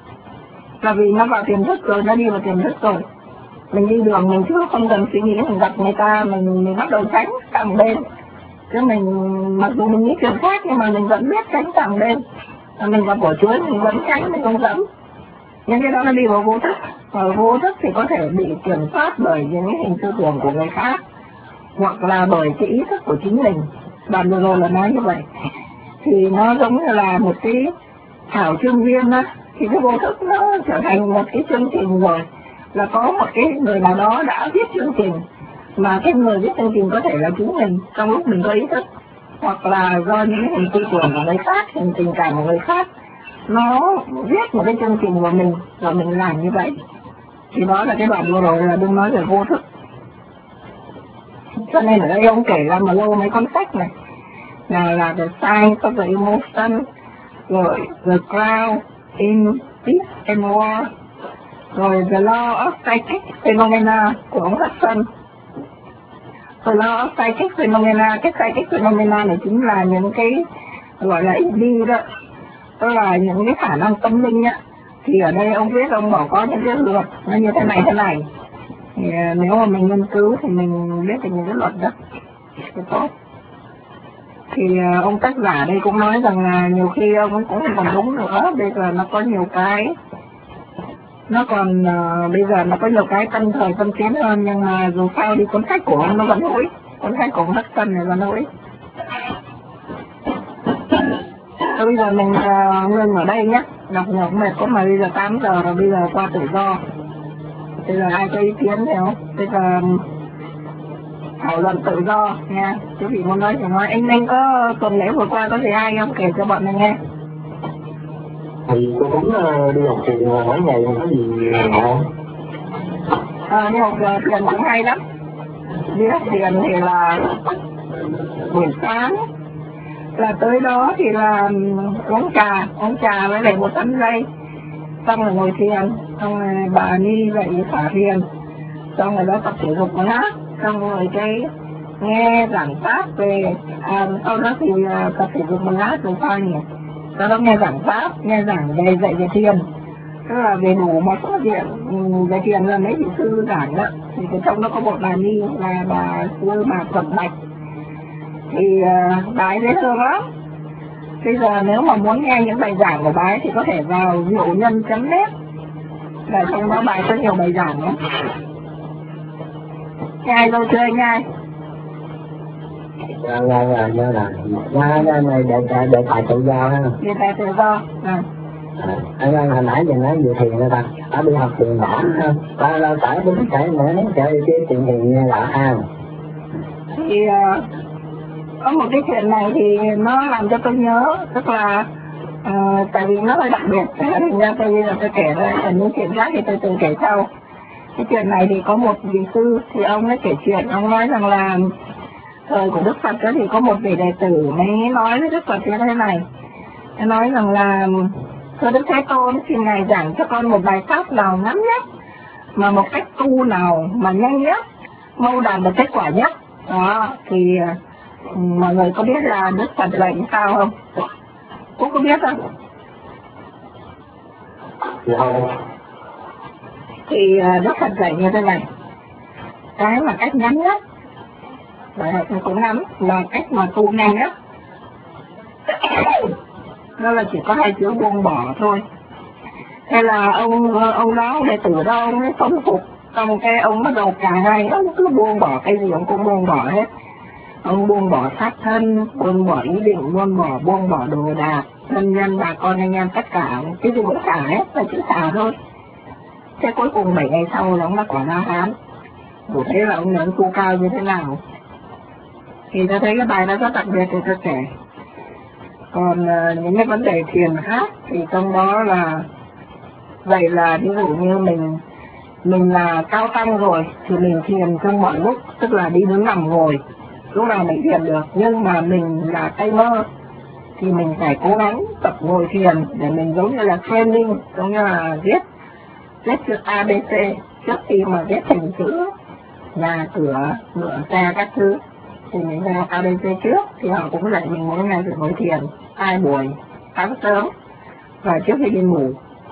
là vì nó vào tiềm thức rồi, nó đi vào tiềm thức rồi. Mình đi đường mình cứ không cần suy nghĩ, mình gặp người ta mình, mình bắt đầu tránh sang bên, chứ mình mặc dù mình nghĩ kiểm soát nhưng mà mình vẫn biết tránh sang bên. Mình gặp quả chuối mình vẫn tránh, mình không dẫm. Nhưng cái đó nó đi vào vô thức, và vô thức thì có thể bị kiểm soát bởi những cái hình tư tưởng của người khác, hoặc là bởi cái ý thức của chính mình. Đoạn vừa rồi là nói như vậy. Thì nó giống như là một cái thảo chương viên đó, thì cái vô thức nó trở thành một cái chương trình rồi, là có một cái người nào đó đã viết chương trình, mà cái người viết chương trình có thể là chính mình trong lúc mình có ý thức, hoặc là do những cái hình tư tưởng của người khác, hình tình cảm của người khác, nó viết một cái chương trình của mình và mình làm như vậy. Thì đó là cái đoạn vừa rồi là đừng nói về vô thức. Cho nên ở đây ông kể ra mà lâu mấy con sách này, nào là The Science of the Emotion, rồi The Crown in Peace and War, rồi The Law of Psychic Phenomena của ông Hudson. The Law of Psychic Phenomena, cái Psychic Phenomena này chính là những cái gọi là ý đi đó, tức là những cái khả năng tâm linh á. Thì ở đây ông viết, ông bảo có những cái luật nó như thế này thế này. Thì nếu mà mình nghiên cứu thì mình biết được những cái luật đó thì tốt. Thì ông tác giả đây cũng nói rằng là nhiều khi ông cũng không còn đúng nữa, bây giờ nó có nhiều cái nó còn uh, bây giờ nó có nhiều cái tân thời tân tiến hơn, nhưng mà dù sao đi cuốn sách của ông nó vẫn hữu ích, cuốn sách của ông Hudson này vẫn hữu ích. Thôi bây giờ mình uh, ngưng ở đây nhé, đọc nhiều mệt quá mà bây giờ tám giờ rồi, bây giờ qua tự do. Bây giờ ai có ý kiến thì không? Bây giờ thảo luận tự do nha. Chứ vị muốn nói thì nói. Anh Ninh có tuần lễ vừa qua có gì hay không? Kể cho bọn mình nghe. Thì tôi cũng uh, đi học thiền mỗi ngày, có gì không? À, đi học uh, thiền cũng hay lắm. Đi học thiền thì là buổi sáng là tới đó thì là uống trà, uống trà với lại một tấm dây, xong rồi ngồi thiền, xong rồi bà Ni dậy xả thiền, xong rồi đó tập thể dục một lát, xong rồi cái nghe giảng pháp về, à, sau đó thì uh, tập thể dục một lát rồi sao nhỉ? Sau đó nghe giảng pháp, nghe giảng về dạy về thiền, tức là về đủ một số chuyện về thiền là mấy vị sư giảng đó. Thì trong đó có một bà Ni là bà sư bà Thuận Bạch, thì uh, bà ấy dễ thương lắm. Bây giờ nếu mà muốn nghe những bài giảng của bà ấy thì có thể vào diệu nhân chấm net, là trong đó bài có nhiều bài giảng lắm. Nghe đâu chưa anh ai? Dạ, dạ, dạ, dạ, dạ, dạ, dạ, này để, để, để tài tự do ha. Để tài tự do, à. À, anh ơi, hồi nãy giờ nói về thiền nữa ta, đã đi học thiền đã ha, ta lâu tải đúng cái nữa, nếu chạy đi cái chuyện thiền nghe lạ ha. Thì uh, có một cái chuyện này thì nó làm cho tôi nhớ, tức là À, tại vì nó hơi đặc biệt, thành ra tôi bây giờ tôi kể ra, còn những chuyện khác thì tôi tự kể sau. Cái chuyện này thì có một vị sư, thì ông ấy kể chuyện, ông nói rằng là thời của Đức Phật đó thì có một vị đệ tử mới nói với Đức Phật như thế này. Nó nói rằng là thưa Đức Thế Tôn, xin Ngài giảng cho con một bài pháp nào ngắn nhất, mà một cách tu nào mà nhanh nhất, mau đạt được kết quả nhất. Đó, thì mọi người có biết là Đức Phật dạy sao không? Cũng có biết không? Không. Thì Đức Phật dạy như thế này. Cái mà cách ngắn nhất, bài học này cũng ngắn, là cách mà tu nhanh nhất. Đó là chỉ có hai chữ buông bỏ thôi. Thế là ông ông đó, đệ tử đó, ông ấy không phục. Xong cái ông bắt đầu cả ngày, ông cứ buông bỏ cái gì ông cũng buông bỏ hết. Ông buông bỏ sát thân, buông bỏ ý định, buông bỏ, buông bỏ đồ đạc, thân nhân, bà con, anh em, tất cả, cái gì cũng xả hết, là chữ xả thôi. Thế cuối cùng bảy ngày sau là ông đã quả La Hán. Đủ thấy là ông lớn tu cao như thế nào. Thì tôi thấy cái bài đó rất đặc biệt thì tôi kể. Còn uh, những cái vấn đề thiền khác thì trong đó là vậy là ví dụ như mình mình là cao tăng rồi thì mình thiền trong mọi lúc, tức là đi đứng nằm ngồi lúc nào mình thiền được. Nhưng mà mình là tay mơ thì mình phải cố gắng tập ngồi thiền để mình giống như là training, giống như là viết viết chữ a bê xê trước khi mà viết thành chữ nhà cửa ngựa xe các thứ thì mình theo a bê xê trước. Thì họ cũng dạy mình mỗi ngày phải ngồi thiền hai buổi, sáng sớm và trước khi đi ngủ.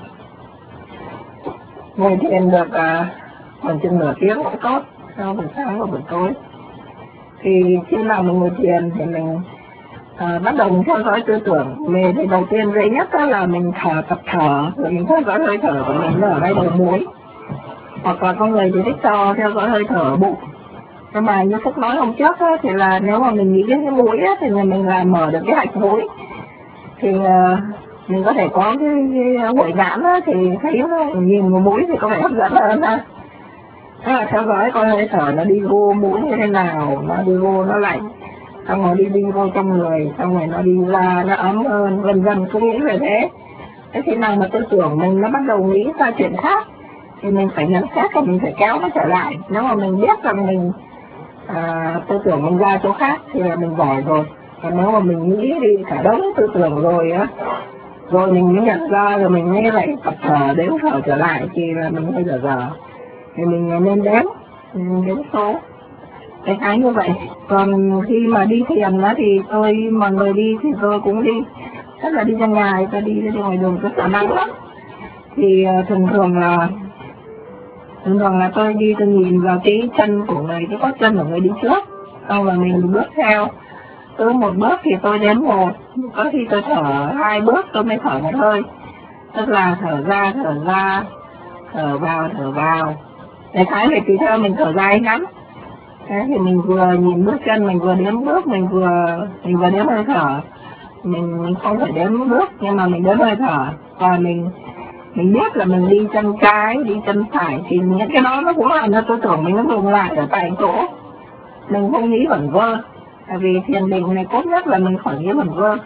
Ngồi thiền được à, khoảng chừng nửa tiếng cũng tốt, sau buổi sáng và buổi tối. Thì khi nào mình ngồi thiền thì mình à, bắt đầu mình theo dõi tư tưởng. Mình thì đầu tiên dễ nhất đó là mình thở, tập thở, rồi mình theo dõi hơi thở của mình ở đây đầu mũi. Hoặc là có người thì thích cho theo dõi hơi thở ở bụng. Nhưng mà như Phúc nói hôm trước đó, thì là nếu mà mình nghĩ đến cái mũi á, thì mình là mở được cái hạch mũi. Thì uh, mình có thể có cái, cái hội nhãn á, thì thấy nó, nhìn vào mũi thì có vẻ hấp dẫn hơn ha. Thế là theo dõi coi hơi thở nó đi vô mũi như thế nào, nó đi vô nó lạnh, xong rồi đi đi vô trong người, xong rồi nó đi ra nó ấm hơn, vân vân, cứ nghĩ về thế. Thế khi nào mà tư tưởng mình nó bắt đầu nghĩ ra chuyện khác thì mình phải nhận xét và mình phải kéo nó trở lại. Nếu mà mình biết rằng mình à, tư tưởng mình ra chỗ khác thì là mình giỏi rồi. Còn nếu mà mình nghĩ đi cả đống tư tưởng rồi á, rồi mình mới nhận ra rồi mình mới lại tập thở đếm thở trở lại thì là mình hơi dở dở. Thì mình nên đếm, mình đếm số. Cái cái như vậy. Còn khi mà đi thiền á thì tôi, mọi người đi thì tôi cũng đi. Tức là đi ra ngoài, tôi đi ra ngoài đường tôi sợ nắng lắm. Thì uh, thường thường là thường thường là tôi đi tôi nhìn vào cái chân của người, cái gót chân của người đi trước. Xong rồi mình bước theo. Cứ một bước thì tôi đếm một, có khi tôi thở hai bước tôi mới thở một hơi. Tức là thở ra, thở ra, thở vào, thở vào. Để thái thì tùy theo mình thở dài ngắn. Thế thì mình vừa nhìn bước chân, mình vừa đếm bước, mình vừa mình vừa đếm hơi thở. Mình, mình không phải đếm bước, nhưng mà mình đếm hơi thở. Và mình mình biết là mình đi chân trái, đi chân phải, thì những cái đó nó cũng làm cho tư tưởng mình nó dừng lại ở tại chỗ. Mình không nghĩ vẩn vơ. Tại vì thiền định này cốt nhất là mình khỏi nghĩ vẩn vơ.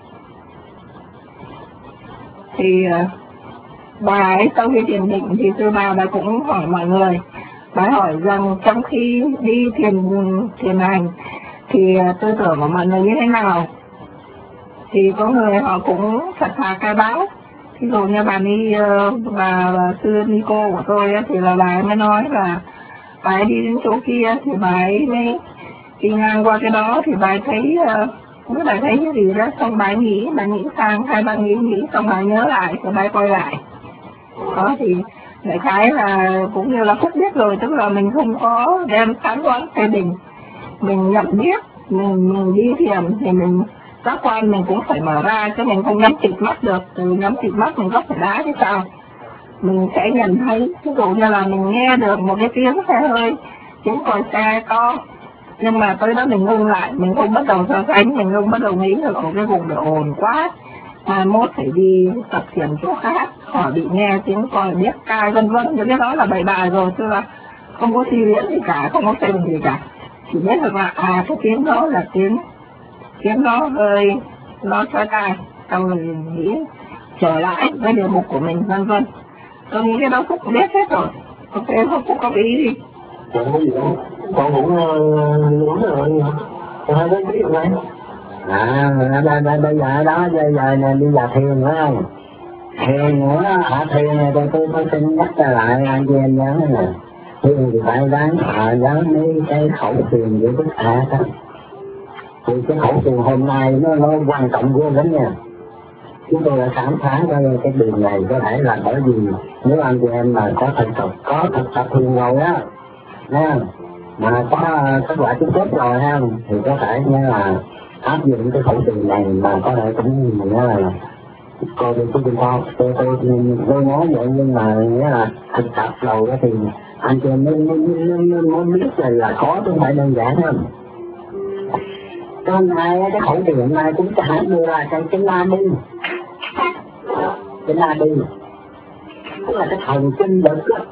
Thì bà ấy sau khi thiền định thì sư bà bà cũng hỏi mọi người. Bà hỏi rằng trong khi đi thiền thiền hành thì tư tưởng của mọi người như thế nào. Thì có người họ cũng thật thà khai báo. Ví dụ như bà ni bà, bà sư Nico của tôi ấy, thì là bà ấy mới nói là bà ấy đi đến chỗ kia thì bà ấy mới đi ngang qua cái đó thì bà ấy thấy không biết bà ấy thấy cái gì đó, xong bà ấy nghĩ, bà nghĩ sang hai ba nghĩ nghĩ xong bà ấy nhớ lại rồi bà ấy quay lại. Đó thì đại khái là cũng như là Phúc biết rồi, tức là mình không có đem phán đoán phê bình, mình nhận biết, mình, mình đi thiền thì mình giác quan mình cũng phải mở ra, chứ mình không nhắm chịt mắt được. Từ nhắm chịt mắt mình có phải đá chứ sao. Mình sẽ nhận thấy, ví dụ như là mình nghe được một cái tiếng xe hơi, tiếng còi xe to, nhưng mà tới đó mình ngưng lại, mình không bắt đầu so sánh, mình không bắt đầu nghĩ là ở cái vùng độ ồn quá, mai mốt phải đi tập thiền chỗ khác, họ bị nghe tiếng còi biết cai vân vân, những cái đó là bậy bạ rồi, tức là không có suy diễn gì cả, không có xem gì cả, chỉ biết được là à cái tiếng đó là tiếng tiếng đó hơi nó chói tai, xong rồi nghĩ trở lại với địa mục của mình, vân vân. Tôi nghĩ cái đó Phúc biết hết rồi. Ok, Phúc Phúc có ý gì? Chẳng có gì đâu, con cũng đúng rồi, con hai đứa biết rồi. À, bây giờ đó, bây giờ này đi vào thiền phải không? Thiền nữa, ở thiền này tôi tôi tôi xin nhắc lại anh chị em nhớ nè. Thiền thì phải đáng thờ nhớ mấy cái khẩu thiền của tất cả đó. Thì cái khẩu thiền hôm nay nó, nó quan trọng vô lắm nha. Chúng tôi đã khám phá ra cái đường này có thể là bởi vì nếu anh chị em mà có thực tập, có thực tập thiền rồi á, nha, mà có kết quả chứng tốt rồi ha, thì có thể như là áp dụng cái khẩu thiền này mà có thể cũng như là coi được cái con tôi tôi tôi nói vậy, nhưng mà nghĩa là thực tập rồi đó thì anh chị em mới mới biết là là khó chứ không phải đơn giản không. Hôm nay cái khẩu thiền này cũng sẽ đưa ra cái cái la đi, cái la đi tức là cái thần kinh lực đó,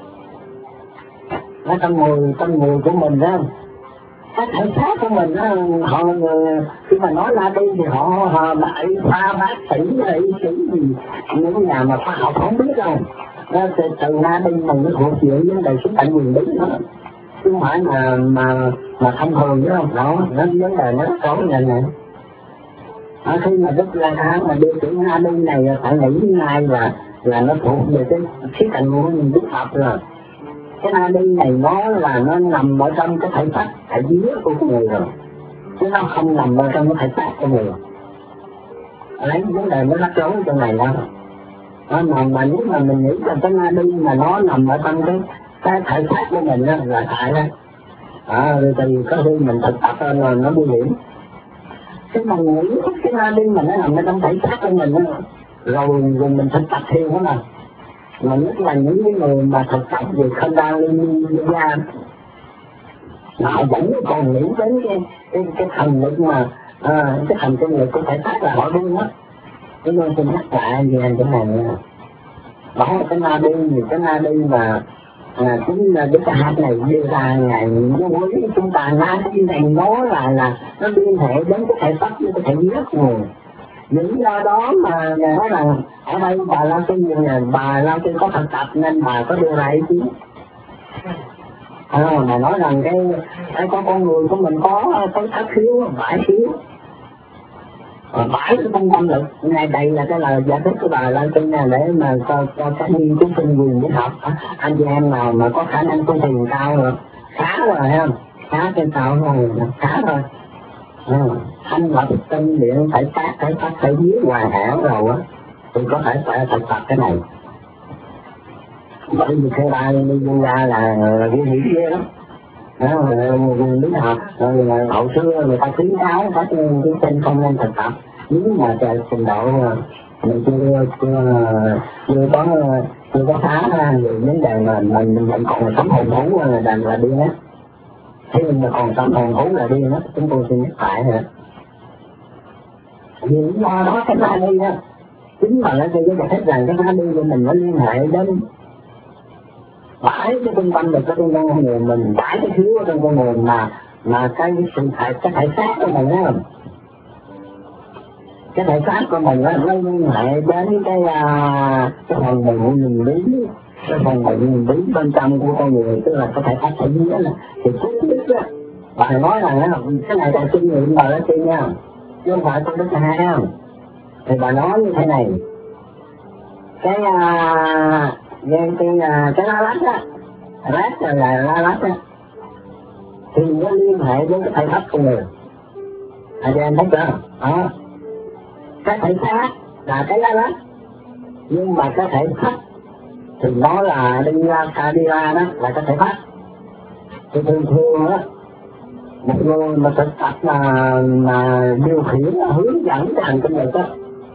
nó trong người trong người của mình đó, cái thể xác của mình đó, họ khi mà nói la đi thì họ họ đại pha bác sĩ y sĩ gì những nhà mà khoa học không biết đâu, nó từ, từ la đi mình nó thuộc về vấn đề sức mạnh quyền bí đó, chứ không phải mà mà mà thông thường chứ không đó, nó vấn đề nó có như này. À, khi mà Đức La Hán mà điều khiển la đi này phải nghĩ ngay là là nó thuộc về cái khía cạnh của mình Đức Phật rồi. Cái la đi này nó là nó nằm ở trong cái thể xác thể dưới của con người rồi, chứ nó không nằm ở trong cái thể xác của người. Đấy, vấn đề nó rắc rối trong này đó. Đó, mà, mà nếu mà mình nghĩ rằng cái la đi mà nó nằm ở trong cái cái thể xác của mình đó, là tại đó. À, thì có khi mình thực tập là nó nguy hiểm. Cái mà nghĩ cái la đi mà nó nằm ở trong thể xác của mình đó, rồi, rồi mình thực tập thiền đó mà. Mà nhất là những cái người mà thực tập về không đa ly ra, họ vẫn còn nghĩ đến cái cái cái thần lực mà à, cái thần kinh lực của thể xác là họ điên đó. Cái nên tôi nhắc lại về anh cái này nha. Đó cái na đi thì cái na đi mà à, chính là cái hạt này đưa ra ngày nó với chúng ta na đi này nó là là nó liên hệ đến cái thể xác với cái thể giác người. Những do đó mà nói rằng ở đây bà Lao Sư là bà Lao Sư có thực tập nên bà có đưa ra ý kiến. À, mà nói rằng cái cái con con người của mình có có thất khiếu, bãi khiếu, bãi cái tâm tâm lực. Ngay đây là cái lời giải thích của bà Lao Sư này để mà cho cho các nghiên cứu sinh quyền với học anh chị em nào mà có khả năng tu thiền cao rồi, khá rồi không, khá trên cao rồi, khá thôi. À, thanh lập tinh điện phải tác phải tác phải dưới hoàn hảo rồi á thì có thể phải thực tập cái này. Bởi vì cái ba đi ra là nguy hiểm ghê lắm. Đó, lý học rồi hậu xưa người ta khuyến cáo các thí sinh không nên thực tập nếu mà trời trình độ mình chưa chưa chưa có chưa có phá ra về vấn đề mà mình vẫn còn sống hồn thú là đàn là điên á. Thế nhưng mà còn sống hồn thú là điên á, chúng tôi xin nhắc lại hả? Vì lý do đó cái la đi á, chính mà nó cho giải thích rằng cái la đi của mình nó liên hệ đến bãi cái trung tâm được cái trung tâm con người mình, bãi cái thiếu ở trong con người mà mà cái sự thể cái thể xác của mình á, cái thể xác của mình á nó liên hệ đến cái uh, cái phần mình nhìn lý, cái phần mình nhìn lý bên trong của con người, tức là cái thể xác thể dưới là thì chút biết á. Bà nói rằng á cái này là kinh nghiệm bà đó tiên nha, chứ không phải con đức hai đâu. Thì bà nói như thế này, cái uh, cái cái, uh, cái la lách á, lách là, là la lách á, thì nó liên hệ với cái thể xác của người. À, em thấy chưa? Đó. Cái thể xác là cái la lách, nhưng mà cái thể xác thì nó là đi ra xa đi ra đó là cái thể xác. Thì thường thường á, một người mà thực tập là, là điều khiển, hướng dẫn cái hành tinh lực đó.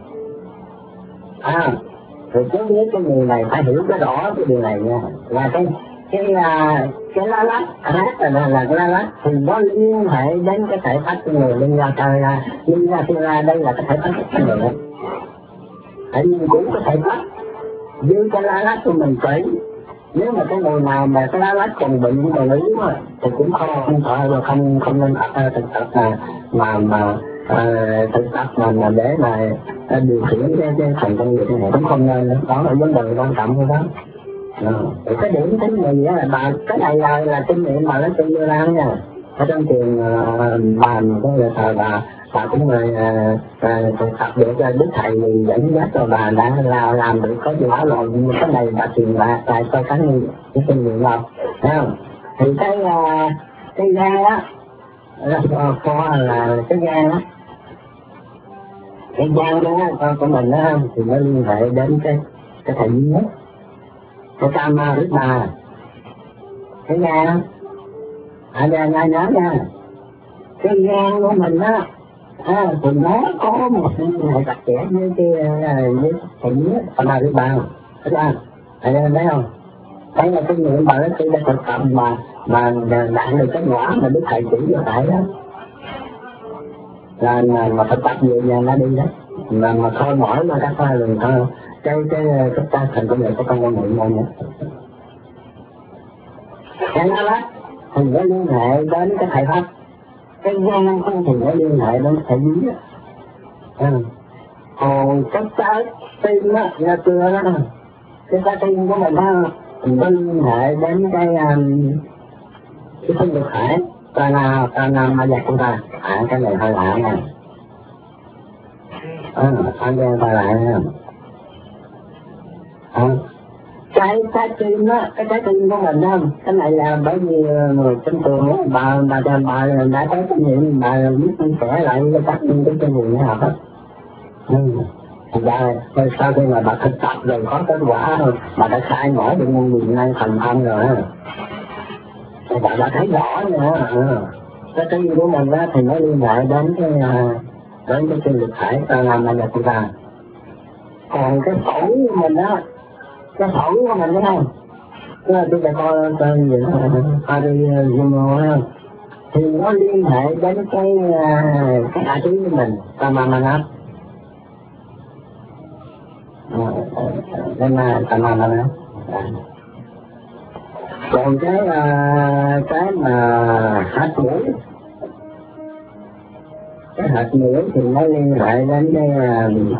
À, thì trước nhất cái người này phải hiểu cái rõ cái điều này nha, là cái cái cái la lách, lách là là cái la lách thì nó liên hệ đến cái thể xác của người liên ra trời ra, liên ra thiên ra đây là cái thể xác của người đó. Tại vì cũng có thể xác với cái la lách của mình kỹ. Nếu mà cái người nào mà cái lá lách còn bị những bệnh lý mà thì cũng không không phải là không không nên tập thực tập mà mà mà uh, thực tập mình là để mà uh, điều khiển cái, cái thành công nghiệp này cũng không nên, đó là vấn đề quan trọng của đó. Thì cái điểm tính gì á, bà cái này là là kinh nghiệm bà nói trên Như Lan nha. Ở trong trường uh, bàn có người thờ bà bà cũng là uh, thực tập được đức thầy dẫn dắt cho bà đã là làm được có gì đó rồi, nhưng cái này bà truyền bạc lại cho cá nhân cái kinh nghiệm đâu, thấy không? Thì cái uh, cái gan á, có là cái gan á, cái gan đó con của mình đó thì nó liên hệ đến cái cái thầy duy nhất, cái Kama Rít Bà, cái gan, à gan ai nhớ nha, cái gan của mình á, à, thì nó có một liên hệ chặt chẽ với cái với thầy duy nhất Kama Rít Bà, thấy không? Thấy thấy không? Đấy là cái người mà nó khi đã thực tập mà mà đạt được cái quả mà Đức Thầy chỉ cho tại đó là mà thực tập về nhà nó đi đó, mà mà thôi mỏi mà các pha liền thôi cái cái cái ta thành công nghệ của con con nguyện môn nữa. Cái đó đó thì nó liên hệ đến cái thầy pháp, cái gian thì nó liên hệ đến thầy duy á. Ừ. Còn cái trái tim á, là chưa đó, cái trái tim của mình đó nó liên hệ đến cái um, cái sinh lực hải ta na ta na ma giặc của ta, à cái này hơi lạ nha, à anh em ta lạ nha, à, cái trái tim á, cái trái tim của mình đó, cái này là bởi vì người tin tưởng á, bà bà bà bà đã có kinh nghiệm, bà biết chia sẻ lại với các những cái kinh nghiệm học á. Ừ. Và sau khi mà bà thực tập rồi có kết quả rồi, bà đã khai mở được môn quyền năng thành công rồi á, thì bà đã thấy rõ nữa. À, cái cái của mình á thì nó liên hệ đến cái đến cái sinh lực hải ta làm là được ta. Còn cái phổi của mình á, cái phổi của mình đúng không? Cái tôi đã coi tên gì đó, Arizumo thì nó liên hệ đến cái cái hạ trí của mình, ta mà mà nó nên là tầm nào nữa. Còn cái uh, cái mà hạt mũi, cái hạt mũi thì nó liên hệ đến cái uh,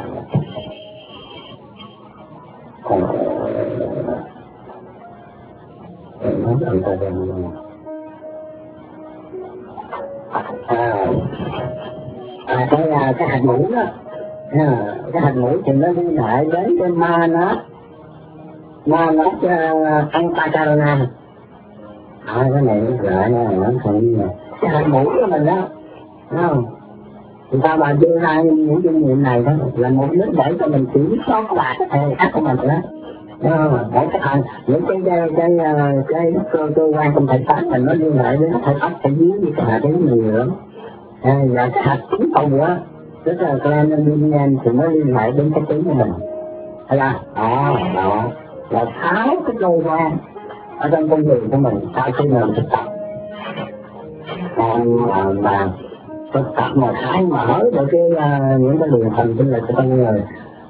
còn nó làm ta đem à, à cái uh, cái hạt mũi đó. À, cái hạt mũi thì nó liên hệ đến cái ma nó ma nó ăn Pacarona. À, cái này lại nha, nó không như này. Cái hạt mũi của mình đó, thấy không? Thì sao bà đưa ra những kinh nghiệm này đó là một đích để cho mình kiểm soát lại cái thể ác của mình đó. Đúng không? Để cái thành những cái cái cái cái, cái cơ cơ quan trong thể xác mình nó liên hệ đến thể xác thể dưới như cái hạt cái nhiều lắm. À, và cái hạt trứng cầu á, tức là cái nên thì nó liên hệ đến cái trứng của mình, thấy không? Đó, đó là tháo cái cơ quan ở trong công việc của mình sau khi mình thực tập. Còn mà, mà thực tập mà khai mở được cái uh, những cái đường thần kinh lực của con người.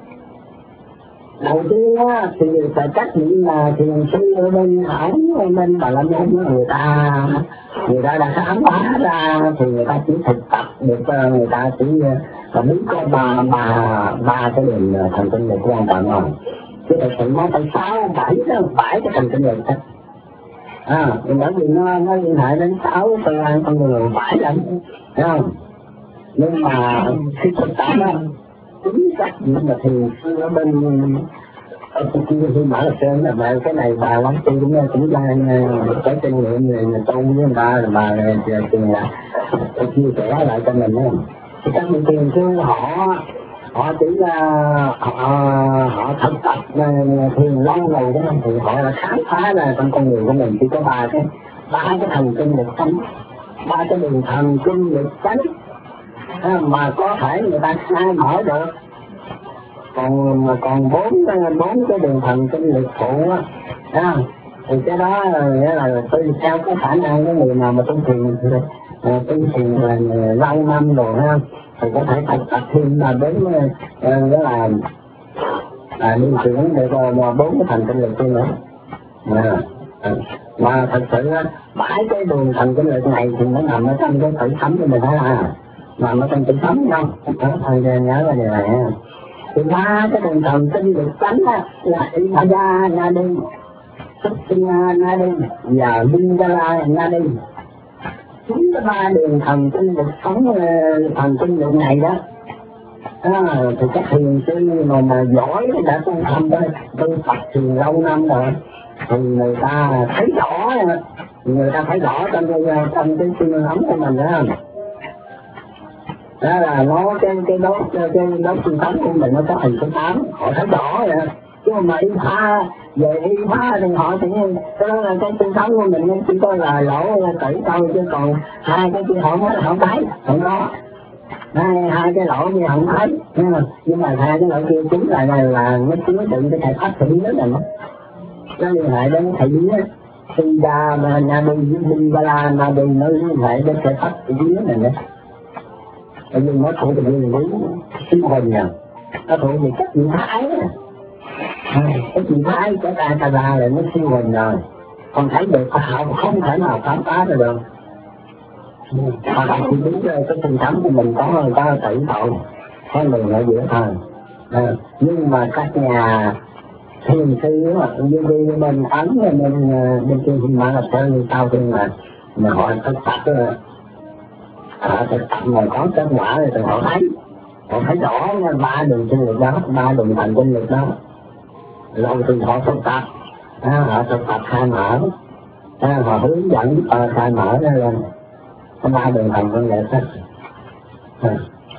Đầu tiên á thì phải trách nhiệm là thiền sư ở bên hỏng bên Bà La Môn người ta người ta đã khám phá ra thì người ta chỉ thực tập được, người ta chỉ là biết có ba ba ba cái đường thần kinh lực quan trọng rồi, chứ thật sự nó phải sáu bảy bảy cái thần kinh lực đó. À, bởi vì nó nó liên hệ đến sáu cơ quan con người bảy lắm, thấy không? Nhưng mà khi thực tập đó chính xác nhưng mà thiền sư ở bên ở trên kia khi mở là trên là bà cái này bà lắm tôi cũng cũng đang có kinh nghiệm người người tôn với người ta là bà tiền là chia sẻ lại cho mình đó. Thì các vị tiền sư họ họ chỉ là họ họ thực tập thiền lâu rồi đó thì họ đã khám phá ra trong con người của mình chỉ có ba cái ba cái thần kinh lực tánh, ba cái đường thần kinh lực tánh mà có thể người ta khai mở được. Còn mà còn bốn bốn cái đường thần kinh lực phụ á, à, thì cái đó nghĩa là tôi theo cái khả năng của người nào mà tôi thiền tôi thiền là lâu năm rồi ha, thì có thể tập tập thêm là đến đó là à, liên chuyển được mà bốn cái thần kinh lực kia nữa. À, à, mà thật sự bảy cái đường thần kinh lực này thì nó nằm ở trong cái thể thấm của mình đó à. mà nó trong tinh sống không thầy nhớ là điều này. Thì ba cái đường thần tinh lực tánh là Imaya Nadi, Sutina Nadi và Vindala Nadi. Chính cái ba đường thần tinh lực sống thần tinh lực này đó. À, thì các thiền sư mà, mà giỏi đã tu thâm đó, tu Phật thì lâu năm rồi, thì người ta thấy rõ, người ta thấy rõ trong cái trong cái xương ấm của mình đó. Đó là nó cái cái đốt cái đốt xương sống của mình nó có hình số tám, họ thấy rõ vậy. Chứ mà y pha về y pha thì họ chỉ cái đó là cái xương sống của mình chỉ có là lỗ là tẩy thôi, chứ còn hai cái kia họ mới không thấy, không có. Hai, hai cái lỗ kia không thấy, nhưng mà, nhưng mà hai cái lỗ kia chính là là, là nó chứa đựng cái thầy pháp thầy bí này nó nó liên hệ đến thầy bí á, Sida mà nhà đi với Ba La mà đi nó liên hệ đến thầy pháp thầy bí này nữa. Tại vì nó thuộc về nguyên lý sinh hồn nhờ, nó thuộc về chất vị thái á, cái vị thái của ta ta ra là nó sinh hồn rồi, còn thấy được họ không thể nào khám phá ra được. Họ chỉ biết cái tình cảm của mình có người ta tự tội, có đường ở giữa thôi. À, nhưng mà các nhà thiền sư như đi bên Ấn bên bên kia thì mà là chơi như tao thì mà mà họ thực tập họ thực tập mà có kết quả thì họ thấy họ thấy rõ ba đường sinh lực đó, ba đường thành sinh lực đó. Lâu thì họ thực tập, à, họ thực tập khai mở, à, họ hướng dẫn uh, khai mở ra lên có ba đường thành sinh lực đó. À,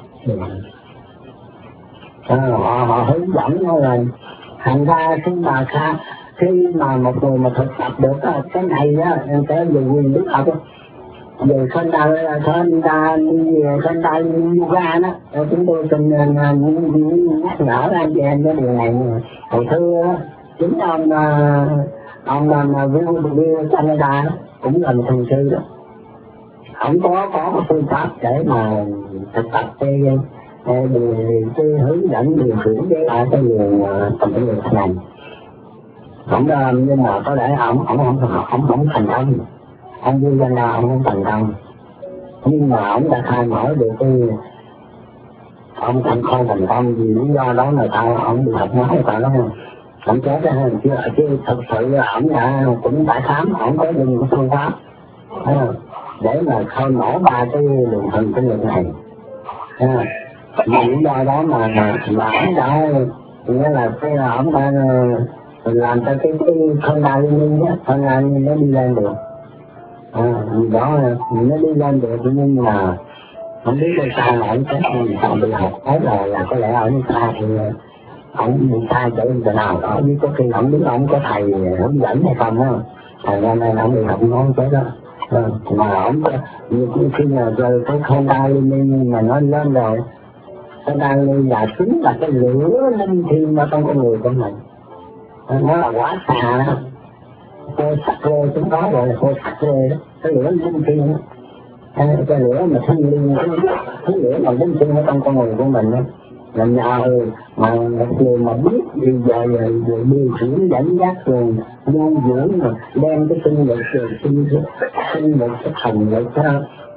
à, họ họ hướng dẫn nó lên. Thành ra khi mà khi mà một người mà thực tập được cái này á, cái về quyền đức học về khăn đa khăn đa khăn đa yoga đó, chúng tôi cần nhắc nhở anh chị em cái điều này. Hồi xưa chính ông ông làm View Canada cũng là một thiền sư đó, ông có có một phương pháp để mà thực tập cái cái hướng dẫn điều khiển với lại cái người tập cái người này. Ông nhưng mà có lẽ ông ông không không không thành công, ông vui danh là ông không thành công, nhưng mà ông đã khai mở được cái ông không không thành công vì lý do đó là tao ông bị học nói tao đó ông chết ra chứ chứ thật sự là ông đã cũng đã khám, ông có dùng cái phương pháp để mà khai mở ba cái đường thần cái lực này. Vì lý do đó mà mà ông đã nghĩa là cái là ông đã làm cho cái cái con đa liên minh á, con đa liên minh nó đi lên được. À, vì đó nó đi lên được nhưng mà không biết là sao mà ông chết thì sao bị học hết rồi, là có lẽ ông ta thì ông bị sai chỗ như thế nào đó, chứ có khi không biết ông có thầy hướng dẫn hay không á, thành ra nên ông bị học nói chết đó. À, mà ông như khi mà rồi cái con đa liên minh mà nó lên rồi, con đa liên minh là chính là cái lửa linh thiêng mà trong con người của mình. Nó là quá xà đó, cô sắc lê chúng đó rồi là cô sắc lê đó, cái lửa linh thiêng đó, cái lửa mà thiên liêng, cái lửa mà linh thiêng ở trong con người của mình đó, là nhờ mà một người mà biết đi về rồi điều khiển dẫn dắt rồi nuôi dưỡng rồi đem cái sinh lực rồi sinh sinh lực cái thần lực đó,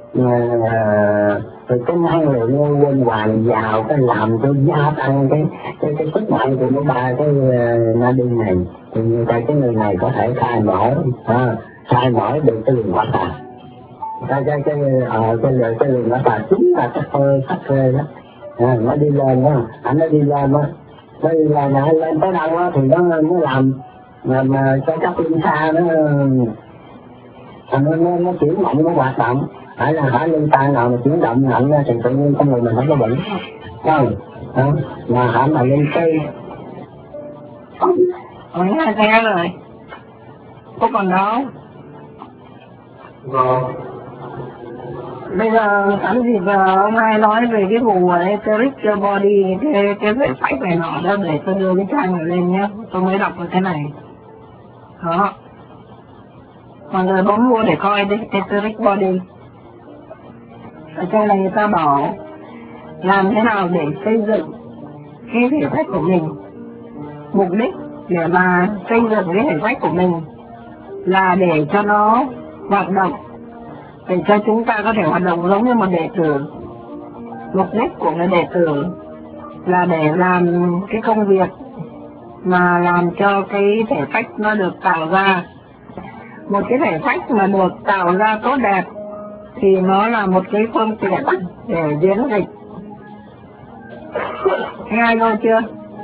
rồi cái năng lượng nó quên hoàn vào cái làm cho gia tăng cái cái cái sức mạnh của mấy ba cái na đi này, thì người ta cái người này có thể khai mở à, khai mở được cái luồng hỏa tà, cái cái cái ở cái cái cái luồng hỏa tà chính là cái hơi sắc rê đó. À, nó đi lên đó, anh nó đi lên đó, nó đi lên nó lên tới đâu đó, thì nó nó làm làm cho các linh xa nó nó nó, nó chuyển động, nó hoạt động. Phải là hả linh ta nào mà chuyển động mạnh thì tự nhiên con người mình không có bệnh không đó. Mà hả mà linh cây ở hai xe rồi có còn đâu. Vâng. Bây giờ sẵn dịp ông hai nói về cái vụ etheric body, cái cái vệ phách này nọ đó, để tôi đưa cái trang này lên nhé, tôi mới đọc được cái này đó. Mọi người bấm mua để coi đi, etheric body. Ở trên này người ta bảo làm thế nào để xây dựng cái thể phách của mình. Mục đích để mà xây dựng cái thể phách của mình là để cho nó hoạt động, để cho chúng ta có thể hoạt động giống như một đệ tử mục đích của người đệ tử là để làm cái công việc mà làm cho cái thể phách nó được tạo ra. Một cái thể phách mà được tạo ra tốt đẹp thì nó là một cái phương tiện để diễn dịch. Nghe rồi chưa?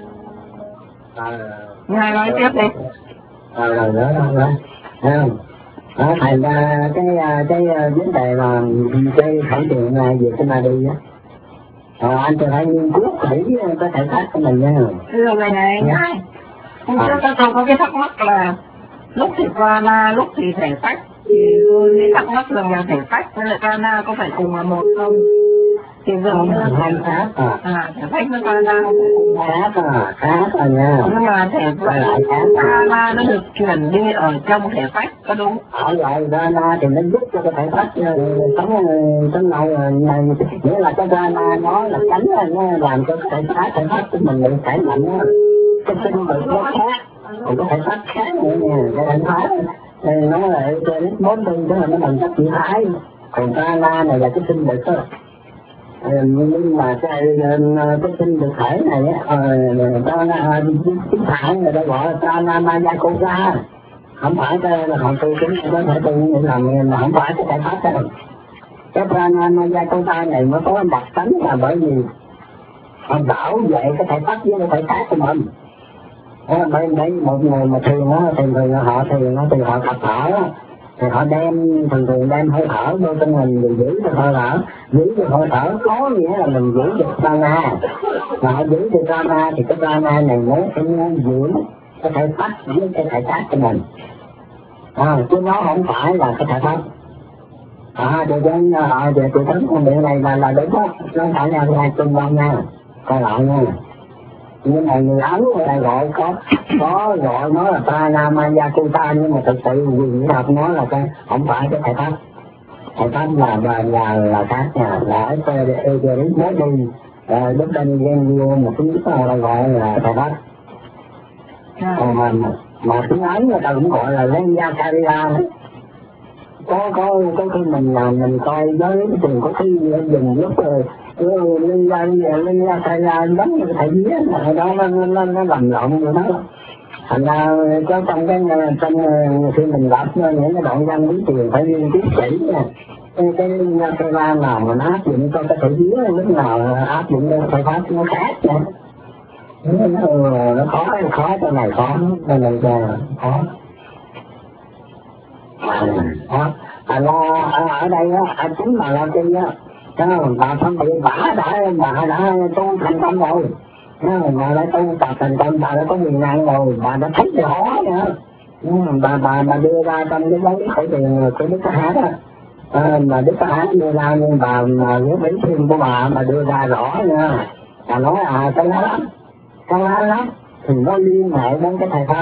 Nghe nói tiếp đi. Rồi rồi đó đó không? Đó, thành ra cái cái vấn đề mà cái khởi tiền về cái ma đi á, ờ, anh phải nghiên cứu kỹ cái thể xác của mình nha. Thưa vậy này nhá, hôm trước tôi tôi có cái thắc mắc là lúc thì prana, lúc thì thể phách, thì cái thắc mắc rằng là thể phách với lại prana có phải cùng là một không? Thì dường như không khác à. À, thể phách với prana không phải cùng một. Khác à, khác rồi nha. Nhưng mà thể phách prana nó được chuyển đi ở trong thể phách, có đúng? Ở lại prana thì nó giúp cho cái thể phách sống sống lâu rồi, nghĩa là cái prana nó là tránh nó làm cho cái thể phách thể phách của mình bị khỏe mạnh á, cái sinh lực nó khác, còn cái thể phách khác nữa nha, cái thể phách nó là cái bốn tư đó là nó bằng chất tự thái, còn prana này là cái sinh lực đó. Nhưng mà cái cái sinh lực thể này á, prana chính thẳng người ta gọi là prana maya kosa, không phải cái là họ tu chính có thể tu như làm mà không phải cái thể phách đâu. Cái prana maya kosa này nó có đặc tính là bởi vì họ bảo vệ cái thể phách với cái thể xác của mình. Mấy mấy một người mà thiền á, thường thường họ thiền á, thì họ tập thở á, thì họ đem thường thường đem hơi thở vô trong mình, mình giữ được hơi thở, giữ được hơi thở có nghĩa là mình giữ được prana, mà họ giữ được prana thì cái prana này nó sẽ nuôi dưỡng cái thể phách với cái thể xác của mình, à, chứ nó không phải là cái thể phách. À, thì trên họ về tự tính con điện này là là đúng đó, nó không phải là hai chung quan nha, coi lại nha. Nhưng mà người Ấn người ta gọi có có gọi nó là prana maya kosa, nhưng mà thực sự quyền học nó là cái không phải cái thể phách. Thể phách là là là là khác nha, là ở cái Egeris mới đi lúc bên Genio một cái nước là gọi là thể phách. Còn mà mà tiếng Ấn người ta cũng gọi là Lenya Karya. có có có khi mình làm mình coi với từng có khi dùng lúc rồi lên ra lên ra thay ra giống như thầy vía mà đó nó nó nó làm lộn rồi đó. Thành ra có trong cái trong khi mình đọc những cái đoạn văn lý truyền phải nghiên cứu kỹ nha. Cái cái cái ra nào mà nó áp dụng cho cái thầy vía lúc nào áp dụng cho thầy pháp nó khác nha. Nó, nó khó khó cái này khó cái này khó. À, à, à, ở đây á, à, chính bà La Chi á, bà phân biệt bà đã bà đã tu thành công rồi, bà đã tu tập thành công, bà đã có quyền năng rồi, bà đã thấy rõ nữa, bà bà bà đưa ra trong cái giấy khởi tiền của Đức Phật Hát á, à, mà Đức Phật Hát đưa ra nhưng bà mà nếu bí thiên của bà bà đưa ra rõ nha, bà nói à cái đó lắm, cái đó lắm thì nó liên hệ đến cái thầy pháp.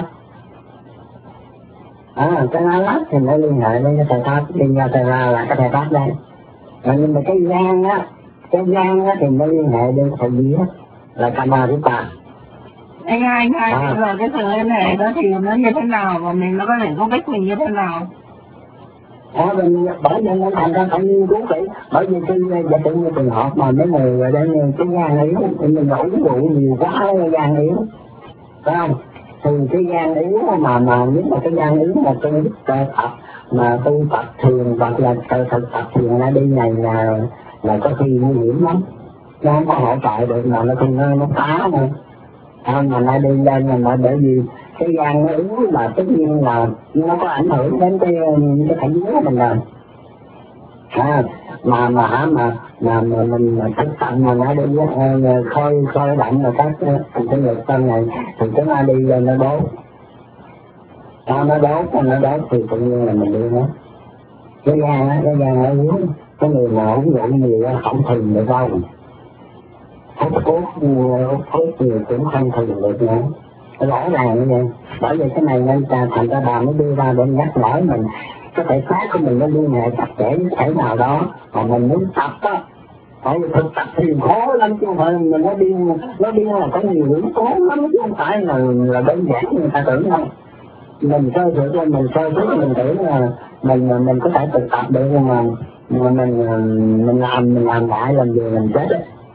À, cái lá lát thì nó liên hệ với cái thầy pháp, đi ra thầy ra là cái thầy pháp đây. À, nhưng mà cái gian á, cái gian á thì nó liên hệ đến thầy vía là Kamarita. Anh ơi, anh ơi, à. Rồi cái sự liên hệ đó thì nó như thế nào và mình nó có thể giúp ích mình như thế nào? À, mình, bởi vì nó thành ra phải nghiên cứu kỹ, bởi vì cái giả sử như trường hợp mà mấy người ở đây cái gan yếu thì mình đổ rượu nhiều quá cái gan yếu, phải không? Thì cái gan yếu mà mà nếu mà cái gan yếu mà tu tập mà tu tập thiền hoặc là thực tập thiền là đi này là là có khi nguy hiểm lắm, nó không có hỗ trợ được mà nó khi nó nó phá nữa, à, mà nó đi lên mà nó bởi vì cái gan nó yếu là tất nhiên là nó có ảnh hưởng đến cái cái thể vía của mình rồi. À, mà mà mà mà mà mình thực tập mà nó đi khơi khơi động là các cái lực tâm này thì chúng ta đi lên nó đốt, à, nó đốt nó đốt thì tự nhiên là mình đi nó cái gan á, cái gan nó yếu, cái người mà uống rượu nhiều không thừng được đâu, hút thuốc hút thuốc nhiều cũng không thừng được nữa, rõ ràng như vậy. Bởi vì cái này nên thành ra bà mới đưa ra để nhắc nhở mình cái thể xác của mình nó liên hệ chặt chẽ với thể nào đó mà mình muốn tập á, phải thực tập thì khó lắm chứ không phải mình nó đi nó đi là có nhiều yếu tố lắm chứ không phải là là đơn giản người ta tưởng đâu. Mình sơ thử cho mình sơ thử mình tưởng là mình mình có thể thực tập được nhưng mà mà mình mình làm mình làm lại làm gì mình chết đấy.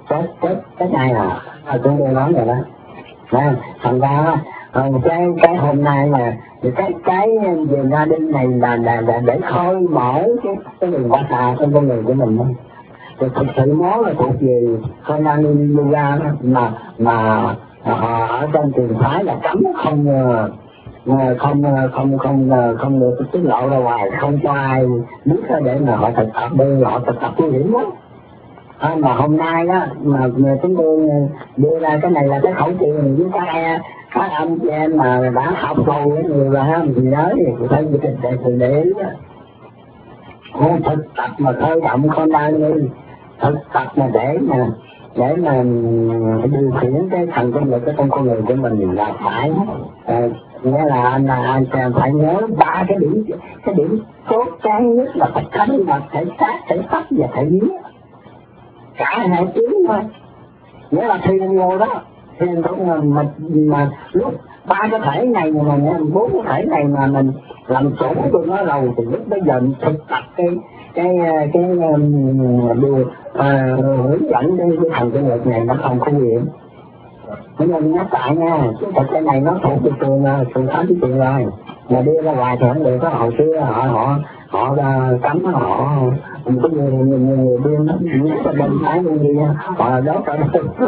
chết chết chết này à, chúng tôi nói rồi đó. Đó, thành ra đó, cái cái hôm nay là cái cái về gia đình này là là, là để khơi mở cái cái đường qua xà trong con người của mình thôi. Thì thực sự nó là thuộc về con đang yoga đó, mà mà ở trong trường phái là cấm không không không không không, không được tiết lộ ra ngoài, không cho ai biết để mà họ thực tập đi, họ thực tập nguy hiểm lắm. À, mà hôm nay đó mà chúng tôi đưa ra cái này là cái khẩu truyền với các các anh chị em mà đã học rồi nhiều rồi ha, thì nhớ thì phải để để để ý đó. Thực tập mà khơi động con đang đi, thực tập mà để mà để mà điều khiển cái thần kinh lực trong con người của mình là phải à, nghĩa là anh là anh phải nhớ ba cái điểm cái điểm cốt cán nhất là phải cánh mặt, thể xác, thể pháp và thể vía, cả hai tiếng thôi. Nghĩa là thiền ngồi đó, thiền cũng mà, mà, mà lúc ba cái thể này mà mình bốn cái thể này mà mình làm chủ được nó rồi thì lúc bây giờ mình thực tập cái cái cái điều uh, hướng dẫn cái, cái thần kinh lực này nó không có gì. Nhưng mình nhắc lại nha, chứ thật cái này nó thuộc về trường trường tám cái chuyện rồi, mà đưa ra ngoài thì không được. Có hồi xưa họ họ họ cấm họ mình có nhiều nhiều nhiều bên nó những cái bên thái như gì họ đó phải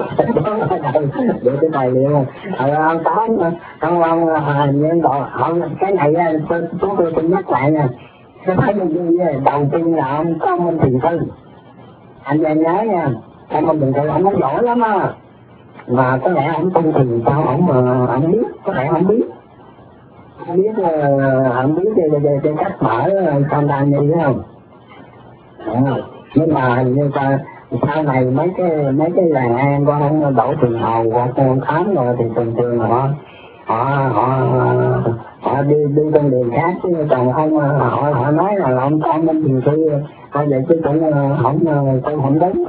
để cái tài liệu ông tám ông ông nhân độ họ cái này chúng tôi cũng nhắc lại nha. Cái phải như gì đầu tiên là ông có ông Thiền Sư, anh em nhớ nha, ông Thiền Sư ông nói giỏi lắm á, mà có lẽ ông tu thiền sao ông mà ông biết, có lẽ ông biết không biết không biết về về cái cách mở con đàn như thế không. À, nhưng mà hình như ta sau này mấy cái mấy cái làng an của ông Đỗ Trường Hầu hoặc con Thám rồi thì thường thường họ họ họ họ đi đi con đường khác, chứ còn ông họ họ nói là ông con bên Thiền Sư thôi vậy chứ cũng không tôi không đúng.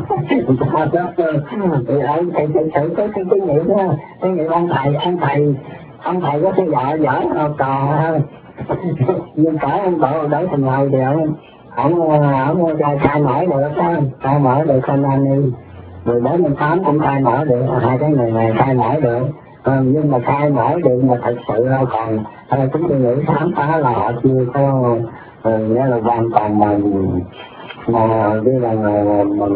Thì ông thầy thầy thử cái cái cái nghĩ đó, cái nghĩ ông thầy ông thầy ông thầy có cái vợ giỏi không còn hơn. Nhưng cả ông Đỗ Đỗ Trường Hầu thì ông ông ông khai mở được sao, khai mở được con anh đi rồi đến mình tám cũng khai mở được, hai cái người này khai mở được. À, nhưng mà khai mở được mà thật sự là còn à, chúng tôi nghĩ khám phá là họ chưa có à, nghĩa là hoàn toàn mà mà đi là mình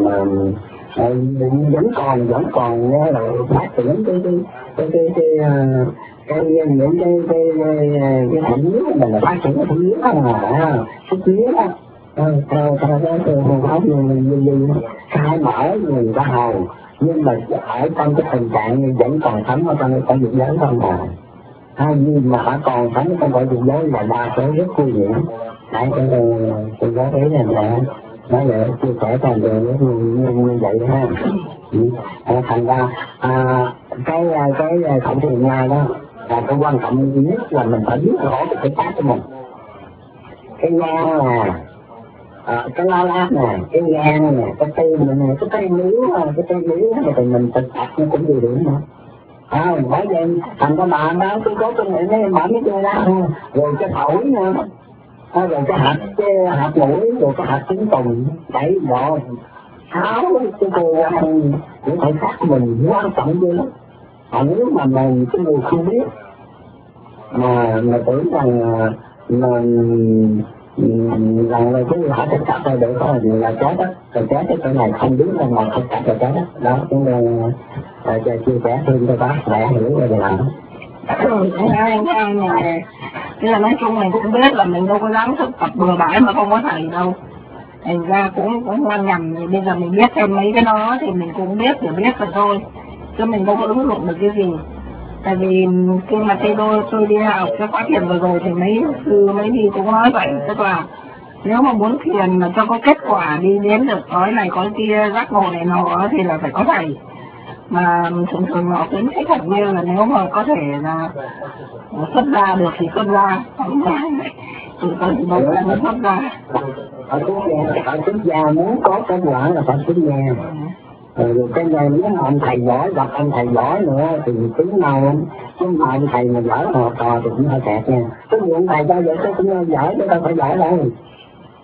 vẫn còn vẫn còn nghĩa là phát triển cái cái cái cái cái cái những cái cái cái thẩm mỹ mình là phát triển cái thẩm mỹ đó mà cái kia đó theo theo cái phương pháp như khai mở người ta hầu, nhưng mà ở trong cái tình trạng vẫn còn sống ở trong cái cõi dục giới không mà hay nhưng mà họ còn sống trong cõi dục giới là đa số rất nguy hiểm. Tại cái tôi có thấy là là nói là chia sẻ toàn đều như, như, như vậy ha. À, thành ra à, cái cái khẩu thiền nga đó là cái quan trọng nhất là mình phải biết rõ cái thể xác của mình. Cái nga là à, cái lao áp nè, cái gan nè, cái tim nè, cái tay miếu, cái tay miếu thì mình thực tập nó cũng nhiều điểm nữa. À, bởi vậy thành ra bạn đó cứ có công nghệ này mở mấy cái ra rồi cái phổi nữa, à, rồi cái hạt cái hạt mũi, rồi cái hạt trứng tùng bảy độ tháo cái cơ quan của thể xác của mình quan trọng chứ. À, nếu mà mình cái người không biết mà mà tưởng rằng mà rằng là cái họ thực tập rồi được thôi là chết đó, rồi chết cái chỗ này không biết là mà thực tập là chết đó. Đó chúng tôi cho chia sẻ thêm cho bác để hiểu về làm. Ừ, anh hai này tức là nói chung mình cũng biết là mình đâu có dám thực tập bừa bãi mà không có thầy đâu, thành ra cũng cũng ngoan nhầm. Thì bây giờ mình biết thêm mấy cái đó thì mình cũng biết hiểu biết rồi thôi, chứ mình đâu có ứng dụng được cái gì. Tại vì khi mà tôi tôi, tôi đi học cái khóa thiền vừa rồi thì mấy sư mấy đi cũng nói vậy, tức là nếu mà muốn thiền mà cho có kết quả đi đến được cõi này cõi kia giác ngộ này nọ thì là phải có thầy. Mà thường thường họ khuyến khích thật như là nếu mà có thể là xuất ra được thì xuất ra, không phải tự thân đâu là xuất ra. Ở xuất gia muốn có kết quả là phải xuất gia. Rồi cái này nếu mà ông thầy giỏi, gặp ông thầy giỏi nữa thì tiếng nào chứ mà ông thầy mà giỏi mà trò thì cũng hơi kẹt nha. Có nhiều ông thầy cho vậy chứ cũng giỏi chứ đâu phải giỏi đâu.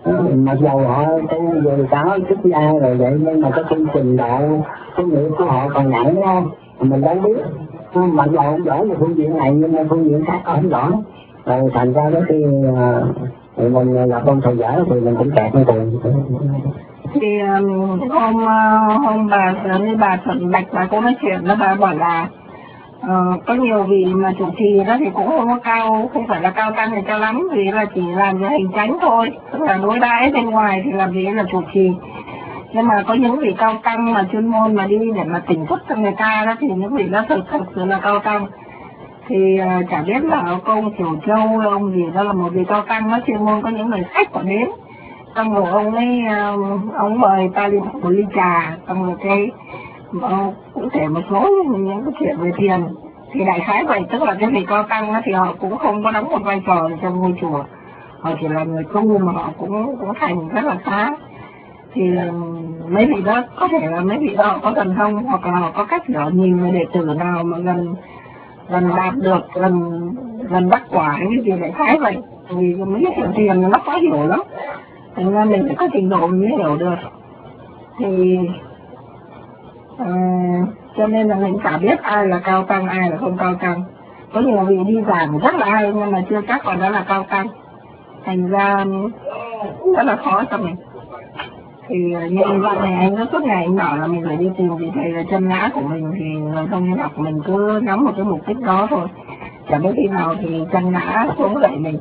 Mặc dù họ tu về có xuất gia rồi vậy, nhưng mà cái chương trình độ cái nghiệp của họ còn nặng không mình đâu biết. Mặc dù không giỏi về phương diện này nhưng mà phương diện khác họ không giỏi, rồi thành ra đó khi uh, mình là con thầy giỏi thì mình cũng kẹt với tiền. Thì um, hôm uh, hôm bà như bà Thuận Bạch bà cũng nói chuyện đó, bà bảo là uh, có nhiều vị mà chủ trì đó thì cũng không có cao, không phải là cao tăng thì cao lắm, vì là chỉ làm cái hành chánh thôi, tức là đối đãi bên ngoài thì làm gì là chủ trì. Nhưng mà có những vị cao tăng mà chuyên môn mà đi để mà tỉnh thức cho người ta đó thì những vị đó thực thực sự là cao tăng. Thì uh, chả biết là ông công Triều Châu ông gì đó là một vị cao tăng, nó chuyên môn có những người khách của đến, xong rồi ông ấy uh, ông mời ta đi một ly trà, xong rồi cái uh, cũng thể một số những cái chuyện về tiền. Thì đại khái vậy, tức là cái vị cao tăng đó, thì họ cũng không có đóng một vai trò trong ngôi chùa, họ chỉ là người tu mà họ cũng cũng thành rất là khá. Thì mấy vị đó có thể là mấy vị đó có thần thông, hoặc là họ có cách để nhìn người đệ tử nào mà gần gần đạt được, gần gần bắt quả cái gì đại khái vậy. Vì mấy cái chuyện tiền nó khó hiểu lắm, thành ra mình phải có trình độ mình mới hiểu được. Thì uh, cho nên là mình chả biết ai là cao tăng ai là không cao tăng. Có nhiều vị đi giảng rất là hay nhưng mà chưa chắc còn đó là cao tăng, thành ra rất là khó cho mình. Thì như vậy này anh nó suốt ngày anh bảo là mình phải đi tìm vị thầy là chân ngã của mình, thì người không nhân học mình cứ nắm một cái mục đích đó thôi, chẳng biết khi nào thì chân ngã xuống dậy mình.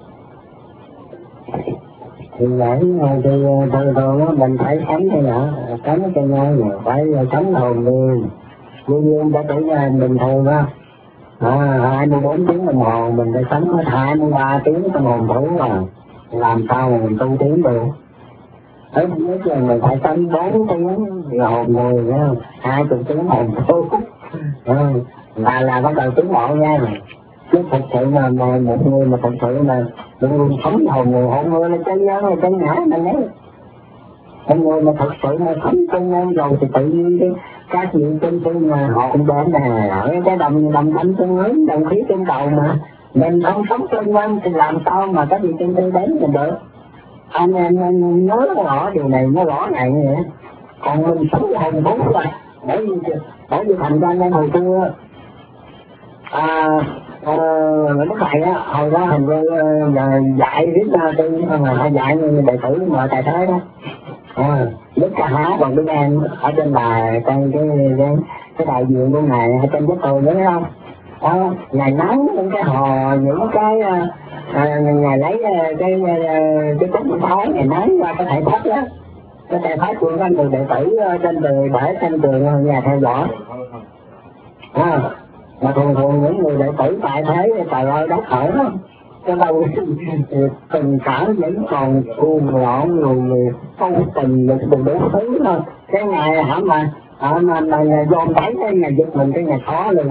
Thì vậy thì thường thường mình phải sống thế nào, sống cho nhau phải sống hồn nhiên, luôn luôn đã tự nhiên bình thường á. À, hai mươi bốn tiếng đồng hồ mình phải sống hết hai mươi ba tiếng trong hồn thủ à, làm sao mà mình tu tiến được. Đấy, nói chung mình phải sống bốn tiếng hồn người nữa, hai mươi tiếng hồn thủ. À, là là bắt đầu tiến bộ nha. Chứ thật sự mà, mà một người mà thật sự mà luôn luôn sống hồn người, hồn người là chân nhân là chân ngã mình đấy. Một người mà thật sự mà sống chân nhân rồi thì tự nhiên đi các vị chân tư mà họ cũng đến nè, ở cái đồng đồng tâm tương ứng, đồng khí trên đầu mà mình không sống chân nhân thì làm sao mà các vị chân tư đến mình được. Anh em nhớ rõ điều này, nó rõ này như vậy. Còn mình sống hồn bốn là bởi vì bởi vì thành ra nên hồi xưa à, ờ, lúc này á, hồi đó hình như uh, dạy viết ra đi, mà dạy như đệ tử mà tài thế đó. À, lúc ca hát còn biết em ở trên đài, trên cái cái, cái đại diện của ngài ở trên cái tường đấy không? Đó, ngài nắng những cái hò, những cái à, ngài lấy cái cái cúc khói ngài nắng qua cái thể thất đó, cái thể thất của các người đệ tử trên tường để trên tường nhà theo dõi. À, mà thường thường những người đệ tử tại thế trời ơi đất khởi đó, cái đâu tình cảm vẫn còn cuồng loạn, người tu tình được đủ đủ thứ thôi. Cái ngày hả mà hả mà mà dồn đẩy cái ngày giật mình cái ngày khó luôn.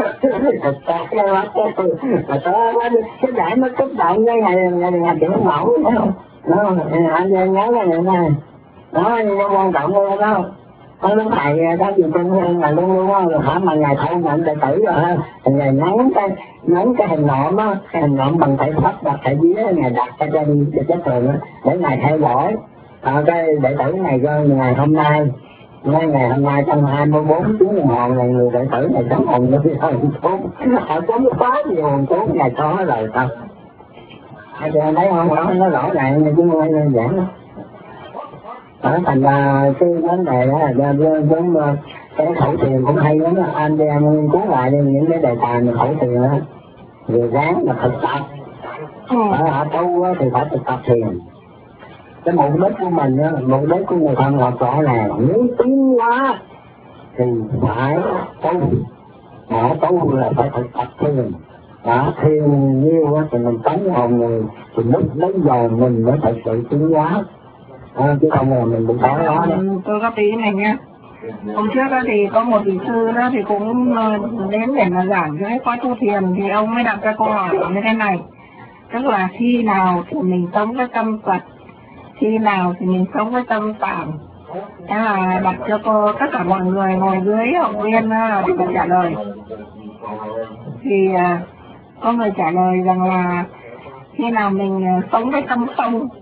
Mà đó cái đại nó kích động cái ngày ngày ngày chuyện mẫu phải không? Đó, anh nhớ cái này này, đó nó quan trọng luôn đó. Có lúc thầy đó gì trên hương là luôn luôn á, hả mà ngày thâu nhận đệ tử rồi ha, ngày nắng cái nắng cái hình nộm á, cái hình nộm bằng thể thấp đặt thể vía, ngày đặt cái trên cái tường á để ngày theo dõi. À, cái đệ tử này coi ngày hôm nay, ngay ngày hôm nay trong hai mươi bốn tiếng đồng hồ này người đệ tử này sống hồn như hồn trốn, họ sống quá nhiều hồn trốn ngày có rồi sao? Ai thấy không? Đó nó rõ ràng chứ không phải đơn giản đâu. Đó, thành ra cái vấn đề đó là giống cái khẩu thiền cũng hay lắm đó. Anh đi anh nghiên cứu lại đi những cái đề tài mà khẩu thiền đó, vừa ráng mà thực tập. Ở họ tu thì phải thực tập thiền. Cái mục đích của mình đó, mục đích của người thân học rõ là nếu tiến hóa thì phải tu. Họ tu là phải thực tập thiền. Đó, thiền nhiều thì mình tấn hồn người, thì lúc lấy giờ mình mới thật sự tiến hóa. À, chứ không là mình cũng có đó. Tôi có tí này nha. Hôm trước đó thì có một vị sư đó thì cũng đến để mà giảng cái khóa tu thiền, thì ông mới đặt ra câu hỏi như thế này. Tức là khi nào thì mình sống với tâm Phật, khi nào thì mình sống với tâm Phạm. Thế là đặt cho cô tất cả mọi người ngồi dưới học viên để trả lời. Thì có người trả lời rằng là khi nào mình sống với tâm không,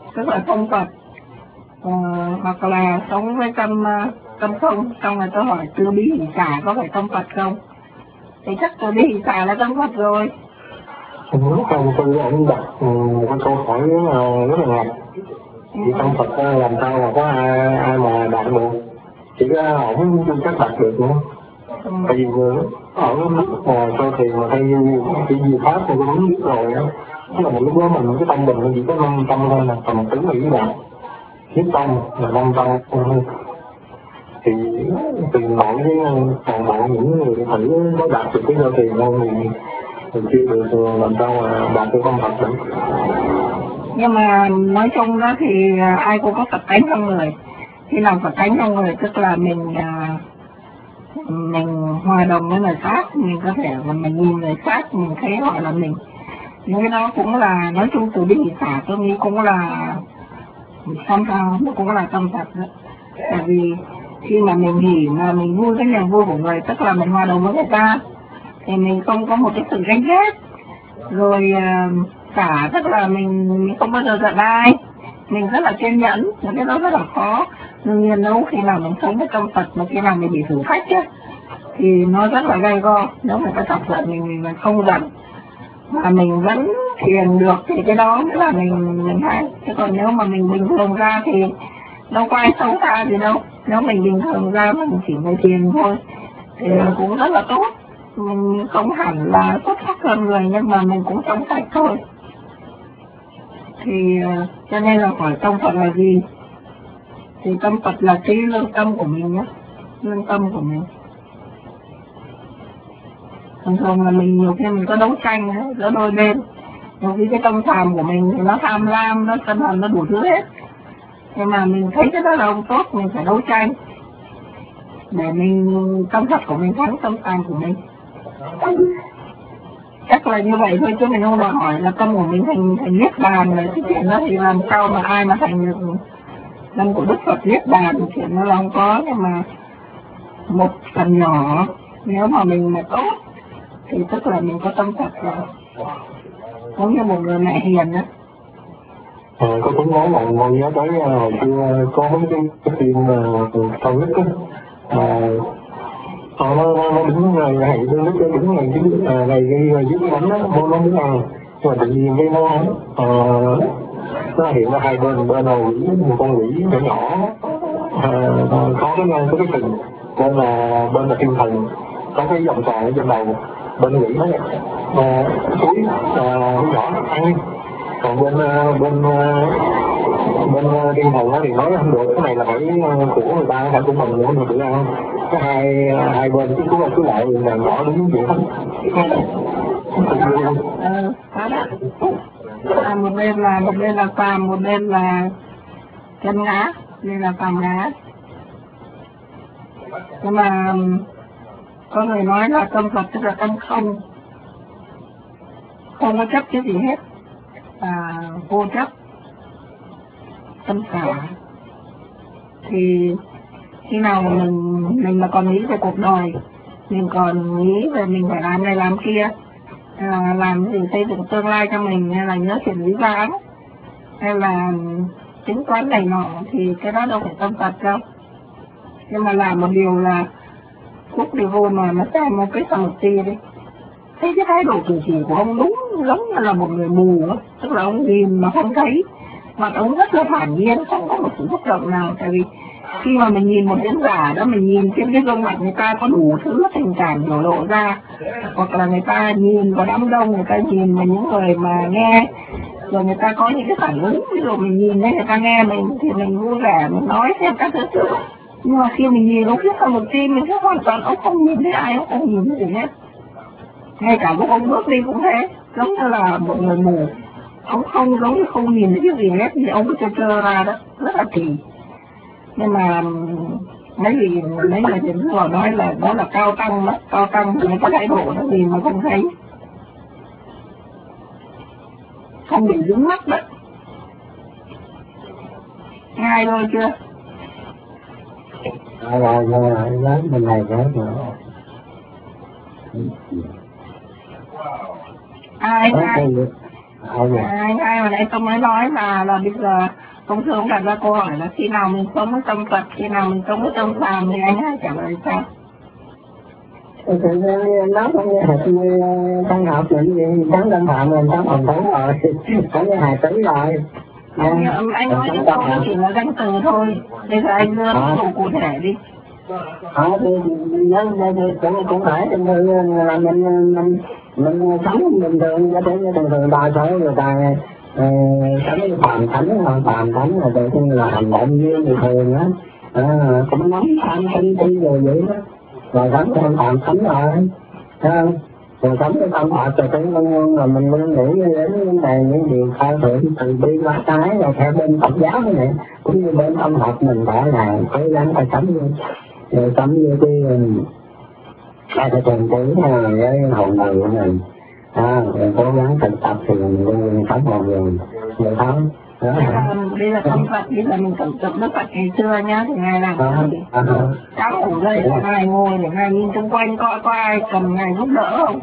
tức là không Phật, ờ, hoặc là sống với tâm tâm không. Xong rồi tôi hỏi từ bi hỷ xả có phải tâm Phật không, thì chắc từ bi hỷ xả là tâm Phật rồi. Lúc đầu tôi ông đặt một cái câu hỏi rất là rất là ngặt, thì tâm Phật làm sao mà có ai, ai mà đạt được, chỉ có ổng chưa chắc đạt được nữa. Ừ. Tại vì ở lúc ngoài cho thì mà hay cái gì pháp thì cũng biết rồi đó. Tức là một lúc đó mình cái tâm mình chỉ có năm tâm thôi, là tầm tứ nghĩ là nhất tâm là năm tâm thôi. Thì từ mọi cái toàn bộ những người thử có đạt được cái giao tiền không thì mình chưa được làm sao mà đạt được tâm Phật được. Nhưng mà nói chung đó thì ai cũng có Phật tánh trong người. Khi nào Phật tánh trong người tức là mình mình hòa đồng với người khác, mình có thể mà mình nhìn người khác mình thấy họ là mình. Nhưng cái đó cũng là nói chung từ bi hỷ xả tôi nghĩ cũng là tâm sao nó cũng là tâm Phật đó. Tại vì khi mà mình hỉ mà mình vui cái niềm vui của người tức là mình hòa đồng với người ta, thì mình không có một cái sự ganh ghét. Rồi xả tức là mình, mình không bao giờ giận ai, mình rất là kiên nhẫn, những cái đó rất là khó. Đương nhiên nếu khi nào mình sống với tâm Phật mà khi nào mình bị thử thách ấy, thì nó rất là gay go. Nếu mà cái thật là mình, mình không giận mà mình vẫn thiền được thì cái đó mới là mình mình hay. Chứ còn nếu mà mình bình thường ra thì đâu có ai xấu xa gì đâu. Nếu mình bình thường ra mình chỉ ngồi thiền thôi thì mình cũng rất là tốt. Mình không hẳn là xuất sắc hơn người nhưng mà mình cũng sống sạch thôi. Thì cho nên là hỏi tâm Phật là gì? Thì tâm Phật là cái lương tâm của mình nhé, lương tâm của mình. Thường thường là mình nhiều khi mình có đấu tranh ấy, giữa đôi bên. Nhiều khi cái tâm tham của mình thì nó tham lam, nó sân hận, nó đủ thứ hết. Nhưng mà mình thấy cái đó là không tốt, mình phải đấu tranh để mình tâm Phật của mình thắng tâm tham của mình. Chắc là như vậy thôi chứ mình không đòi hỏi là tâm của mình thành thành niết bàn rồi. Cái chuyện đó thì làm sao mà ai mà thành được tâm của Đức Phật niết bàn, chuyện nó là không có. Nhưng mà một phần nhỏ nếu mà mình mà tốt thì tức là mình có tâm Phật rồi, giống như một người mẹ hiền đó. À, có cũng nói là ngồi nhớ tới hồi xưa có mấy cái, cái phim sau nhất á, họ nó nó đứng ngày ngày lúc đó đứng ngày cái ngày cái dưới cái bánh đó nó nó muốn ăn, nhưng mà tự nhiên cái nó nó hiện ra hai bên, bên này một con quỷ nhỏ nhỏ có cái có cái sừng, bên là bên là thiên thần, có cái vòng tròn ở trên đầu, bên quỷ nó túi nhỏ ăn. Còn bên bên bên thiên thần thì nói không được, cái này là phải của người ta, phải của mình nữa mà tự ăn. Cái hai hai bên cứ cứ cứ lại là nhỏ đứng vậy hết. Ừ, đó đó. À, một bên là một bên là phàm, một bên là chân ngã, nên là phàm ngã. Nhưng mà có người nói là tâm Phật tức là tâm không, không có chấp cái gì hết, à, vô chấp, tâm xả. Thì khi nào mà mình mình mà còn nghĩ về cuộc đời, mình còn nghĩ về mình phải làm này làm kia, à, làm gì xây dựng tương lai cho mình, hay là nhớ chuyện lý vãng, hay là tính toán này nọ, thì cái đó đâu phải tâm Phật đâu. Nhưng mà làm một điều là phút đi vô mà nó xem một cái phần ti đi, thấy cái thái độ cử chỉ của ông đúng giống như là một người mù á, tức là ông nhìn mà không thấy, mặt ông rất là thản nhiên, không có một sự xúc động nào. Tại vì khi mà mình nhìn một diễn giả đó, mình nhìn trên cái gương mặt người ta có đủ thứ tình cảm biểu lộ ra, hoặc là người ta nhìn vào đám đông, người ta nhìn vào những người mà nghe, rồi người ta có những cái phản ứng, ví dụ mình nhìn thấy người ta nghe mình thì mình vui vẻ, mình nói thêm các thứ. Nhưng mà khi mình nhìn ông viết vào một tim, mình thấy hoàn toàn ông không nhìn thấy ai, ông không nhìn thấy gì hết. Ngay cả lúc ông bước đi cũng thế, giống như là một người mù, ông không giống như không nhìn thấy cái gì hết, thì ông cứ trơ trơ ra đó, rất là kỳ. Nhưng mà mấy gì mấy người chính họ nói là đó là cao tăng đó, cao tăng thì có thái độ nó gì mà không thấy, không bị dính mắt đó. Ngay thôi chưa? À, rồi rồi rồi bên này nữa rồi. Ai ai Hai hai mà nãy tôi mới nói là là bây giờ công thương đặt ra câu hỏi là khi nào mình sống với tâm Phật, khi nào mình sống với tâm phàm, thì anh hai trả lời sao? Thì nó cũng như hệt như tăng học mình gì, sáng tâm phạm mình sáng hồng thấu rồi, có như hài tí rồi. Anh, anh nói những câu đó chỉ là danh từ thôi, bây giờ anh đưa ví dụ cụ thể đi. Ờ, thì nó cũng cũng phải là mình mình mình sống bình thường, có thể thường thường đa số người ta sống phàm thánh, hoặc phàm thánh là tự nhiên là hành động như bình thường á, cũng nóng tham sân si rồi vậy đó, rồi sống theo phàm thánh rồi, thấy không? Rồi sống với tâm Phật rồi cũng luôn luôn là mình luôn nghĩ đến vấn đề những điều khai thượng từ bi bác ái, rồi theo bên Phật giáo thế này cũng như bên tâm học mình phải là cố gắng phải sống như rồi sống như cái cái cái trần trí với hồn đời của mình, à, rồi cố gắng thực tập thì mình luôn luôn sống hồn người người thắng. Bây giờ tâm Phật, bây giờ mình tưởng tượng Đức Phật ngày xưa nhá, thì ngài làm gì? Các cụ đây là ngài ngồi để ngài nhìn xung quanh coi có ai cần ngài giúp đỡ không?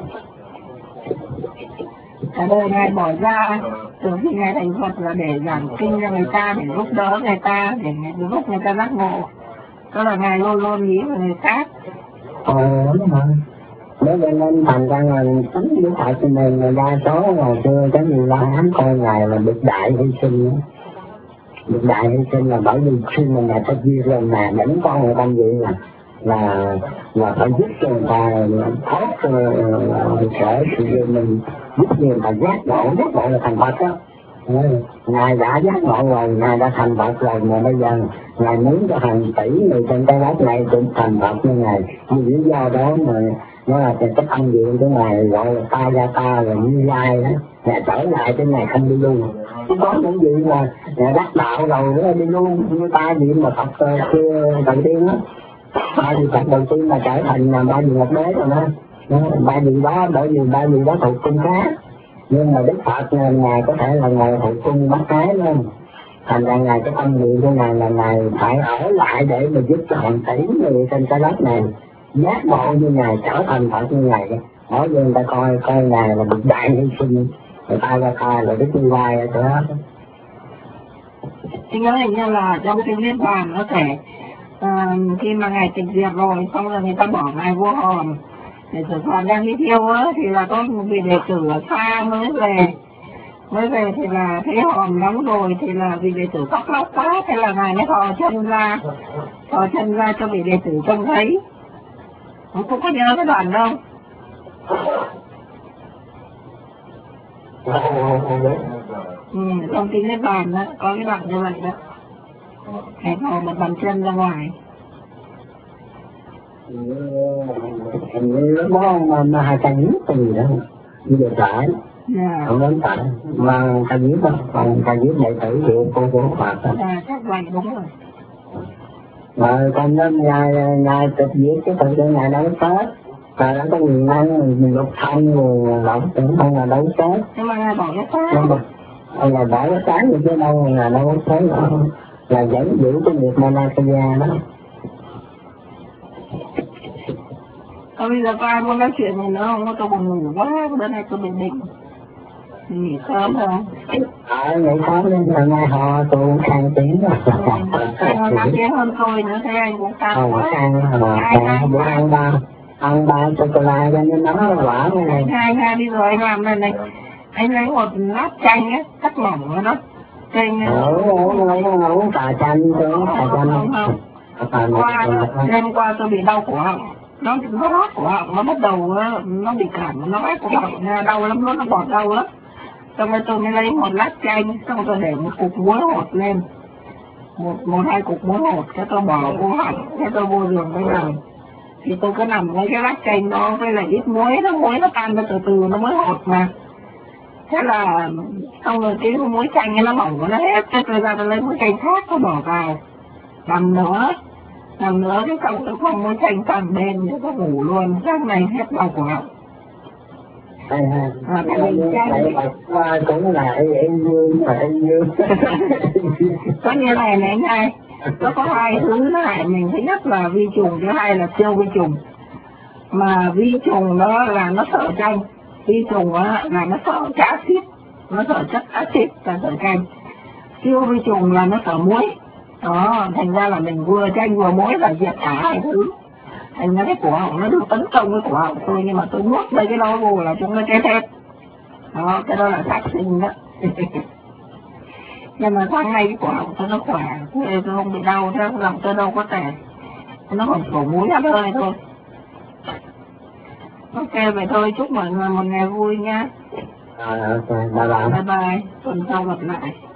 Cả đời ngài bỏ ra từ khi ngài thành Phật là để giảng kinh cho người ta, để giúp đỡ người ta, để giúp người ta giác ngộ. Đó là ngài luôn luôn nghĩ về người khác. Ờ, đúng rồi. Nếu vậy nên thành ra là tính với Phật của mình là đa số ngày xưa cái gì la hán coi ngài là được đại hy sinh. Được đại hy sinh là bởi vì khi mà ngài có duyên rồi mà vẫn con người ta vậy là là là phải giúp cho người ta thoát sở sự mình, giúp người ta giác ngộ, giác ngộ là thành Phật đó. Ngài đã giác ngộ rồi, ngài đã thành Phật rồi, mà bây giờ ngài muốn cho hàng tỷ người trên cái đất này cũng thành Phật như ngài. Vì lý do đó mà nó là cái tâm diện của ngài gọi là ta ra ta rồi như lai đó, ngài trở lại cái ngài không đi luôn. Chứ có những gì mà ngài đắc đạo rồi nó đi luôn, như ta gì mà Phật kia đầu tiên đó, ba vị Phật đầu tiên là trở thành là ba vị Ngọc Đế rồi đó. Ba vị đó bởi vì ba vị đó thuộc cung khác, nhưng mà Đức Phật ngài có thể là ngài thuộc cung bác ái luôn, thành ra ngài cái tâm niệm của ngài là ngài phải ở lại để mà giúp cho hàng tỷ người trên cái đất này giác ngộ như ngài, trở thành Phật như ngài. Nói với người ta coi coi ngài là một đại hy sinh, người ta ra ta là Đức Như Lai ở chỗ đó. Thì nhớ hình như là trong cái Niết Bàn có thể uh, khi mà ngài tịch diệt rồi, xong rồi người ta bỏ ngài vô hòm để xử phạt đang đi thiêu á, thì là có một vị đệ tử ở xa mới về mới về thì là thấy hòm đóng rồi, thì là vị đệ tử khóc lóc quá, thế là ngài mới thò chân ra thò chân ra cho vị đệ tử trông thấy. Cũng không có nhớ cái đoạn đâu. Ừ, trong kinh Niết Bàn đó có cái đoạn như vậy đó, ngài thò một bàn chân ra ngoài. Hình như lúc đó mà, mà hai ca nhiếp cái gì đó bây giờ phải không đến phải mà ca nhiếp đó, còn ca nhiếp đệ tử của cô của Phật đó. À, chắc vậy đúng rồi. Mà còn nên ngài ngài tịch diệt cái tự nhiên ngài đâu chết, ngài đã có quyền năng mình lục thông rồi lộc tưởng không là đâu chết. Nhưng mà ngài bỏ cái xác. Ông là bỏ cái sáng gì chứ đâu là đâu có chết nữa, là vẫn giữ cái việc Manakaya đó. Thôi bây giờ có ai muốn nói chuyện gì nữa không? Tôi buồn ngủ quá, bữa nay tôi bị bệnh. Nghỉ sớm rồi. Ờ, nghỉ sớm nên là ngày họ tôi cũng khang tiếng rồi. Anh nói tiếng hơn tôi nữa, thế anh cũng khang quá. Ờ, khang, ờ, khang, bữa ăn ba, ăn ba chocolate cho nên nó quả này này. Hai, hai, bây giờ anh làm này này. Anh lấy một lát chanh á, cắt mỏng rồi đó. Chanh á. Ừ, uống uống trà chanh, uống trà chanh. Qua, đêm qua tôi bị đau cổ họng. Nó nó rát cổ họng, nó bắt đầu nó bị cảm, nó ép cổ họng đau lắm, nó nó bọt đau lắm. Xong rồi tôi mới lấy một lát chanh, xong rồi để một cục muối hột lên, một một hai cục muối hột, cái tôi bỏ vô họng, cái tôi vô giường tôi nằm. Thì tôi cứ nằm với cái lát chanh đó với lại ít muối, nó muối nó tan ra từ từ nó mới hột mà. Thế là xong rồi cái muối chanh ấy nó mỏng nó hết, cái tôi ra tôi lấy muối chanh khác tôi bỏ vào, nằm nữa. Nằm nữa cái xong tôi không muốn tranh càng đêm nữa tôi ngủ luôn, sáng này hết đau cổ họng. À, à, à, cũng là em dương mà em dương. Có như này này anh hai, nó có hai thứ nó hại mình, thứ nhất là vi trùng, thứ hai là siêu vi trùng. Mà vi trùng đó là nó sợ chanh, vi trùng đó là nó sợ cá xít. nó sợ chất axit và sợ chanh. Siêu vi trùng là nó sợ muối. Đó, thành ra là mình vừa chanh vừa muối là diệt cả hai thứ. Thành ra cái cổ họng nó được tấn công cái cổ họng tôi, nhưng mà tôi nuốt mấy cái đó vô là chúng nó chết hết. Đó, cái đó là sát sinh đó. Nhưng mà sáng nay cái cổ họng tôi nó khỏe, tôi không bị đau, lòng tôi đâu có tè. Nó còn sổ muối ra hơi thôi. Ok, vậy thôi, chúc mọi người một ngày vui nha. Rồi, ok, bye bye. Bye bye, tuần sau gặp lại.